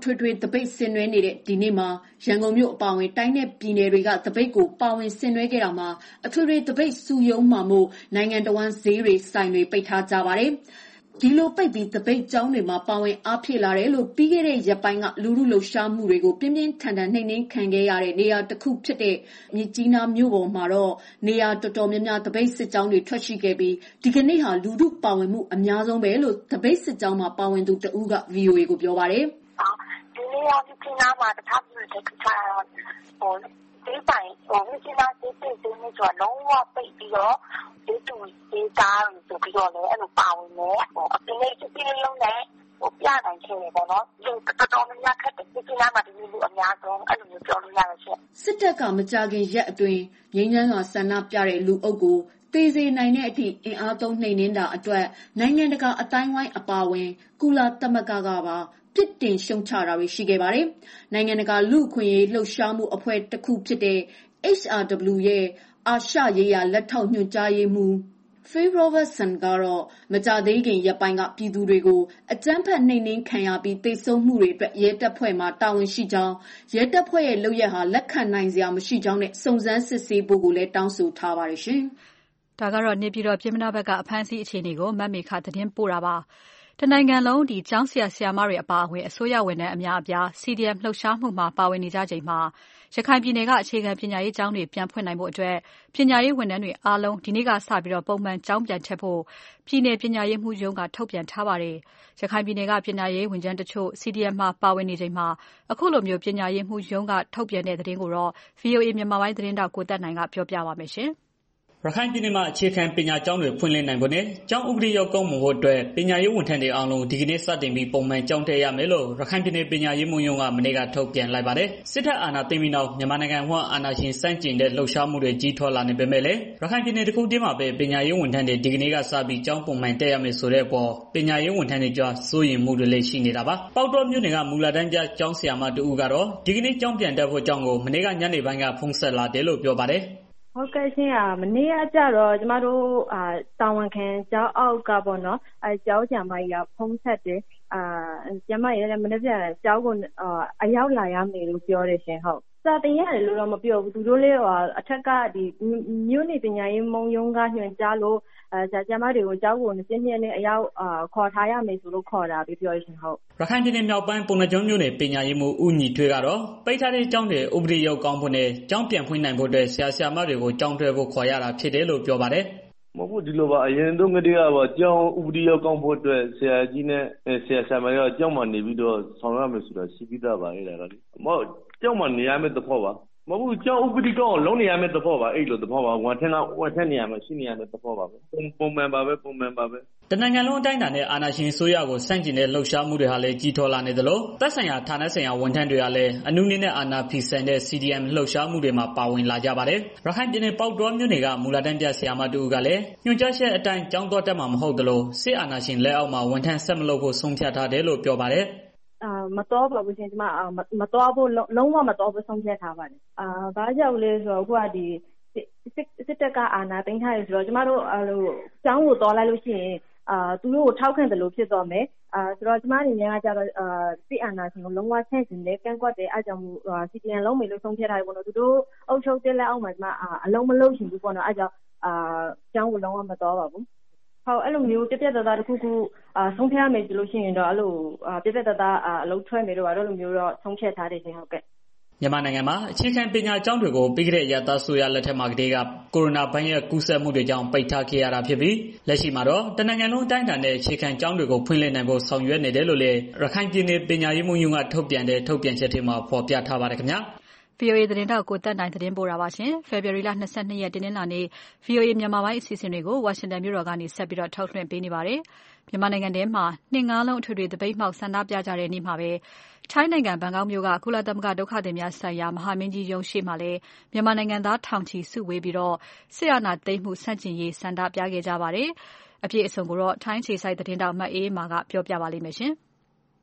Speaker 17: ထွေထွေတပိတ်ဆင်နွှဲနေတဲ့ဒီနေ့မှာရန်ကုန်မြို့အပါအဝင်တိုင်းနဲ့ပြည်နယ်တွေကတပိတ်ကိုပါဝင်ဆင်နွှဲခဲ့တာမှာအထွေထွေတပိတ်စုယုံမှမို့နိုင်ငံတော်ဝန်ဈေးတွေဆိုင်တွေပိတ်ထားကြပါတယ်ဒီလိုပိတ်ပြီးတပိတ်ကျောင်းတွေမှာပါဝင်အားဖြည့်လာတယ်လို့ပြီးခဲ့တဲ့ရက်ပိုင်းကလူလူလှုပ်ရှားမှုတွေကိုပြင်းပြင်းထန်ထန်နှိမ်နှင်းခံခဲ့ရတဲ့နေရာတစ်ခုဖြစ်တဲ့မြစ်ကြီးနားမြို့ပေါ်မှာတော့နေရာတော်တော်များများတပိတ်စစ်ကြောင်းတွေထွက်ရှိခဲ့ပြီးဒီကနေ့ဟာလူထုပါဝင်မှုအများဆုံးပဲလို့တပိတ်စစ်ကြောင်းမှာပါဝင်သူတဦးက ဗီအိုအေ ကိုပြောပါတယ်
Speaker 18: ဒီနေ့ရောက်မြစ်ကြီးနားမှာတခြားပြည်တွေထထားတာဟိုဒီပိုင်းဟိုမြစ်ကြီးနားစစ်စစ်စစ်နဲ့ဆိုတော့လုံးဝပိတ်ပြီးတော့ဒီတူဒီကားဆိုပြီးတော့လည်းအဲ့လိုပါဝင်နေဟိုအပြင်လေးစစ်စစ်လုံးနဲ့ဟိုပြနိုင်ခဲ့တယ်ပေါ့နော်ဒီတော်တော်များများခက်တယ်မြစ်ကြီးနားမှာဒီလိုလူအများဆုံးအဲ့လိုမျိုးပြောလို့ရတယ်ရှင်
Speaker 17: စစ်တပ်ကမကြခင်ရက်အတွင်းငြိမ်းချမ်းစွာဆန္ဒပြတဲ့လူအုပ်ကိုတေးစေနိုင်တဲ့အထိအင်အားသုံးနှိမ်နင်းတာအတွက်နိုင်ငံတကာအတိုင်းဝိုင်းအပါအဝင်ကုလသမဂ္ဂကပါပြစ်တင်ရှုံချတာတွေရှိခဲ့ပါတယ်။နိုင်ငံတကာလူ့အခွင့်အရေးလှုပ်ရှားမှုအဖွဲ့တစ်ခုဖြစ်တဲ့ H R W ရဲ့အာရှရေးရာလက်ထောက်ညွှန်ကြားရေးမှူး Phil Robertson ကတော့မကြသေးခင်ရက်ပိုင်းကပြည်သူတွေကိုအကြမ်းဖက်နှိမ်နင်းခံရပြီးတိတ်ဆုံးမှုတွေအတွက်ရဲတပ်ဖွဲ့မှတာဝန်ရှိကြောင်းရဲတပ်ဖွဲ့ရဲ့လုပ်ရက်ဟာလက်ခံနိုင်စရာမရှိကြောင်းနဲ့စုံစမ်းစစ်ဆေးဖို့ကိုလည်းတောင်းဆိုထားပါတယ်ရှင်
Speaker 2: ။ဒါကတော့နေပြည်တော်ပြည်မနာဘက်ကအဖမ်းဆီးအခြေအနေကိုမတ်မေခသတင်းပို့တာပါ။တနိုင်ငံလုံးဒီကျောင်းဆရာဆရာမတွေအပါအဝင်အစိုးရဝန်ထမ်းအများအပြား C D M လှုပ်ရှားမှုမှာပါဝင်နေကြချိန်မှာရခိုင်ပြည်နယ်ကအခြေခံပညာရေးကျောင်းတွေပြန်ဖွင့်နိုင်ဖို့အတွက်ပညာရေးဝန်ထမ်းတွေအားလုံးဒီနေ့ကစပြီးတော့ပုံမှန်ကျောင်းပြန်တက်ဖို့ပြည်내ပညာရေးမှူးရုံးကထုတ်ပြန်ထားပါတယ်။ရခိုင်ပြည်နယ်ကပညာရေးဝန်ထမ်းတချို့ C D M မှာပါဝင်နေချိန်မှာအခုလိုမျိုးပညာရေးမှူးရုံးကထုတ်ပြန်တဲ့သတင်းကိုတော့ V O A မြန်မာပိုင်းသတင်းတောက်ကိုသက်နိုင်ကပြောပြပါမယ်ရှင်။
Speaker 20: ရခိုင်ပြည်နယ်မှာအခြေခံပညာကျောင်းတွေဖွင့်လှစ်နိုင်ဖို့နဲ့ကျောင်းဥပဒေရောက်ကောင်းမှုအတွက်ပညာရေးဝန်ထမ်းတွေအားလုံးဒီကနေ့စတင်ပြီးပုံမှန်ကျောင်းတက်ရမယ်လို့ရခိုင်ပြည်နယ်ပညာရေးမှူးရုံးကမနေ့ကထုတ်ပြန်လိုက်ပါတယ်။စစ်တပ်အာဏာသိမ်းပြီးနောက်မြန်မာနိုင်ငံကအာဏာရှင်စန့်ကျင်တဲ့လှုပ်ရှားမှုတွေကြီးထွားလာနေပေမဲ့လည်းရခိုင်ပြည်နယ်တစ်ခုတည်းမှာပဲပညာရေးဝန်ထမ်းတွေဒီကနေ့ကစပြီးကျောင်းပုံမှန်တက်ရမယ်ဆိုတဲ့အပေါ်ပညာရေးဝန်ထမ်းတွေကြားစိုးရိမ်မှုတွေလည်းရှိနေတာပါ။ပေါက်တော်မြို့နယ်ကမူလာတန်းပြကျောင်းဆရာမတူဦးကတော့ဒီကနေ့ကျောင်းပြန်တက်ဖို့ကျောင်းကိုမနေ့ကညနေပိုင်းကဖုန်းဆက်လာတယ်လို့ပြောပါတယ်။
Speaker 21: ဟုတ်ကဲ့ရှင်อ่ะမနေ့ကကြတော့ကျမတို့အာတာဝန်ခံကျောင်းအောက်ကပေါ့နော်အဲကျောင်းဆရာမကြီးကဖုန်းဆက်တယ်အာကျမရဲ့မနေ့ပြန်ကျောင်းကိုအာအရောက်လာရမယ်လို့ပြောတယ်ရှင်ဟုတ်စာတင်ရတယ်လို့တော့မပြောဘူးသူတို့လည်းအထက်ကဒီမြို့နယ်ပညာရေးမုံရုံးကညွှန်ကြားလို့အဲဆရာကျမတွေကိုကျောင်းကိုနှစ်နှစ်နဲ့အရောက်အာခေါ်ထားရမယ်ဆိုလို့ခေါ်တာပြီးပြောရှင်ဟုတ်
Speaker 20: ရခိုင်ပြည်နယ်မြောက်ပိုင်းပုံနှကျွန်းမြို့နယ်ပညာရေးမှူးဦးညီထွေးကတော့ပိတ်ထားတဲ့ကျောင်းတွေဥပဒေရောက်ကောင်းဖို့နဲ့ကျောင်းပြန်ဖွင့်နိုင်ဖို့အတွက်ဆရာဆရာမတွေကိုကျောင်းထွက်ဖို့ခေါ်ရတာဖြစ်တယ်လို့ပြောပါတယ်
Speaker 22: မဟုတ်ဘူးဒီလိုပါအရင်တော့ငတိကပေါ့ကျောင်းဥပဒေရောက်ကောင်းဖို့အတွက်ဆရာကြီးနဲ့ဆရာဆရာမတွေကကျောင်းမှာနေပြီးတော့ဆောင်ရမယ်ဆိုတာရှိပြီးသားပါအဲ့ဒါကလေမဟုတ်ကျောင်းမှာနေရမယ့်သဘောပါမဟုတ်ဘူးကျောင်းဥပဒေကောင်းလုံးနေရမယ့်သဘောပါအဲ့လိုသဘောပါဝန်ထမ်းကဝန်ထမ်းနေရမှာရှိနေရမယ့်သဘောပါပဲပုံမှန်ပါပဲပုံမှန်ပါပဲ
Speaker 20: တနိုင်ငံလုံးအတိုင်းအတာနဲ့အာဏာရှင်ဆိုရကိုစန့်ကျင်တဲ့လှုပ်ရှားမှုတွေဟာလည်းကြီးထွားလာနေသလိုသက်ဆိုင်ရာဌာနဆိုင်ရာဝန်ထမ်းတွေကလည်းအနုနည်းနဲ့အာဏာဖီဆန်တဲ့ C D M လှုပ်ရှားမှုတွေမှာပါဝင်လာကြပါတယ်ရခိုင်ပြည်နယ်ပေါက်တော်မြို့နယ်ကမူလာတန်းပြဆရာမတူကလည်းညွှန်ကြားချက်အတိုင်းကျောင်းတော်တက်မှာမဟုတ်သလိုစစ်အာဏာရှင်လက်အောက်မှာဝန်ထမ်းဆက်မလုပ်ဖို့ဆုံးဖြတ်ထားတယ်လို့ပြောပါတယ်
Speaker 21: အာမတော်ပါဘူးရှင်ကျမမတော်ဖို့လုံးဝမတော်ဘူးဆုံးဖြတ်ထားပါတယ်အာဘာကြောင့်လဲဆိုတော့အခုကဒီစစ်တပ်ကအာဏာသိမ်းထားရဆိုတော့ကျမတို့ဟိုကျောင်းကိုတော်လိုက်လို့ရှိရင်အာသူတို့ကိုထောက်ခံတယ်လို့ဖြစ်သွားမယ်အာဆိုတော့ကျမအနေနဲ့ကကြတော့အာစစ်အာဏာရှင်ကိုလုံးဝဆန့်ကျင်တယ်ကန့်ကွက်တယ်အားကြောင့်မို့စီတီအန်လုံးမယ်လို့ဆုံးဖြတ်ထားတယ်ပေါ့နော်သူတို့အုပ်ချုပ်တဲ့လက်အောက်မှာကျမအလုံးမလုံးရှင်ဘူးပေါ့နော်အားကြောင့်အာကျောင်းကိုလုံးဝမတော်ပါဘူးဟုတ်အဲ့လိုမျိုးပြပြတသားတစ်ခုခုအာဆုံးဖြတ်ရမယ်ဆိုလို့ရှိရင်တော့အဲ့လိုပြပြတသားအလုပ်ထွက်မယ်တော့အဲ့လိုမျိုးတော့ဆုံးဖြတ်ထားတယ်ရှင်ဟုတ်ကဲ့
Speaker 20: မြန်မာနိုင်ငံမှာအခြေခံပညာကျောင်းတွေကိုပြီးခဲ့တဲ့ရသဆိုရလက်ထက်မှာကတည်းကကိုရိုနာဗိုင်းရပ်စ်ကူးစက်မှုတွေကြောင့်ပိတ်ထားခဲ့ရတာဖြစ်ပြီးလက်ရှိမှာတော့တနိုင်ငံလုံးအတိုင်းအတာနဲ့အခြေခံကျောင်းတွေကိုဖွင့်လှစ်နိုင်ဖို့ဆောင်ရွက်နေတယ်လို့လည်းရခိုင်ပြည်နယ်ပညာရေးမှူးရုံးကထုတ်ပြန်တဲ့ထုတ်ပြန်ချက်ထဲမှာဖော်ပြထားပါတယ်ခင်ဗျာ
Speaker 2: V O A သတင်းတောက်ကိုတက်နိုင်သတင်းပို့တာပါရှင်။ February လ၂၂ရက်တင်းနှင်းလာနေ့ V O A မြန်မာပိုင်းအစီအစဉ်တွေကိုဝါရှင်တန်မြို့တော်ကနေဆက်ပြီးတော့ထုတ်လွှင့်ပေးနေပါတယ်။မြန်မာနိုင်ငံထဲမှာနှစ်ငါးလုံးအထွေထွေသပိတ်မှောက်ဆန္ဒပြကြတဲ့နေ့မှာပဲထိုင်းနိုင်ငံဘန်ကောက်မြို့ကကုလသမဂ္ဂဒုက္ခသည်များဆိုင်ရာမဟာမင်းကြီးရုံးရှိမှလည်းမြန်မာနိုင်ငံသားထောင်ချီစုဝေးပြီးတော့စစ်အာဏာသိမ်းမှုဆန့်ကျင်ရေးဆန္ဒပြခဲ့ကြပါတယ်။အပြည့်အစုံကိုတော့ထိုင်းခြေဆိုင်သတင်းတောက်မတ်အေးမာကပြောပြပါလိမ့်မယ်ရှင်။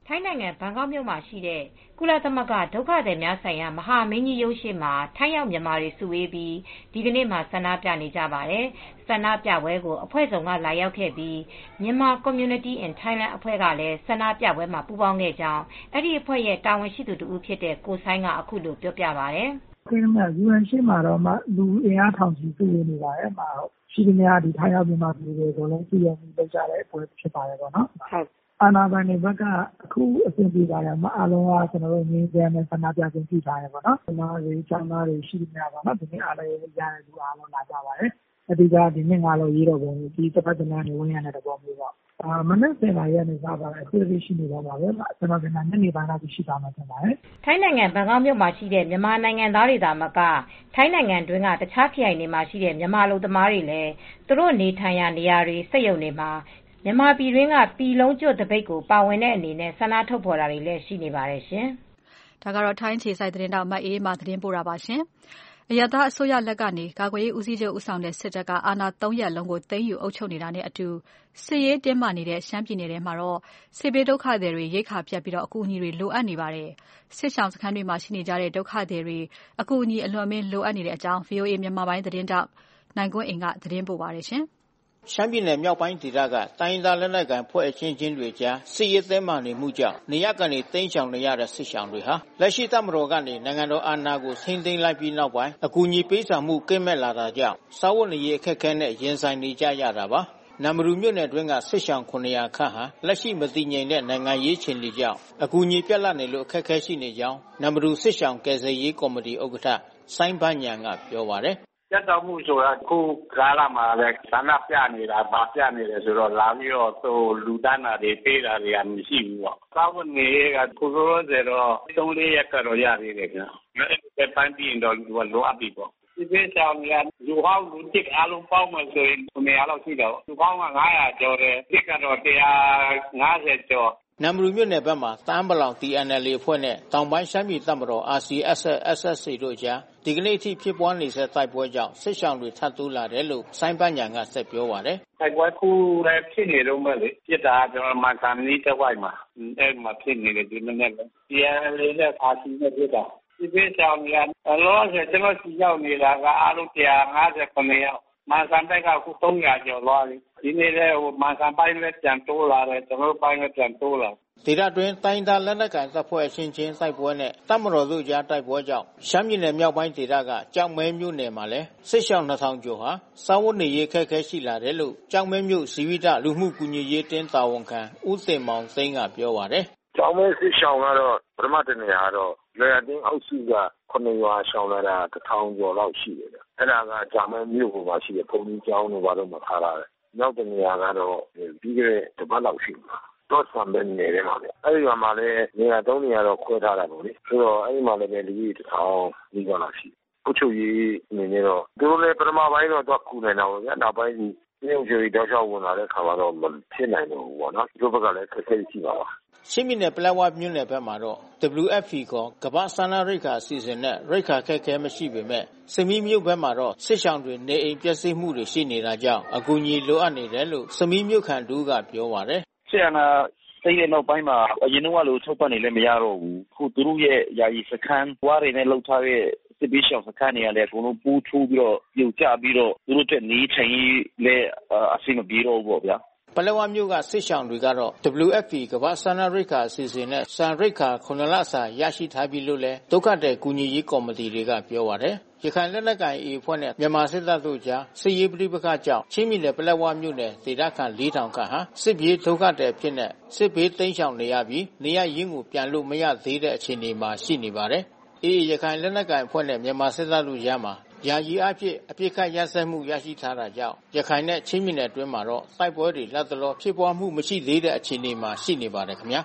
Speaker 1: ထိုင်းနိုင်ငံဘန်ကောက်မြို့မှာရှိတဲ့ကုလသမဂ္ဂဒုက္ခသည်များဆိုင်ရာမဟာမင်းကြီးရုံးရှေ့မှာထိုင်းရောက်မြန်မာတွေစုဝေးပြီးဒီကနေ့မှာဆန္ဒပြနေကြပါတယ်။ဆန္ဒပြပွဲကိုအဖွဲ့စုံကလာရောက်ခဲ့ပြီးမြန်မာ Community in Thailand အဖွဲ့ကလည်းဆန္ဒပြပွဲမှာပူးပေါင်းခဲ့ကြောင်းအဲ့ဒီအဖွဲ့ရဲ့တာဝန်ရှိသူတူဖြစ်တဲ့ကိုဆိုင်ကအခုလိုပြောပြပါတယ်
Speaker 4: ။ခင်ဗျာ ယူ အန် ရှေ့မှာတော့လူအင်အားထောင်ချီစုဝေးနေပါတယ်။မှာရှိသမျှဒီထိုင်းရောက်မြန်မာပြည်တွေကိုလည်းကြည့်ရမှုလုပ်ကြတဲ့ပွဲဖြစ်ပါတယ်ပေါ့နော်။ဟုတ်အာဏာပိုင်တွေဘက်ကအခုအဆင်ပြေပါတယ်မအားလုံးကကျွန်တော်တို့ငင်းကြမ်းနဲ့ဆန္ဒပြခြင်းပြုထားတယ်ပေါ့နော်။ကျွန်တော်တို့ကျောင်းသားတွေရှိနေပါတော့ဒီနေ့အားလည်းရတဲ့လူအားလုံးလာကြပါတယ်။အဓိကဒီနေ့ငါလို့ရေးတော့ပုံဒီတစ်ပတ်တည်းနဲ့ဝင်ရတဲ့ပုံမျိုးပေါ့။အာမနေ့ကလာရနေစားပါတယ်အခုလည်းရှိနေတော့ပါပဲ။ကျွန်တော်ကညနေပိုင်းလောက်ရှိပါမှဖြစ်ပါတယ်
Speaker 1: ။ထိုင်းနိုင်ငံဘန်ကောက်မြို့မှာရှိတဲ့မြန်မာနိုင်ငံသားတွေသာမကထိုင်းနိုင်ငံတွင်းကတခြားခရိုင်တွေမှာရှိတဲ့မြန်မာလူသမားတွေလည်းသူတို့နေထိုင်ရာနေရာတွေစက်ရုံတွေမှာမြန်မာပြည်တွင်းကပြည်လုံးကျွတ်တပိတ်ကိုပါဝင်တဲ့အနေနဲ့ဆန္ဒထုတ်ဖော်တာတွေလည်းရှိနေပါတယ်ရှင်
Speaker 2: ။ဒါကတော့ထိုင်းခြေဆိုင်သတင်းတော်မအေးမာသတင်းပို့တာပါရှင်။အရသာအစိုးရလက်ကနေကာကွယ်ရေးဦးစီးချုပ်ဦးဆောင်တဲ့စစ်တပ်ကအာဏာသုံးရက်လုံးကိုသိမ်းယူအုပ်ချုပ်နေတာနဲ့အတူစစ်ရေးတင်းမာနေတဲ့ရှမ်းပြည်နယ်ထဲမှာတော့စစ်ဘေးဒုက္ခသည်တွေရိတ်ခါပြတ်ပြီးတော့အကူအညီတွေလိုအပ်နေပါတယ်။စစ်ဆောင်စခန်းတွေမှာရှိနေကြတဲ့ဒုက္ခသည်တွေအကူအညီအလွန်မင်းလိုအပ်နေတဲ့အကြောင်း ဗွီအိုအေ မြန်မာပိုင်းသတင်းတောက်နိုင်ကွန်းအိမ်ကသတင်းပို့ပါတယ်ရှင်။
Speaker 23: ရှမ်းပြည်နယ်မြောက်ပိုင်းဒေသကတိုင်းသားလက်နက်ကိုင်ဖွဲ့အချင်းချင်းတွေကြားစစ်ရေးသင်းမာနေမှုကြောင့်နေရကနေတိမ်းရှောင်နေရတဲ့စစ်ရှောင်တွေဟာလက်ရှိတပ်မတော်ကနေနိုင်ငံတော်အာဏာကိုထိန်းသိမ်းလိုက်ပြီးနောက်ပိုင်းအကူအညီပေးဆောင်မှုကင်းမဲ့လာတာကြောင့်စာဝတ်နေရေးအခက်အခဲနဲ့ရင်ဆိုင်နေကြရတာပါ။နမ်ဘရူမြို့နယ်တွင်းကစစ်ရှောင်ခုနှစ်ရာခန့်ဟာလက်ရှိမတည်ငြိမ်တဲ့နိုင်ငံရေးခြေအနေကြောင့်အကူအညီပြတ်လတ်နေလို့အခက်အခဲရှိနေကြောင်းနမ်ဘရူစစ်ရှောင်ကယ်ဆယ်ရေးကော်မတီဥက္ကဋ္ဌစိုင်းဘညံကပြောပါတယ်
Speaker 24: ပြတ်တော်မှုဆိုတာခုကာလမှာလည်းဆန္ဒပြနေတာဗာပြနေတယ်ဆိုတော့လာပြီးတော့သူလူတန်းတာတွေပေးတာတွေကမရှိဘူးပေါ့။သာဝန်နေကခုလိုဆိုတော့သုံးလေးရက်ကတော့ရသေးတယ်ခင်ဗျ။အဲ့ဒီပိုင်းပြီးရင်တော့လိုအပ်ပြီပေါ့။ဒီပေးဆောင်ကလူဟောင်းလူတစ်အားလုံးပေါင်းမှဆိုရင်ဒီနေရာလောက်ရှိတော့လူပေါင်းကငါးရာကျော်တယ်တစ်ကတော့တစ်ရာငါးဆယ်ကျော်
Speaker 23: နမ်ဘရူမြို့နယ်ဘက်မှာတမ်းပလောင် တီ အန် အယ်လ် အေ အဖွဲ့နဲ့တောင်ပိုင်းရှမ်းပြည်တပ်မတော် အာ စီ အက်စ် အက် အက်စ် စီ တို့ကြားဒီကနေ့အထိဖြစ်ပွားနေတဲ့တိုက်ပွဲကြောင့်စစ်ရှောင်တွေထပ်တိုးလာတယ်လို့စိုင်းပညာကဆက်ပြောပါတယ်
Speaker 24: ။တိုက်ပွဲခုလည်းဖြစ်နေတော့မဲ့လေပြစ်တာကျွန်တော်မှကန်နီးတစ်ဝိုက်မှာအဲ့မှာဖြစ်နေတယ်ဒီနေ့လည်း တီ အန် အယ်လ် အေ နဲ့ အာ စီ နဲ့ပြစ်တာဒီပေးဆောင်ကအလောဆယ်ကျွန်တော်စီရောက်နေတာကအားလုံးတစ်ရာငါးဆယ်ခုနှစ်ယောက်မန်စံတိုက်ကခုသုံးရာကျော်သွားပြီဒီနေ့လည်းဟိုမန်စံပိုင်းလည်းပြန်တိုးလာတယ်ကျွန်တော်ပိုင်းလည်းပြန်တိုးလာ
Speaker 23: ဒေသတွင်းတိုင်းသားလက်နက်ကိုင်တပ်ဖွဲ့အချင်းချင်းတိုက်ပွဲနဲ့တပ်မတော်တို့ကြားတိုက်ပွဲကြောင့်ရှမ်းပြည်နယ်မြောက်ပိုင်းဒေသကကြောက်မဲမြို့နယ်မှာလည်းစစ်ရှောင်းနှစ်ထောင်ကျော်ဟာစာဝတ်နေရေးခက်ခဲရှိလာတယ်လို့ကြောက်မဲမြို့ဇီဝိတလူမှုကူညီရေးတင်းတာဝန်ခံဦးစင်မောင်သိန်းကပြောပါတယ်
Speaker 25: ကြောက်မဲစစ်ရှောင်းကတော့ပထမတနေရာတော့လေအတင်းအောက်စုကခုနှစ်ရွာရှောင်းလာတာတစ်ထောင်ကျော်လောက်ရှိတယ်အဲ့ဒါကကြောက်မဲမြို့ပေါ်မှာရှိတဲ့ပုံကြီးကျောင်းတွေဘာလို့မထားရလဲနောက်တနေရာကတော့ပြီးခဲ့တဲ့တစ်ပတ်လောက်ရှိမှာတော့ဆံပဲနေတယ်မှာလေအဲ့ဒီမှာလည်းနေရာသုံးနေရာတော့ခွဲထားတာပေါ့လေဆိုတော့အဲ့ဒီမှာလည်းလူကြီးတစ်ထောင်ကြီးတော့လာရှိပုတ်ချူကြီးနေနေတော့သူတို့လည်းပထမပိုင်းတော့တော့ကူနေတာပေါ့ဗျာနောက်ပိုင်းကြီးပြုံးချရီတော့ရှောက်ဝင်လာတဲ့ခါမှာတော့မဖြစ်နိုင်တော့ဘူးပေါ့နော်ဒီဘက်ကလည်းခက်ခဲရှိပါပါ
Speaker 23: ချင်းပြည်နယ်ပလက်ဝမြို့နယ်ဘက်မှာတော့ ဒဗ်လိူ အက်ဖ် ပီ ခေါ်ကမ္ဘာ့စားနပ်ရိက္ခာအစီအစဉ်နဲ့ရိက္ခာခက်ခဲမရှိပေမဲ့စမီးမြို့ဘက်မှာတော့စစ်ရှောင်တွေနေအိမ်ပျက်စီးမှုတွေရှိနေတာကြောင့်အကူအညီလိုအပ်နေတယ်လို့စမီးမြို့ခံတူကပြောပါတယ်
Speaker 24: ဆရာနာသိတဲ့နောက်ပိုင်းမှာအရင်ကလိုထုတ်ပတ်နေလည်းမရတော့ဘူးခုသူတို့ရဲ့ယာယီစခန်းဝါးတွေနဲ့လှုပ်ထားတဲ့စစ်ပေးရှောင်စခန်းတွေကလည်းအကုန်လုံးပူးထိုးပြီးတော့ပြုတ်ကျပြီးတော့သူတို့တက်နေထိုင်လည်းအဆင်မပြေတော့ဘူးပေါ့ဗျာ
Speaker 23: ပလက်ဝမြို့ကစစ်ရှောင်တွေကတော့ ဒဗ်လိူ အက်ဖ် ပီ ကမ္ဘာ့စားနပ်ရိက္ခာအစီအစဉ်နဲ့ဆန်ရိက္ခာခုနစ်လစာရရှိထားပြီလို့လည်းဒုက္ခသည်ကူညီရေးကော်မတီတွေကပြောပါတယ်ရခိုင်လက်နက်ကိုင် အေ အဖွဲ့နဲ့မြန်မာစစ်တပ်တို့ကြားစစ်ရေးပဋိပက္ခကြောင့်ချင်းပြည်နယ်ပလက်ဝမြို့နယ်ဒေသခံလေးထောင်ခန့်ဟာစစ်ပြေးဒုက္ခသည်ဖြစ်နေစစ်ဘေးတိမ်းရှောင်နေရပြီးနေရရင်းကိုပြန်လို့မရသေးတဲ့အခြေအနေမှာရှိနေပါတယ်အေးရခိုင်လက်နက်ကိုင်အဖွဲ့နဲ့မြန်မာစစ်တပ်တို့ကြားမှာယာယီအဖြစ်အပြစ်ခတ်ရစဲမှုရရှိထားတာကြောင့်ရခိုင်နဲ့ချင်းပြည်နယ်အတွင်းမှာတော့တိုက်ပွဲတွေလက်တလောဖြစ်ပွားမှုမရှိသေးတဲ့အခြေအနေမှာရှိနေပါတယ်ခင်ဗျာ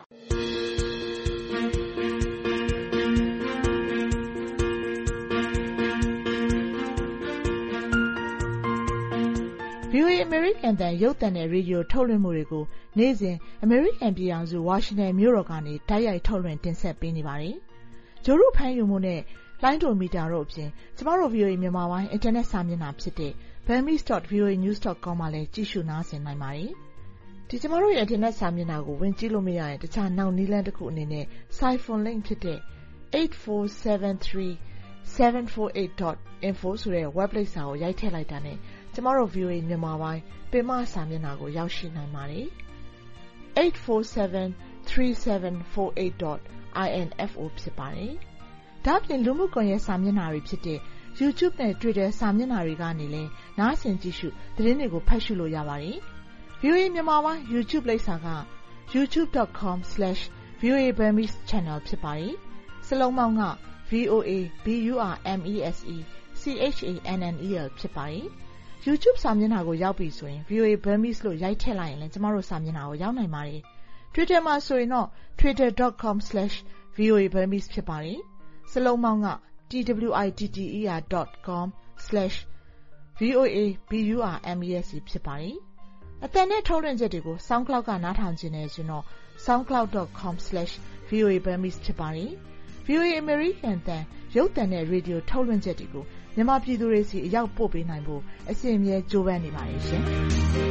Speaker 6: ဗွီအိုအေ American တန်ရုပ်သံနဲ့ရေဒီယိုထုတ်လွှင့်မှုတွေကိုနေ့စဉ် American ပြည်ထောင်စုဝါရှင်တန်မြို့တော်ကနေတိုက်ရိုက်ထုတ်လွှင့်တင်ဆက်ပေးနေပါတယ်။ဂျိုရုဖမ်းယူမှုနဲ့လိုင်းဒိုမီတာတို့အပြင်ကျမတို့ ဗွီအိုအေ မြန်မာပိုင်းအင်တာနက်စာမျက်နှာဖြစ်တဲ့ burmese dot v o a news dot com မှာလည်းကြည့်ရှုနားဆင်နိုင်ပါတယ်။ဒီကျမတို့ရဲ့ internet စာမျက်နှာကိုဝင်ကြည့်လို့မရရင်တခြားနောက်နည်းလမ်းတစ်ခုအနေနဲ့ Siphon link ဖြစ်တဲ့ eight four seven three seven four eight dot info ဆိုတဲ့ web page စာကိုရိုက်ထည့်လိုက်တာနဲ့ကျမတို့ V O A မြန်မာပိုင်းပင်မစာမျက်နှာကိုရောက်ရှိနိုင်ပါတယ်။ eight four seven three seven four eight dot info ဖြစ်ပါတယ်။ဒါ့အပြင်လူမှုကွန်ရက်စာမျက်နှာတွေဖြစ်တဲ့ YouTube နဲ့ Twitter စာမျက်နှာတွေကနေလည်းနားဆင်ကြည့်ရှုသတင်းတွေကိုဖတ်ရှုလို့ရပါတယ်။ V O A မြန်မာပိုင်း YouTube လိပ်စာက youtube dot com slash V O A Burmese channel ဖြစ်ပါတယ်။စလုံးပေါင်းက V O A B U R M E S E C H A N N E L ဖြစ်ပါတယ်။ YouTube စာမျက်နှာကိုရောက်ပြီဆိုရင် V O A Burmese လို့ရိုက်ထည့်လိုက်ရင်လည်းကျမတို့စာမျက်နှာကိုရောက်နိုင်ပါတယ်။ Twitter မှာဆိုရင်တော့ twitter dot com slash V O A Burmese ဖြစ်ပါတယ်။စလုံးပေါင်းက twitter dot com slash V O A B U R M E S E ဖြစ်ပါတယ်။အသံနဲ့ထုတ်လွှင့်ချက်တွေကို SoundCloud ကနားထောင်ခြင်းနဲ့ဆိုတော့ soundcloud dot com slash V O A Burmese ဖြစ်ပါတယ်။ V O A American တန်ရုပ်သံနဲ့ရေဒီယိုထုတ်လွှင့်ချက်တွေကိုမြန်မာပြည်သူတွေစီအရောက်ပို့ပေးနိုင်ဖို့အစဉ်အမြဲကြိုးပမ်းနေပါတယ်ရှင်။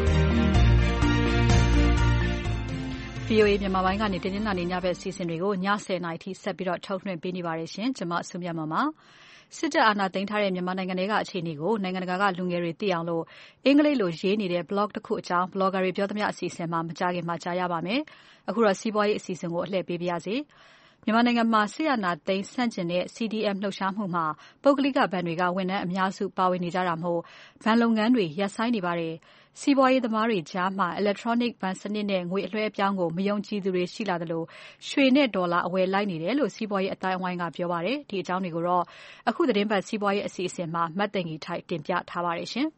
Speaker 2: V O A မြန်မာပိုင်းကနေတင်းနှာနေညဘက်စီစဉ်တွေကိုညဆယ်နာရီထိဆက်ပြီးတော့ထုတ်လွှင့်ပေးနေပါတယ်ရှင်။ကျွန်မဆုမြတ်မပါစစ်တပ်အာဏာသိမ်းထားတဲ့မြန်မာနိုင်ငံတွေကအခြေအနေကိုနိုင်ငံတကာကလူငယ်တွေသိအောင်လို့အင်္ဂလိပ်လိုရေးနေတဲ့ blog တစ်ခုအကြောင်း blogger တွေပြောသမျှအစီအစဉ်မှာမကြားခင်မှာကြားရပါမယ်။အခုတော့စီးပွားရေးအစီအစဉ်ကိုအလှည့်ပေးပါရစေ။မြန်မာနိုင်ငံမှာဆီယနာသိန်းဆန့်ကျင်တဲ့ C D M လှုပ်ရှားမှုမှာပုဂ္ဂလိကဘဏ်တွေကဝန်ထမ်းအများစုပါဝင်နေကြတာမို့ဘဏ်လုပ်ငန်းတွေရပ်ဆိုင်းနေပါတယ်။စီးပွားရေးသမားတွေကြားမှာ electronic ဘဏ်စနစ်နဲ့ငွေအလွှဲအပြောင်းကိုမယုံကြည်သူတွေရှိလာသလိုရွှေနဲ့ဒေါ်လာအဝယ်လိုက်နေတယ်လို့စီးပွားရေးအတိုင်းအဝိုင်းကပြောပါတယ်။ဒီအကြောင်းတွေကိုတော့အခုသတင်းပတ်စီးပွားရေးအစီအစဉ်မှာမတ်သိင်္ဂီထိုက်တင်ပြထားပါတယ်ရှင်။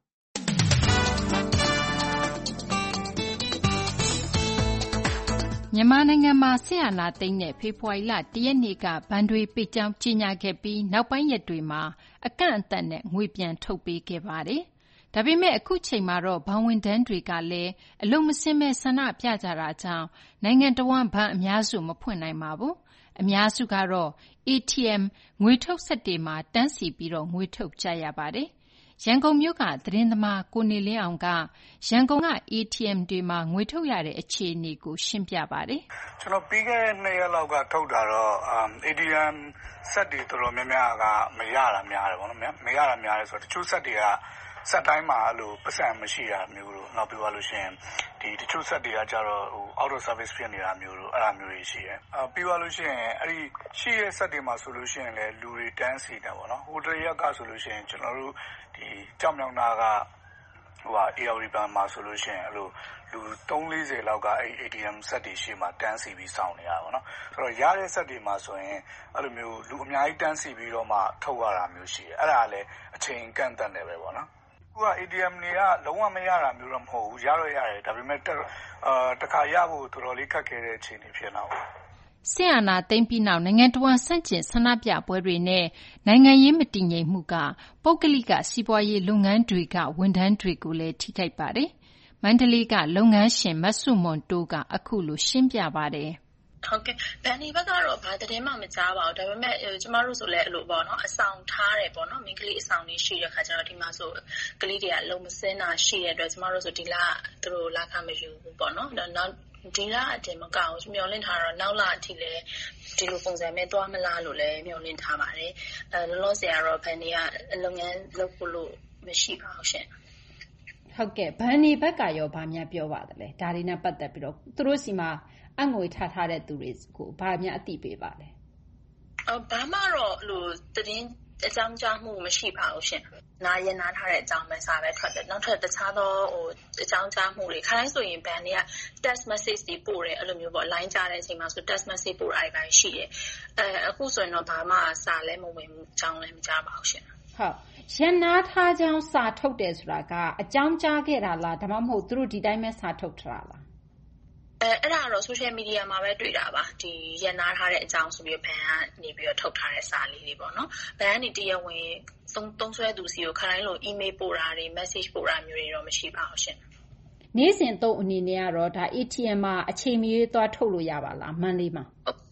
Speaker 2: မြန်မာနိုင်ငံမှာစစ်အာဏာသိမ်းတဲ့ဖေဖော်ဝါရီလတရက်နေ့ကဘဏ်တွေပိတ်ကြောင်းကြေညာခဲ့ပြီးနောက်ပိုင်းရက်တွေမှာအကန့်အသတ်နဲ့ငွေပြန်ထုတ်ပေးခဲ့ပါတယ်။ဒါပေမဲ့အခုချိန်မှာတော့ဘဏ်ဝန်ထမ်းတွေကလည်းအလုပ်မဆင်းမဲ့ဆန္ဒပြကြတာကြောင့်နိုင်ငံတော်ဝန်ဘဏ်အများစုမဖွင့်နိုင်ပါဘူး။အများစုကတော့ A T M ငွေထုတ်စက်တွေမှာတန်းစီပြီးတော့ငွေထုတ်ကြရပါတယ်။ရန်ကုန်မြို့ကသတင်းသမားကိုနေလင်းအောင်ကရန်ကုန်က A T M တွေမှာငွေထုတ်ရတဲ့အခြေအနေကိုရှင်းပြပါတယ်
Speaker 3: ။ကျွန်တော်ပြီးခဲ့တဲ့နှစ်ရက်လောက်ကထုတ်တာတော့ A T M စက်တွေတော်တော်များများကမရတာများတယ်ပေါ့နော်။မရတာများတယ်ဆိုတော့တချို့စက်တွေကစက်တိုင်းမှာအဲ့လိုပတ်စံမရှိတာမျိုးလို့နောက်ပြောရလို့ရှိရင်ဒီတချို့စက်တွေကကြတော့ဟို out of service ဖြစ်နေတာမျိုးလို့အဲ့လိုမျိုးတွေရှိတယ်။ပြီးသွားလို့ရှိရင်အဲ့ဒီရှိရဲ့စက်တွေမှာဆိုလို့ရှိရင်လည်းလူတွေတန်းစီတယ်ပေါ့နော်။ဟိုတရက်ကဆိုလို့ရှိရင်ကျွန်တော်တို့ဒီကြောက်မြောင်နာကဟိုဟာ A R D ဘဏ်မှာဆိုလို့ရှိရင်အဲ့လိုလူသုံးလေးဆယ်လောက်ကအဲ့ A T M စက်တွေရှိမှတန်းစီပြီးစောင့်နေတာပေါ့နော်။ဆိုတော့ရတဲ့စက်တွေမှာဆိုရင်အဲ့လိုမျိုးလူအများကြီးတန်းစီပြီးတော့မှထုတ်ရတာမျိုးရှိတယ်။အဲ့ဒါလည်းအချိန်ကန့်သတ်နေပဲပေါ့နော်။အခုက A T M တွေကလုံးဝမရတာမျိုးတော့မဟုတ်ဘူးရတော့ရတယ်ဒါပေမဲ့အာတခါရဖို့တော်တော်လေးခက်ခဲတဲ့အခြေအနေဖြစ်နေတာ
Speaker 2: ။စစ်အာဏာသိမ်းပြီးနောက်နိုင်ငံတော်ဝန်ဆန့်ကျင်ဆန္ဒပြပွဲတွေနဲ့နိုင်ငံရေးမတည်ငြိမ်မှုကပုဂ္ဂလိကစီးပွားရေးလုပ်ငန်းတွေကဝန်ထမ်းတွေကိုလည်းထိခိုက်ပါတယ်။မန္တလေးကလုပ်ငန်းရှင်မဆုမွန်တိုးကအခုလိုရှင်းပြပါတယ်။
Speaker 5: ဟုတ်ကဲ့ဘန်ဒီဘက်ကတော့ဘာသတင်းမှမကြားပါဘူးဒါပေမဲ့ကျမတို့ဆိုလည်းအဲ့လိုပေါ့နော်အဆောင်ထားတယ်ပေါ့နော်မိန်းကလေးအဆောင်လေးရှိတဲ့ခါကျတော့ဒီမှာဆိုကလေးတွေကလုံမစင်းတာရှိတဲ့အတွက်ကျမတို့ဆိုဒီလသူတို့လာခမယူဘူးပေါ့နော်နောက်ဒီလအတင်မကောက်မျောလင့်ထားတော့နောက်လအထိလည်းဒီလိုပုံစံနဲ့သွားမလားလို့လည်းမျောလင့်ထားပါတယ်အဲလောလောဆယ်ကတော့ဘန်ဒီကလုပ်ငန်းလုပ်ဖို့လို့မရှိပါဘူးရှင်
Speaker 2: ဟုတ်ကဲ့ဘန်ဒီဘက်ကရောဗာများပြောပါသလဲဒါတွေနဲ့ပတ်သက်ပြီးတော့သူတို့စီမှာအငွေထားထားတဲ့သူတွေကိုဗာများအသိပေးပါလဲ
Speaker 5: အော်ဘာမှတော့လို့တင်းအကြောင်းကြားမှုမရှိပါဘူးရှင်နားရင်နားထားတဲ့အကြောင်းပဲစာပဲထွက်တယ်နောက်ထပ်တခြားသောဟိုအကြောင်းကြားမှုတွေခါတိုင်းဆိုရင်ဘန်တွေက test message တွေပို့တယ်အဲ့လိုမျိုးပေါ့ line ကြားတဲ့အချိန်မှာဆို test message ပို့တာတွေရှိတယ်အဲအခုဆိုရင်တော့ဘာမှစာလည်းမဝင်ဘူးအကြောင်းလည်းမကြားပါဘူးရှင်
Speaker 2: ဟုတ်ရန်နာထားကြောင်းစာထုတ်တယ်ဆိုတာကအကြောင်းကြားခဲ့တာလားဒါမှမဟုတ်သူတို့ဒီတိုင်းပဲစာထုတ်ထားတာလား
Speaker 5: အဲအဲ့ဒါတော့ social media မှာပဲတွေ့တာပါဒီရန်နာထားတဲ့အကြောင်းဆိုပြီးဘန်ကနေပြီးတော့ထုတ်ထားတဲ့စာလေးတွေပေါ့နော်ဘန်ကနေတရားဝင်သုံးသုံးဆွဲသူစီကိုခရိုင်းလို့ email ပို့တာတွေ message ပို့တာမျိုးတွေတော့မရှိပါဘူးရှင်
Speaker 2: နေ့စဉ်သုံးအနေနဲ့ကတော့ဒါ A T M မှာအချိန်မီသွားထုတ်လို့ရပါလားမန်လေးမှာ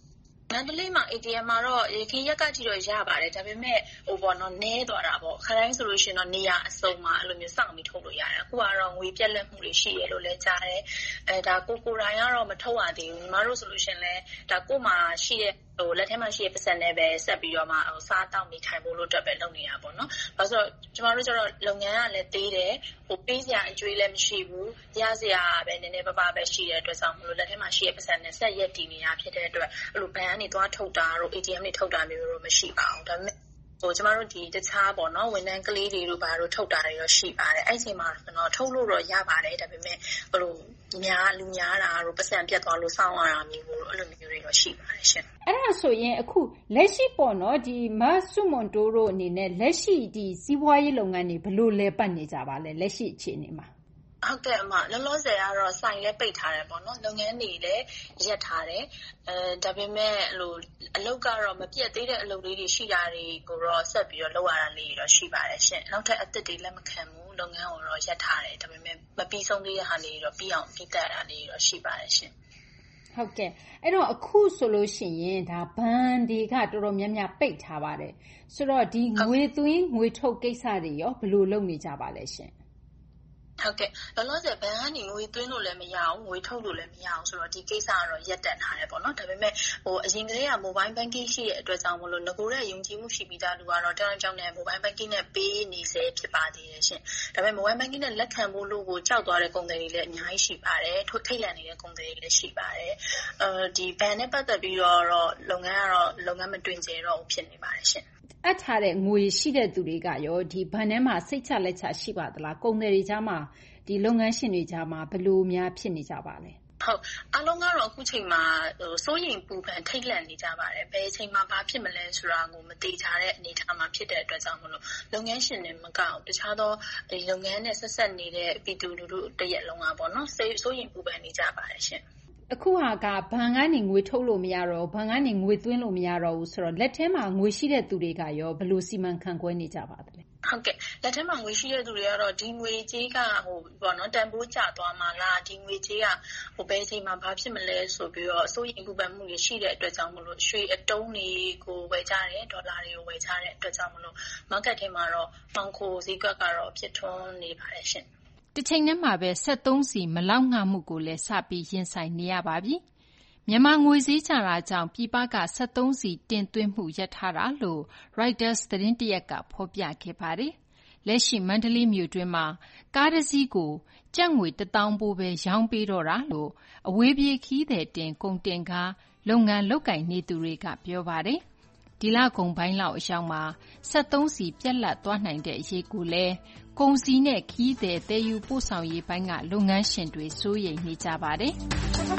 Speaker 5: မန္တလေးမှာ အေ တီ အမ် မှာတော့ရခိုင်ရက်ကကြည့်တော့ရပါတယ်ဒါပေမဲ့ဟိုပေါ့နော်နည်းသွားတာပေါ့ခရိုင်းဆိုလို့ရှိရင်တော့နေရအစုံမှာအဲ့လိုမျိုးစောင့်ပြီးထုတ်လို့ရတယ်အခုကတော့ငွေပြက်လက်မှုတွေရှိရလို့လည်းကြားတယ်အဲဒါကိုကိုတိုင်းကတော့မထုတ်ရသေးဘူးညီမတို့ဆိုလို့ရှိရင်လည်းဒါကိုမှရှိတဲ့ဟိုလက်ထဲမှာရှိတဲ့ပတ်စံနဲ့ပဲဆက်ပြီးတော့မှဟိုစားတောက်နေထိုင်ဖို့လို့အတွက်ပဲလုပ်နေတာပေါ့နော်။ဘာလို့ဆိုတော့ကျမတို့ကျတော့လုပ်ငန်းကလည်းသေးတယ်ဟိုပေးစရာအကျွေးလည်းမရှိဘူးရစရာပဲနည်းနည်းပါးပါးပဲရှိတဲ့အတွက်ကြောင့်မလို့လက်ထဲမှာရှိတဲ့ပတ်စံနဲ့ဆက်ရက်တည်နေတာဖြစ်တဲ့အတွက်အဲ့လိုဘဏ်ကနေသွားထုတ်တာတို့ အေ တီ အမ် တွေထုတ်တာမျိုးတော့မရှိပါဘူး။ဒါပေမဲ့ဟိုကျမတို့ဒီတခြားပေါ့နော်ဝန်ထမ်းကလေးတွေတို့ဘာလို့ထုတ်တာတွေတော့ရှိပါတယ်အဲ့ဒီမှာကျွန်တော်ထုတ်လို့တော့ရပါတယ်ဒါပေမဲ့ဘယ်လိုများလူများတာတို့ပတ်စံပြတ်သွားလို့စောင်းရတာမျိုးတို့အဲ့လိုမျိုးတွေတော့ရှိပါတယ်ရှင်
Speaker 7: အဲ့ဒါဆိုရင်အခုလက်ရှိပေါ့နော်ဒီမဆုမွန်တိုးတို့အနေနဲ့လက်ရှိဒီစီးပွားရေးလုပ်ငန်းတွေဘယ်လိုလဲပတ်နေကြပါလဲလက်ရှိအခြေအနေမှာ
Speaker 5: ဟုတ်ကဲ့အမလောလောဆယ်ကတော့ဆိုင်လည်းပိတ်ထားတယ်ပေါ့နော်လုပ်ငန်းတွေလည်းရပ်ထားတယ်အဲဒါပေမဲ့ဟိုအလုပ်ကတော့မပြတ်သေးတဲ့အလုပ်လေးတွေရှိတာတွေကိုတော့ဆက်ပြီးတော့လုပ်ရတာလေးတွေတော့ရှိပါတယ်ရှင်နောက်ထပ်အသစ်တွေလည်းမခံဘူးလုပ်ငန်းကိုတော့ရပ်ထားတယ်ဒါပေမဲ့မပြီးဆုံးသေးတဲ့ဟာလေးတွေတော့ပြီးအောင်ပြီးတတ်တာလေးတွေတော့ရှိပါတယ်ရှင်
Speaker 7: ဟုတ်ကဲ့အဲ့တော့အခုဆိုလို့ရှိရင်ဒါဘန်တွေကတော်တော်များများပိတ်ထားပါတယ်ဆိုတော့ဒီငွေသွင်းငွေထုတ်ကိစ္စတွေရောဘယ်လိုလုပ်နေကြပါလဲရှင်
Speaker 5: ဟုတ်ကဲ့လောလောဆယ်ဘဏ်ကနေငွေသွင်းလို့လည်းမရအောင်ငွေထုတ်လို့လည်းမရအောင်ဆိုတော့ဒီကိစ္စကတော့ရပ်တန့်ထားတယ်ပေါ့နော်ဒါပေမဲ့ဟိုအရင်ကတည်းက mobile banking ရှိတဲ့အတွက်ကြောင့်မလို့ငကိုတဲ့ယုံကြည်မှုရှိပြီးသားလူကတော့တောင်းတောင်းနဲ့ mobile banking နဲ့ပေးနေစေဖြစ်ပါသေးတယ်ရှင်ဒါပေမဲ့ mobile banking နဲ့လက်ခံဖို့လို့ကိုကြောက်သွားတဲ့ကုန်သည်တွေလည်းအများကြီးရှိပါတယ်ထို့ထိတ်လန့်နေတဲ့ကုန်သည်တွေလည်းရှိပါတယ်အဲဒီဘဏ်နဲ့ပတ်သက်ပြီးတော့လုပ်ငန်းကတော့လုပ်ငန်းမတွင်ကျတော့ဘူးဖြစ်နေပါတယ်ရှင်
Speaker 7: အပ်ထားတဲ့ငွေရှိတဲ့သူတွေကရောဒီဘဏ်ထဲမှာစိတ်ချလက်ချရှိပါသလားကုန်သည်တွေကြားမှာဒီလုပ်ငန်းရှင်တွေကြားမှာဘယ်လိုများဖြစ်နေကြပါလဲ
Speaker 5: ဟုတ်အလုံးကတော့အခုချိန်မှာဟိုစိုးရိမ်ပူပန်ထိတ်လန့်နေကြပါတယ်ဘယ်အချိန်မှာဘာဖြစ်မလဲဆိုတာကိုမသိကြတဲ့အနေအထားမှာဖြစ်တဲ့အတွက်ကြောင့်မလို့လုပ်ငန်းရှင်တွေမကောက်တခြားသောဒီလုပ်ငန်းနဲ့ဆက်ဆက်နေတဲ့ပြည်သူလူထုတရက်လုံးကပေါ့နော်စိုးရိမ်ပူပန်နေကြပါတယ်ရှင်
Speaker 7: အခုဟာကဘဏ်ကနေငွေထုတ်လို့မရတော့ဘဏ်ကနေငွေသွင်းလို့မရတော့ဘူးဆိုတော့လက်ထဲမှာငွေရှိတဲ့သူတွေကရောဘယ်လိုစီမံခန့်ခွဲနေကြပါသလဲ
Speaker 5: ဟုတ်ကဲ့လက်ထဲမှာငွေရှိတဲ့သူတွေကတော့ဒီငွေကြေးကဟိုပေါ့နော်တန်ဖိုးကျသွားမှလားဒီငွေကြေးကဟိုဘယ်အချိန်မှာဘာဖြစ်မလဲဆိုပြီးတော့အစိုးရပူပန်မှုတွေရှိတဲ့အတွက်ကြောင့်မလို့ရွှေအတုံးတွေကိုဝယ်ကြတယ်ဒေါ်လာတွေကိုဝယ်ကြတဲ့အတွက်ကြောင့်မလို့ market ထဲမှာတော့မှောင်ခိုဈေးကွက်ကတော့ဖြစ်ထွန်းနေပါတယ်ရှင်
Speaker 7: တစ်ချိန်တည်းမှာပဲစက်သုံးဆီမလောက်ငှမှုကိုလည်းစပြီးရင်ဆိုင်နေရပါပြီ။မြန်မာငွေဈေးကျတာကြောင့်ပြည်ပကစက်သုံးဆီတင်သွင်းမှုရပ်ထားတာလို့ Reuters သတင်းတရက်ကဖော်ပြခဲ့ပါတယ်။လက်ရှိမန္တလေးမြို့တွင်းမှာကားတစ်စီးကိုကျပ်ငွေတစ်သောင်းပိုပဲရောင်းပေးတော့တာလို့အဝေးပြေးခီးသည်တင်ကုန်တင်ကားလုပ်ငန်းလုပ်ကိုင်နေသူတွေကပြောပါတယ်။ဒီလကုန်ပိုင်းလောက်အရောက်မှာစက်သုံးဆီပြတ်လတ်သွားနိုင်တဲ့အရေးကိုလည်းကုန်စည်နဲ့ခီးသည်တည်ယူပို့ဆောင်ရေးပိုင်းကလုပ်ငန်းရှင်တွေစိုးရိမ်နေကြပါတယ်။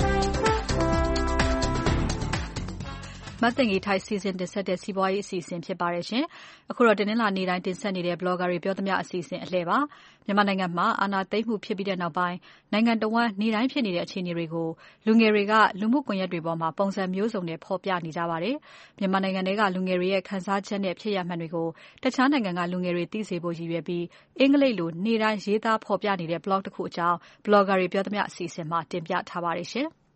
Speaker 7: မတ်တင်ကြီးထိုက်စီစဉ်တင်ဆက်တဲ့စီးပွားရေးအစီအစဉ်ဖြစ်ပါတယ်ရှင်။အခုတော့တင်းနှလာနေတိုင်းတင်ဆက်နေတဲ့ blogger တွေပြောသမျှအစီအစဉ်အလှည့်ပါ။မြန်မာနိုင်ငံမှာအာဏာသိမ်းမှုဖြစ်ပြီးတဲ့နောက်ပိုင်းနိုင်ငံတော်ဝန်နေတိုင်းဖြစ်နေတဲ့အခြေအနေတွေကိုလူငယ်တွေကလူမှုကွန်ရက်တွေပေါ်မှာပုံစံမျိုးစုံနဲ့ဖော်ပြနေကြပါတယ်။မြန်မာနိုင်ငံတွေကလူငယ်တွေရဲ့ခံစားချက်နဲ့ဖြစ်ရမှန်တွေကိုတခြားနိုင်ငံကလူငယ်တွေသိစေဖို့ရည်ရွယ်ပြီးအင်္ဂလိပ်လိုနေတိုင်းရေးသားဖော်ပြနေတဲ့ blog တစ်ခုအကြောင်း blogger တွေပြောသမျှအစီအစဉ်မှာတင်ပြထားပါတယ်ရှင်။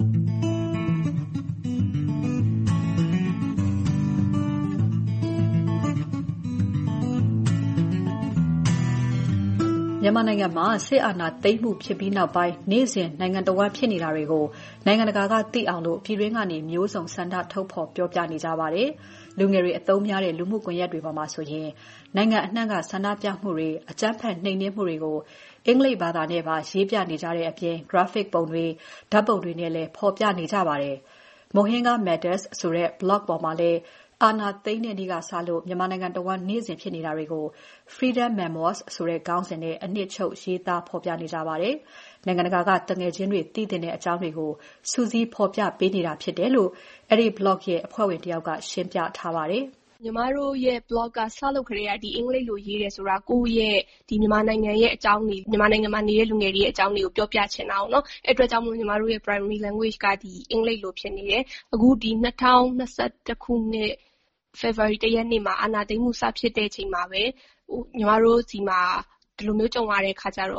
Speaker 7: မြန်မာနိုင်ငံမှာစစ်အာဏာသိမ်းမှုဖြစ်ပြီးနောက်ပိုင်းနေ့စဉ်နိုင်ငံတော်ဝန်ဖြစ်နေတာတွေကိုနိုင်ငံတကာကသိအောင်လို့ပြည်တွင်းကနေမျိုးစုံဆန္ဒထုတ်ဖော်ပြောပြနေကြပါတယ်။လူငယ်တွေအသုံးများတဲ့လူမှုကွန်ရက်တွေပေါ်မှာဆိုရင်နိုင်ငံအနှံ့ကဆန္ဒပြမှုတွေအကြမ်းဖက်နှိမ်နင်းမှုတွေကိုအင်္ဂလိပ်ဘာသာနဲ့ပါရေးပြနေကြတဲ့အပြင် graphic ပုံတွေဓာတ်ပုံတွေနဲ့လည်းဖော်ပြနေကြပါတယ်။ Mohinga Matters ဆိုတဲ့ blog ပေါ်မှာလည်းအာဏာသိမ်းတဲ့နေ့ကစလို့မြန်မာနိုင်ငံတော်ဝန်နေ့စဉ်ဖြစ်နေတာတွေကို Freedom Memoirs ဆိုတဲ့ခေါင်းစဉ်နဲ့အနှစ်ချုပ်ရေးသားဖော်ပြနေကြပါတယ်။နိုင်ငံတကာကတငယ်ချင်းတွေသိတဲ့အကြောင်းတွေကိုစူးစီးဖော်ပြပေးနေတာဖြစ်တယ်လို့အဲ့ဒီ blog ရဲ့အဖွဲ့ဝင်တယောက်ကရှင်းပြထားပါတယ်
Speaker 8: ။ညီမတို့ရဲ့ blog ကစလုပ်ခရဲကဒီအင်္ဂလိပ်လိုရေးတယ်ဆိုတာကိုယ့်ရဲ့ဒီမြန်မာနိုင်ငံရဲ့အကြောင်းတွေမြန်မာနိုင်ငံမှာနေတဲ့လူငယ်တွေရဲ့အကြောင်းတွေကိုပြောပြချင်တာအောင်เนาะအဲ့အတွက်ကြောင့်မို့ညီမတို့ရဲ့ primary language ကဒီအင်္ဂလိပ်လိုဖြစ်နေတယ်အခုဒီ၂၀၂၁ခုနှစ်February တရက်နေ့မှာအာဏာသိမ်းမှုစဖြစ်တဲ့အချိန်မှာပဲဟိုညီမတို့ဒီမှာဒီလိုမျိုးကြုံရတဲ့ခါကျတော့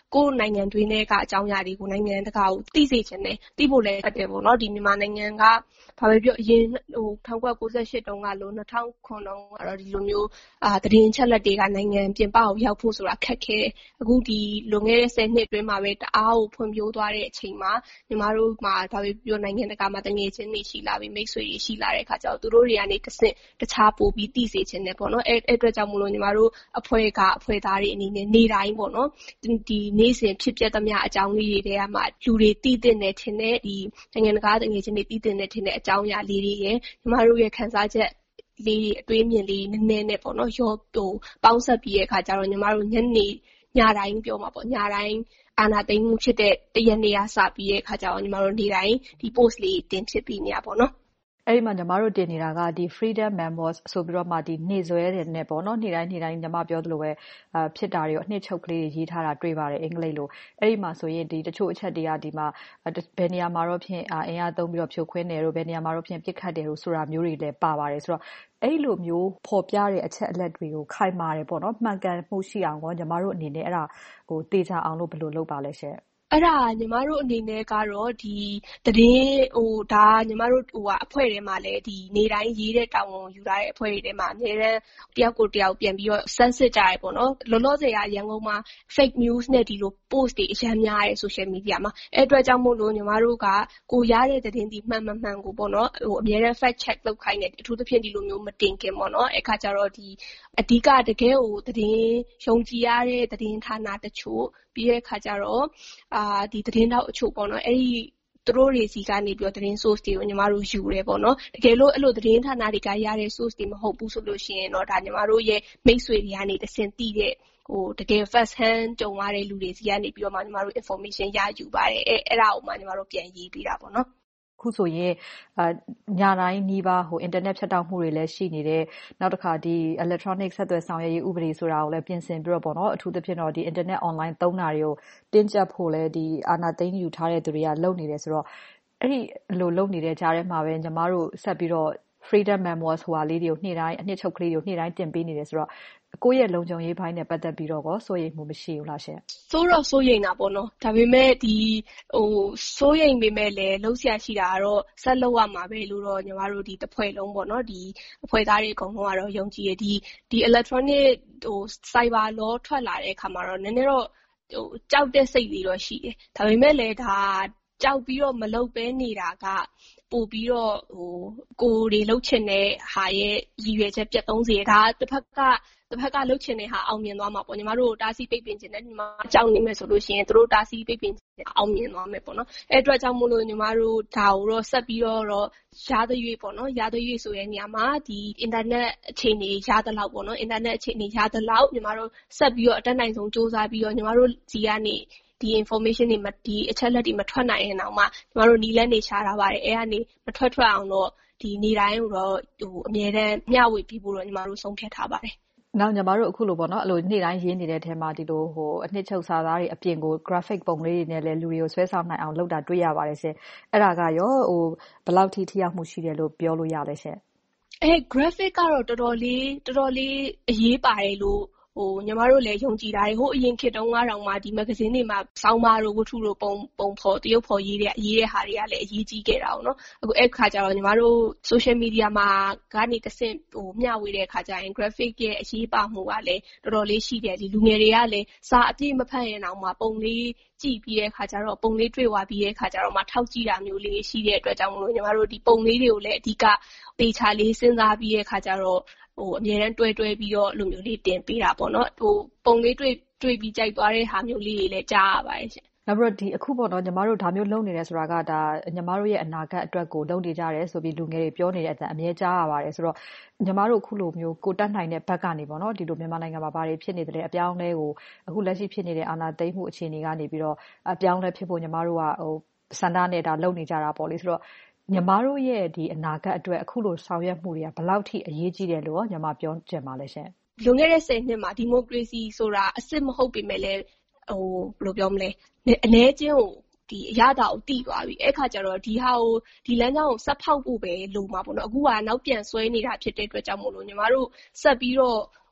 Speaker 8: ကိုယ့်နိုင်ငံတွင်းထဲကအကြောင်းအရာတွေကိုနိုင်ငံတကာကိုသိစေချင်တယ်သိဖို့လည်းအပ်တယ်ပေါ့နော်ဒီမြန်မာနိုင်ငံကဘာပဲပြောအရင်ဟို၁၉၉၈တုန်းကလို့၂၀၀၇တုန်းကတော့ဒီလိုမျိုးအာသတင်းချက်လက်တွေကနိုင်ငံပြင်ပကိုရောက်ဖို့ဆိုတာခက်ခဲအခုဒီလွန်ခဲ့တဲ့ဆယ်နှစ်အတွင်းမှာပဲတအားကိုဖွံ့ဖြိုးသွားတဲ့အချိန်မှာညီမတို့မှာဘာပဲပြောနိုင်ငံတကာမှာတငယ်ချင်းတွေရှိလာပြီးမိတ်ဆွေတွေရှိလာတဲ့အခါကျတော့သူတို့တွေကနေတစ်ဆင့်တခြားပို့ပြီးသိစေချင်တယ်ပေါ့နော်အဲ့အဲ့အတွက်ကြောင့်မလို့ညီမတို့အဖွဲ့ကအဖွဲ့သားတွေအနေနဲ့နေတိုင်းပေါ့နော်ဒီနေ့စဉ်ဖြစ်ပျက်သမျှအကြောင်းလေးတွေထဲမှာလူတွေသိတဲ့နဲ့ထင်တဲ့ဒီနိုင်ငံတကာတငယ်ချင်းတွေသိတဲ့နဲ့ထင်တဲ့အကြောင်းအရာလေးတွေရဲ့ညီမတို့ရဲ့ခန်းစားချက်လေးအတွေးမြင်လေးနည်းနည်းနဲ့ပေါ့နော်ရောဟိုပေါင်းဆက်ပြီးတဲ့အခါကျတော့ညီမတို့ညနေညတိုင်းပြောမှာပေါ့ညတိုင်းအာနာသိမ့်မှုဖြစ်တဲ့တရက်နေရစပြီးတဲ့အခါကျတော့ညီမတို့နေတိုင်းဒီ post လေးတင်ဖြစ်ပြီးနေရပေါ့နော်
Speaker 7: အဲ့ဒီမှာညီမတို့တင်နေတာကဒီ freedom memoirs ဆိုပြီးတော့မှဒီနေဆွဲတဲ့နဲ့ပေါ့နော်နေ့တိုင်းနေ့တိုင်းညီမပြောသလိုပဲအာဖြစ်တာတွေအနှစ်ချုပ်ကလေးရေးထားတာတွေ့ပါတယ်အင်္ဂလိပ်လိုအဲ့ဒီမှာဆိုရင်ဒီတချို့အချက်တွေကဒီမှာဘယ်နေရာမှာတော့ဖြင့်အင်အားသုံးပြီးတော့ဖြိုခွင်းတယ်တို့ဘယ်နေရာမှာတော့ဖြင့်ပြစ်ခတ်တယ်တို့ဆိုတာမျိုးတွေလည်းပါပါတယ်ဆိုတော့အဲ့လိုမျိုးပေါ်ပြတဲ့အချက်အလက်တွေကိုခိုင်မာတယ်ပေါ့နော်မှန်ကန်မှုရှိအောင်ကောညီမတို့အနေနဲ့အဲ့ဒါဟိုတေချာအောင်လို့ဘယ်လိုလုပ်ပါလဲရှင့်
Speaker 8: အဲ့ဒါညီမတို့အနေနဲ့ကတော့ဒီသတင်းဟိုဒါညီမတို့ဟိုအဖွဲ့ထဲမှာလည်းဒီနေတိုင်းရေးတဲ့တာဝန်ယူထားတဲ့အဖွဲ့တွေထဲမှာအများအားတယောက်ကိုတယောက်ပြန်ပြီးတော့စမ်းစစ်ကြရပေါ့နော်လောလောဆယ်ကရန်ကုန်မှာ fake news နဲ့ဒီလို post တွေအများများရဲ့ social media မှာအဲ့အတွက်ကြောင့်မို့လို့ညီမတို့ကကိုရတဲ့သတင်းဒီမှန်မှန်မှန်ကိုပေါ့နော်ဟိုအများအား fact check လုပ်ခိုင်းတယ်အထူးသဖြင့်ဒီလိုမျိုးမတင်ခင်ပေါ့နော်အဲ့ခါကျတော့ဒီအဓိကတကယ်ကိုသတင်းယုံကြည်ရတဲ့သတင်းဌာနတချို့ပြီးတဲ့အခါကျတော့အာဒီသတင်းတောက်အချို့ပေါ့နော်အဲ့ဒီသူတို့တွေစီကနေပြီးတော့သတင်း source တွေကိုညီမတို့ယူရဲပေါ့နော်တကယ်လို့အဲ့လိုသတင်းဌာနတွေကရတဲ့ source တွေမဟုတ်ဘူးဆိုလို့ရှိရင်တော့ဒါညီမတို့ရဲ့မိတ်ဆွေတွေကနေတဆင့်သိတဲ့ဟိုတကယ် first hand ကြုံရတဲ့လူတွေစီကနေပြီးတော့မှညီမတို့ information ရယူပါတယ်အဲ့အဲ့ဒါကိုမှညီမတို့ပြန်ရေးပေးတာပေါ့နော်
Speaker 7: ခုဆိုရင်အာညတိုင်းနီးပါးဟိုအင်တာနက်ဖြတ်တောက်မှုတွေလည်းရှိနေတယ်နောက်တစ်ခါဒီ electronic ဆက်သွယ်ဆောင်ရွက်ရေးဥပဒေဆိုတာကိုလည်းပြင်ဆင်ပြီးတော့ပေါ့နော်အထူးသဖြင့်တော့ဒီ internet online သုံးတာတွေကိုတင်းကျပ်ဖို့လည်းဒီအာဏာသိမ်းယူထားတဲ့သူတွေကလုပ်နေတယ်ဆိုတော့အဲ့ဒီလိုလုပ်နေတဲ့ကြားထဲမှာပဲညီမတို့ဆက်ပြီးတော့ freedom memoirs ဟိုဟာလေးတွေကိုနေ့တိုင်းအနှစ်ချုပ်ကလေးတွေကိုနေ့တိုင်းတင်ပေးနေတယ်ဆိုတော့ကိုယ့်ရဲ့လုံခြုံရေးဘိုင်းနဲ့ပတ်သက်ပြီးတော့ကောစိုးရိမ်မှုမရှိဘူးလားရှင်
Speaker 8: စိုးတော့စိုးရိမ်တာပေါ့နော်ဒါပေမဲ့ဒီဟိုစိုးရိမ်ပေမဲ့လည်းလှုပ်ရှားရှိတာကတော့ဆက်လုပ်ရမှာပဲလို့တော့ညီမတို့ဒီတစ်ဖွဲ့လုံးပေါ့နော်ဒီအဖွဲ့သားတွေအကုန်လုံးကတော့ယုံကြည်ရဒီဒီ electronic ဟို cyber law ထွက်လာတဲ့အခါမှာတော့နည်းနည်းတော့ဟိုကြောက်တဲ့စိတ်တွေတော့ရှိတယ်ဒါပေမဲ့လည်းဒါကြောက်ပြီးတော့မလုပ်ဘဲနေတာကပို့ပြီးတော့ဟိုကိုတွေလှုပ်ချင်တဲ့ဟာရဲ့ရည်ရွယ်ချက်ပြတ်သုံးစေဒါတစ်ဖက်ကတစ်ဖက်ကလှုပ်ချင်တဲ့ဟာအောင်မြင်သွားမှာပေါ့ညီမတို့တားဆီးပိတ်ပင်ခြင်းနဲ့ညီမကြောက်နေမယ်ဆိုလို့ရှိရင်တို့တားဆီးပိတ်ပင်ခြင်းအောင်မြင်သွားမယ်ပေါ့နော်အဲ့အတွက်ကြောင့်မို့လို့ညီမတို့ဒါကိုတော့ဆက်ပြီးတော့ရသရွေ့ပေါ့နော်ရသရွေ့ဆိုတဲ့နေရာမှာဒီ internet အခြေအနေရသလောက်ပေါ့နော် internet အခြေအနေရသလောက်ညီမတို့ဆက်ပြီးတော့အတက်နိုင်ဆုံးစူးစမ်းပြီးတော့ညီမတို့စီကနေဒီ information တွေမဒီအချက်လက်တွေမထွက်နိုင်ရင်တော့မှညီမတို့နီးလန်းနေရှာတာပါတယ်အဲကနေမထွက်ထွက်အောင်တော့ဒီနေတိုင်းတော့ဟိုအမြဲတမ်းမျှဝေပြီးဖို့တော့ညီမတို့ဆုံးဖြတ်ထားပါတယ်
Speaker 7: နောက်ညီမတို့အခုလိုပေါ့နော်အဲ့လိုနေ့တိုင်းရင်းနေတဲ့အထဲမှာဒီလိုဟိုအနှစ်ချုပ်စာသားတွေအပြင်ကို graphic ပုံလေးတွေနဲ့လည်းလူတွေကိုဆွဲဆောင်နိုင်အောင်လုပ်တာတွေ့ရပါတယ်ရှင်အဲ့ဒါကရောဟိုဘယ်လောက်ထိထိရောက်မှုရှိတယ်လို့ပြောလို့ရလဲရှင်
Speaker 8: အဲ graphic ကတော့တော်တော်လေးတော်တော်လေးအရေးပါတယ်လို့ဟိုညီမတို့လည်းယုံကြည်တာတွေဟိုအရင်ခေတ်တုန်းကတော့မှဒီမဂ္ဂဇင်းတွေမှာစောင်းမာတို့ဝတ္ထုတို့ပုံပုံဖော်တရုပ်ဖော်ရေးတဲ့ရေးတဲ့ဟာတွေကလည်းအရေးကြီးခဲ့တာပေါ့နော်အခုအဲ့ခါကျတော့ညီမတို့ social media မှာကနေတဆင့်ဟိုမျှဝေတဲ့ခါကျရင် graphic ရဲ့အရေးပါမှုကလည်းတော်တော်လေးရှိတယ်ဒီလူငယ်တွေကလည်းစာအပြည့်မဖတ်ရင်တော့မှပုံလေးကြည့်ပြီးတဲ့ခါကျတော့ပုံလေးတွေ့သွားပြီးတဲ့ခါကျတော့မှထောက်ကြည့်တာမျိုးလေးရှိတဲ့အတွက်ကြောင့်မလို့ညီမတို့ဒီပုံလေးတွေကိုလည်းအဓိကပေချာလေးစဉ်းစားပြီးတဲ့ခါကျတော့ဟိုအများအားတွဲတွဲပြီးတော့လိုမျိုးလေးတင်ပေးတာပေါ့နော်ဟိုပုံလေးတွေ့တွေ့ပြီးကြိုက်သွားတဲ့ဟာမျိုးလေးတွေလည်းကြားရပါတယ်ရှင်
Speaker 7: နောက်ပြီးတော့ဒီအခုပေါ့နော်ညီမတို့ဒါမျိုးလုပ်နေတယ်ဆိုတာကဒါညီမတို့ရဲ့အနာဂတ်အတွက်ကိုလုပ်နေကြတယ်ဆိုပြီးလူငယ်တွေပြောနေတဲ့အတန်အမြဲကြားရပါတယ်ဆိုတော့ညီမတို့အခုလိုမျိုးကိုတက်နိုင်တဲ့ဘက်ကနေပေါ့နော်ဒီလိုမြန်မာနိုင်ငံမှာဘာတွေဖြစ်နေတယ်အပြောင်းလဲကိုအခုလက်ရှိဖြစ်နေတဲ့အာဏာသိမ်းမှုအခြေအနေကနေပြီးတော့အပြောင်းလဲဖြစ်ဖို့ညီမတို့ကဟိုစန္ဒနဲ့ဒါလုပ်နေကြတာပေါ့လေဆိုတော့ညီမတို့ရဲ့ဒီအနာဂတ်အတွက်အခုလိုဆောင်ရွက်မှုတွေကဘယ်လောက်ထိအရေးကြီးတယ်လို့ညီမပြောချင်ပါလဲရှင်
Speaker 8: လွန်ခဲ့တဲ့ဆယ်နှစ်မှာဒီမိုကရေစီဆိုတာအစစ်မဟုတ်ပေမဲ့လည်းဟိုဘယ်လိုပြောမလဲအ ਨੇ ချင်းကိုဒီအရသာကိုတီးသွားပြီအဲ့ခါကျတော့ဒီဟာကိုဒီလမ်းကြောင်းကိုဆက်ဖောက်ဖို့ပဲလိုမှာပေါ့နော်အခုကနောက်ပြန်ဆွဲနေတာဖြစ်တဲ့အတွက်ကြောင့်မို့လို့ညီမတို့ဆက်ပြီးတော့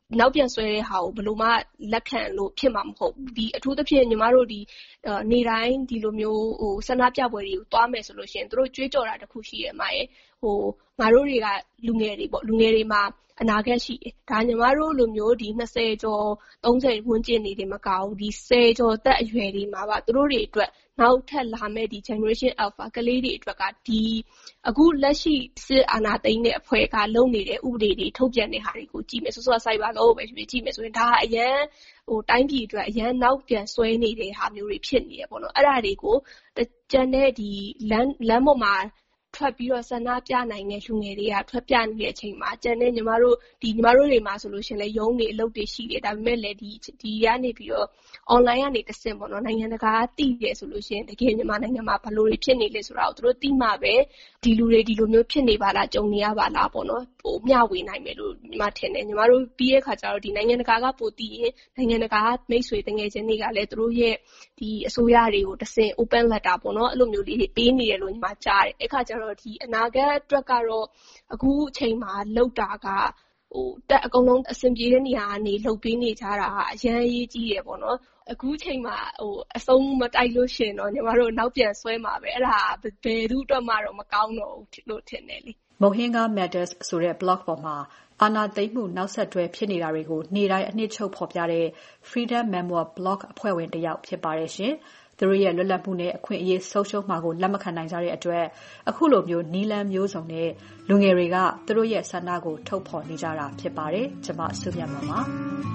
Speaker 8: နောက်ပြန်ဆွဲတဲ့ဟာကိုဘယ်လိုမှလက်ခံလို့ဖြစ်မှာမဟုတ်ဘူးဒီအထူးသဖြင့်ညီမတို့ဒီနေတိုင်းဒီလိုမျိုးဟိုဆန္ဒပြပွဲတွေကိုတွားမယ်ဆိုလို့ရှိရင်တို့ကြွေးကြော်တာတစ်ခုရှိရဲ့မှာရဲ့ဟိုငါတို့တွေကလူငယ်တွေပေါ့လူငယ်တွေမှာအနာဂတ်ရှိတယ်ဒါညီမတို့လိုမျိုးဒီ၂၀ကျော်၃၀ဝန်းကျင်နေတယ်မကဘူးဒီ၁၀ကျော်သက်အရွယ်တွေမှာပါသူတို့တွေအတွက်နောက်ထပ်လာမဲ့ဒီ generation alpha ကလေးတွေအတွက်ကဒီအခုလက်ရှိစစ်အာဏာသိမ်းတဲ့အဖွဲ့ကလုပ်နေတဲ့ဥပဒေတွေထုတ်ပြန်တဲ့ဟာတွေကိုကြည့်မယ်ဆိုဆိုစိုက်ပါလို့ပဲကြည့်မယ်ဆိုရင်ဒါအရန်ဟိုတိုင်းပြည်အတွက်အရန်နောက်ပြန်ဆွဲနေတဲ့ဟာမျိုးတွေဖြစ်နေရပေါ့နော်အဲ့ဒါတွေကိုကျန်တဲ့ဒီလမ်းလမ်းပေါ်မှာထွက်ပြီးတော့ဆန္ဒပြနိုင်တဲ့လူငယ်တွေကထွက်ပြနေတဲ့အချိန်မှာကျန်တဲ့ညီမတို့ဒီညီမတို့တွေမှာဆိုလို့ရှင်လဲရုံးနေအလုပ်တွေရှိတယ်ဒါပေမဲ့လည်းဒီဒီကနေပြီးတော့ online ကနေတဆင့်ပေါ့နော်နိုင်ငံတကာကသိတယ်ဆိုလို့ရှင်တကယ်ညီမနိုင်ငံမှာဘယ်လိုတွေဖြစ်နေလဲဆိုတာကိုသူတို့သိမှပဲဒီလူတွေဒီလိုမျိုးဖြစ်နေပါလားကြုံနေရပါလားပေါ့နော်ဟိုမျှဝေနိုင်မယ်လို့ညီမထင်တယ်ညီမတို့ပြီးရဲ့ခါကျတော့ဒီနိုင်ငံတကာကပိုသိရင်နိုင်ငံတကာကမိတ်ဆွေတငယ်ချင်းတွေကလည်းသူတို့ရဲ့ဒီအစိုးရတွေကိုတဆင့် open letter ပေါ့နော်အဲ့လိုမျိုးလေးတွေပေးနေတယ်လို့ညီမကြားတယ်အဲ့ခါကျတော့ဒီအနာဂတ်အတွက်ကတော့အခုအချိန်မှာလောက်တာကဟိုတက်အကုန်လုံးအဆင်ပြေတဲ့နေရာကနေလှုပ်ပေးနေကြတာအရန်ရေးကြီးတယ်ပေါ့နော်အခုချိန်မှာဟိုအဆုံးမတိုက်လို့ရှင်တော့ညီမတို့နောက်ပြန်ဆွဲမှာပဲအဲ့ဒါဘယ်သူအတွက်မှတော့မကောင်းတော့ဘူးလို့ထင်တယ်လေ
Speaker 7: Mohinga Matters ဆိုတဲ့ blog ပေါ်မှာအာဏာသိမ်းမှုနောက်ဆက်တွဲဖြစ်နေတာတွေကိုနေ့တိုင်းအနှစ်ချုပ်ဖော်ပြတဲ့ Freedom Memoir blog အဖွဲ့ဝင်တစ်ယောက်ဖြစ်ပါတယ်ရှင်သူတို့ရဲ့လွတ်လပ်မှုနဲ့အခွင့်အရေးဆုံးရှုံးမှာကိုလက်မခံနိုင်ကြတဲ့အတွက်အခုလိုမျိုးနီလန်မျိုးစုံနဲ့လူငယ်တွေကသူတို့ရဲ့ဆန္ဒကိုထုတ်ဖော်နေကြတာဖြစ်ပါတယ်ကျွန်မဆုမြတ်ပါပါ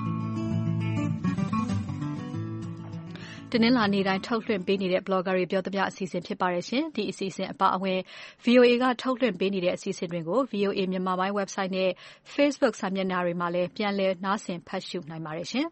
Speaker 7: တင်းလာနေတိုင်းထုတ်လွှင့်ပေးနေတဲ့ blogger တွေပြောသမျှအစီအစဉ်ဖြစ်ပါတယ်ရှင်ဒီအစီအစဉ်အပါအဝင် V O A ကထုတ်လွှင့်ပေးနေတဲ့အစီအစဉ်တွေကို V O A မြန်မာပိုင်း website နဲ့ Facebook စာမျက်နှာတွေမှာလည်းပြန်လည်နားဆင်ဖတ်ရှုနိုင်ပါတယ်ရှင်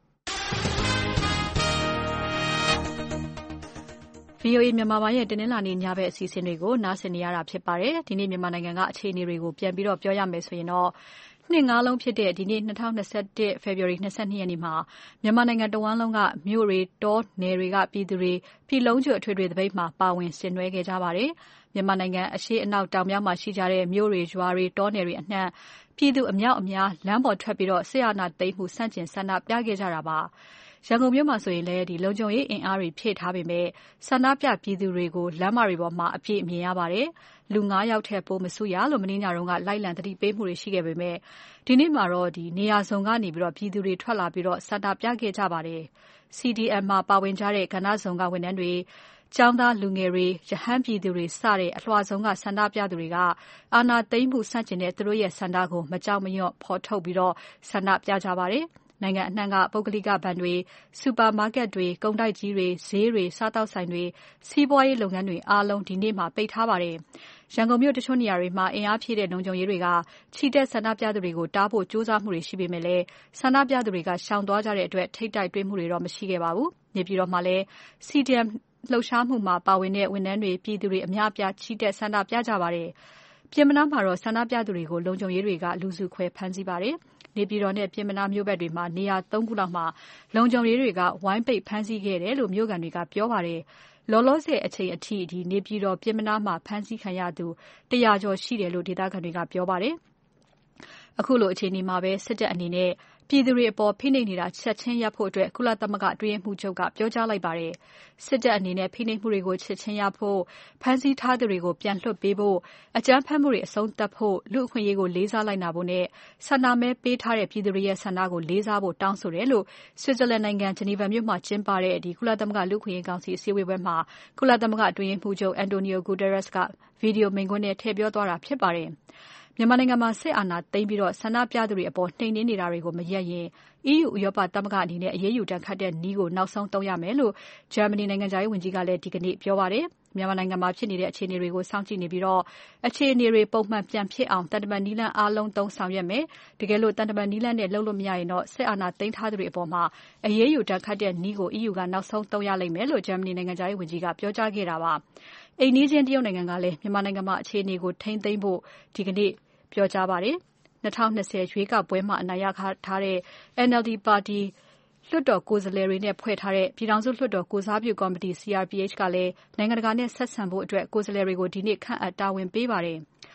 Speaker 7: V O A မြန်မာပိုင်းရဲ့တင်းလာနေညဘက်အစီအစဉ်တွေကိုနားဆင်နေရတာဖြစ်ပါတယ်ဒီနေ့မြန်မာနိုင်ငံကအခြေအနေတွေကိုပြန်ပြီးတော့ပြောရမယ်ဆိုရင်တော့နှစ်ငါးလုံးဖြစ်တဲ့ဒီနေ့၂၀၂၁ February ၂၂ ရက်နေ့မှာမြန်မာနိုင်ငံတဝန်းလုံးကမြို့တွေတောနယ်တွေကပြည်သူတွေပြည်လုံးကျွတ်အထွေထွေသပိတ်မှာပါဝင်ဆင်နွှဲခဲ့ကြပါတယ်မြန်မာနိုင်ငံအရှေ့အနောက်တောင်မြောက်မှာရှိကြတဲ့မြို့တွေရွာတွေတောနယ်တွေအနှံ့ပြည်သူအများအများလမ်းပေါ်ထွက်ပြီးတော့ဆရာနာသိမ်းမှုစန့်ကျင်ဆန္ဒပြခဲ့ကြတာပါရန်ကုန်မြို့မှာဆိုရင်လည်းဒီလုံခြုံရေးအင်အားတွေဖြည့်ထားပေမဲ့ဆန္ဒပြပြည်သူတွေကိုလမ်းမတွေပေါ်မှာအပြည့်မြင်ရပါတယ်လူ၅ယောက်ထက်ပိုမစုရလို့မင်းညတုန်းကလိုက်လံတတိပေးမှုတွေရှိခဲ့ပေမဲ့ဒီနေ့မှာတော့ဒီနေရာစုံကနေပြီးတော့ပြည်သူတွေထွက်လာပြီးတော့ဆန္ဒပြခဲ့ကြပါတယ် C D M မှာပါဝင်ကြတဲ့ကဏ္ဍစုံကဝန်ထမ်းတွေကျောင်းသားလူငယ်တွေရဟန်းပြည်သူတွေစတဲ့အလွှာဆုံးကဆန္ဒပြသူတွေကအာဏာသိမ်းမှုဆန့်ကျင်တဲ့သူတို့ရဲ့ဆန္ဒကိုမကြောက်မရွံ့ဖော်ထုတ်ပြီးတော့ဆန္ဒပြကြပါတယ်နိုင်ငံအနှံ့ကပုဂ္ဂလိကဘဏ်တွေစူပါမားကတ်တွေကုန်တိုက်ကြီးတွေဈေးတွေစားတောက်ဆိုင်တွေစီးပွားရေးလုပ်ငန်းတွေအားလုံးဒီနေ့မှာပိတ်ထားပါတယ်ရန်ကုန်မြို့တချို့နေရာတွေမှာအင်အားဖြည့်တဲ့လုံခြုံရေးတွေကချီတက်ဆန္ဒပြသူတွေကိုတားဖို့ကြိုးစားမှုတွေရှိပေမဲ့လည်းဆန္ဒပြသူတွေကရှောင်သွားကြတဲ့အတွက်ထိတ်တိုက်တွေ့မှုတွေတော့မရှိခဲ့ပါဘူးနေပြည်တော်မှာလည်း C D M လှုပ်ရှားမှုမှာပါဝင်တဲ့ဝန်ထမ်းတွေပြည်သူတွေအများအပြားချီတက်ဆန္ဒပြကြပါတယ်ပြင်မနာမှာတော့ဆန္ဒပြသူတွေကိုလုံခြုံရေးတွေကလူစုခွဲဖမ်းဆီးပါတယ်နေပြည်တော်နဲ့ပြင်မနာမြို့ဘက်တွေမှာနေရာ၃ခုလောက်မှာလုံခြုံရေးတွေကဝိုင်းပိတ်ဖမ်းဆီးခဲ့တယ်လို့မြို့ကန်တွေကပြောပါတယ်လောလောဆယ်အချိန်အထိဒီနေပြည်တော်ပြင်မနာမှာဖမ်းဆီးခံရသူတရာကျော်ရှိတယ်လို့ဒေသခံတွေကပြောပါတယ်အခုလိုအခြေအနေမှာပဲစစ်တပ်အနေနဲ့ပြည်သူတွေအပေါ်ဖိနှိပ်နေတာချက်ချင်းရပ်ဖို့အတွက်ကုလသမဂ္ဂအတွင်းမှုချုပ်ကပြောကြားလိုက်ပါတယ်စစ်တပ်အနေနဲ့ဖိနှိပ်မှုတွေကိုချက်ချင်းရပ်ဖို့ဖမ်းဆီးထားသူတွေကိုပြန်လွှတ်ပေးဖို့အကြမ်းဖက်မှုတွေအဆုံးသတ်ဖို့လူ့အခွင့်အရေးကိုလေးစားလိုက်နာဖို့နဲ့ဆန္ဒမဲပေးထားတဲ့ပြည်သူတွေရဲ့ဆန္ဒကိုလေးစားဖို့တောင်းဆိုတယ်လို့ဆွစ်ဇာလန်နိုင်ငံဂျနီဗာမြို့မှာကျင်းပတဲ့ဒီကုလသမဂ္ဂလူ့အခွင့်အရေးကောင်စီအစည်းအဝေးပွဲမှာကုလသမဂ္ဂအတွင်းမှုချုပ်အန်တိုနီယိုဂူတာရက်စ်ကဗီဒီယိုမိန့်ခွန်းနဲ့ထည့်ပြောသွားတာဖြစ်ပါတယ်မြန်မာနိုင်ငံမှာစစ်အာဏာသိမ်းပြီးတော့ဆန္ဒပြသူတွေအပေါ်နှိမ်နင်းနေတာတွေကိုမရပ်ရင် E U ဥရောပသမဂ္ဂအနေနဲ့အရေးယူတန်းခတ်တဲ့နည်းကိုနောက်ဆုံးသုံးရမယ်လို့ဂျာမနီနိုင်ငံသားရေးဝန်ကြီးကလည်းဒီကနေ့ပြောပါတယ်မြန်မာနိုင်ငံမှာဖြစ်နေတဲ့အခြေအနေတွေကိုစောင့်ကြည့်နေပြီးတော့အခြေအနေတွေပုံမှန်ပြန်ဖြစ်အောင်တန်တမန်နီလန်းအားလုံးသုံးဆောင်ရွက်မယ်တကယ်လို့တန်တမန်နီလန်းနဲ့လှုပ်လို့မရရင်တော့စစ်အာဏာသိမ်းထားသူတွေအပေါ်မှာအရေးယူတန်းခတ်တဲ့နည်းကို E U ကနောက်ဆုံးသုံးရလိမ့်မယ်လို့ဂျာမနီနိုင်ငံသားရေးဝန်ကြီးကပြောကြားခဲ့တာပါအိမ်နီးချင်းတရုတ်နိုင်ငံကလည်းမြန်မာနိုင်ငံမှာအခြေအနေကိုထိန်းသိမ်းဖို့ဒီကနေ့ပြောကြားပါတယ်၂၀၂၀ရွေးကောက်ပွဲမှာအနိုင်ရထားတဲ့ N L D ပါတီလွှတ်တော်ကိုယ်စားလှယ်တွေနဲ့ဖွဲ့ထားတဲ့ပြည်ထောင်စုလွှတ်တော်ကိုယ်စားပြုကော်မတီ C R P H ကလည်းနိုင်ငံတကာနဲ့ဆက်ဆံဖို့အတွက်ကိုယ်စားလှယ်တွေကိုဒီနေ့ခန့်အပ်တာဝန်ပေးပါတယ်။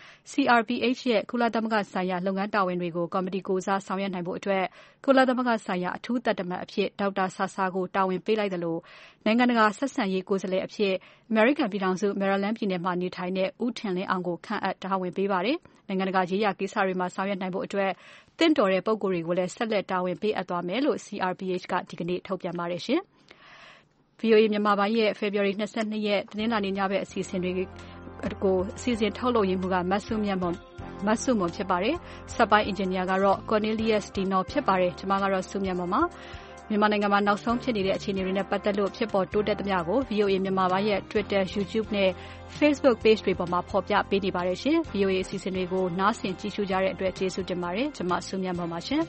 Speaker 7: ။ စီ အာရ် ပီ အိတ်ချ် ရဲ့ကုလသမဂ္ဂဆိုင်ရာလုပ်ငန်းတာဝန်တွေကိုကော်မတီကိုယ်စားဆောင်ရွက်နိုင်ဖို့အတွက်ကုလသမဂ္ဂဆိုင်ရာအထူးသံတမန်အဖြစ်ဒေါက်တာဆာဆာကိုတာဝန်ပေးလိုက်သလိုနိုင်ငံတကာဆက်ဆံရေးကိုယ်စားလှယ်အဖြစ်အမေရိကန်ပြည်ထောင်စု Maryland ပြည်နယ်မှာနေထိုင်တဲ့ဦးထင်လင်းအောင်ကိုခန့်အပ်တာဝန်ပေးပါတယ်။နိုင်ငံတကာရေးရာကိစ္စတွေမှာဆောင်ရွက်နိုင်ဖို့အတွက်သင့်တော်တဲ့ပုဂ္ဂိုလ်တွေကိုလည်းဆက်လက်တာဝန်ပေးအပ်သွားမယ်လို့ စီ အာရ် ပီ အိတ်ချ် ကဒီကနေ့ထုတ်ပြန်ပါတယ်ရှင်။ ဗွီအိုအေမြန်မာပိုင်းရဲ့ဖေဖော်ဝါရီလ၂၂ရက်တနင်္လာနေ့ညဘက်အစီအစဉ်တွေကိုအစီအစဉ်ထုတ်လုပ်ရင်းမှုကမဆုမြတ်မွန်မဆုမွန်ဖြစ်ပါတယ်။စက်ပိုင်းအင်ဂျင်နီယာကတော့ Cornelius Dino ဖြစ်ပါတယ်။ကျွန်မကတော့ဆုမြတ်မွန်ပါ။မြန်မာနိုင်ငံမှာနောက်ဆုံးဖြစ်နေတဲ့အခြေအနေတွေနဲ့ပတ်သက်လို့ဖြစ်ပေါ်တိုးတက်သမျှကို ဗွီအိုအေမြန်မာပိုင်းရဲ့ Twitter, YouTube နဲ့ Facebook Page တွေပေါ်မှာဖော်ပြပေးနေပါတယ်ရှင်။ ဗွီအိုအေအစီအစဉ်တွေကိုနားဆင်ကြည့်ရှုကြတဲ့အတွက်ကျေးဇူးတင်ပါတယ်။ကျွန်မဆုမြတ်မွန်ပါရှင်။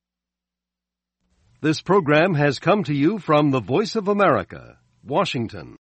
Speaker 9: This program has come to you from the Voice of America, Washington.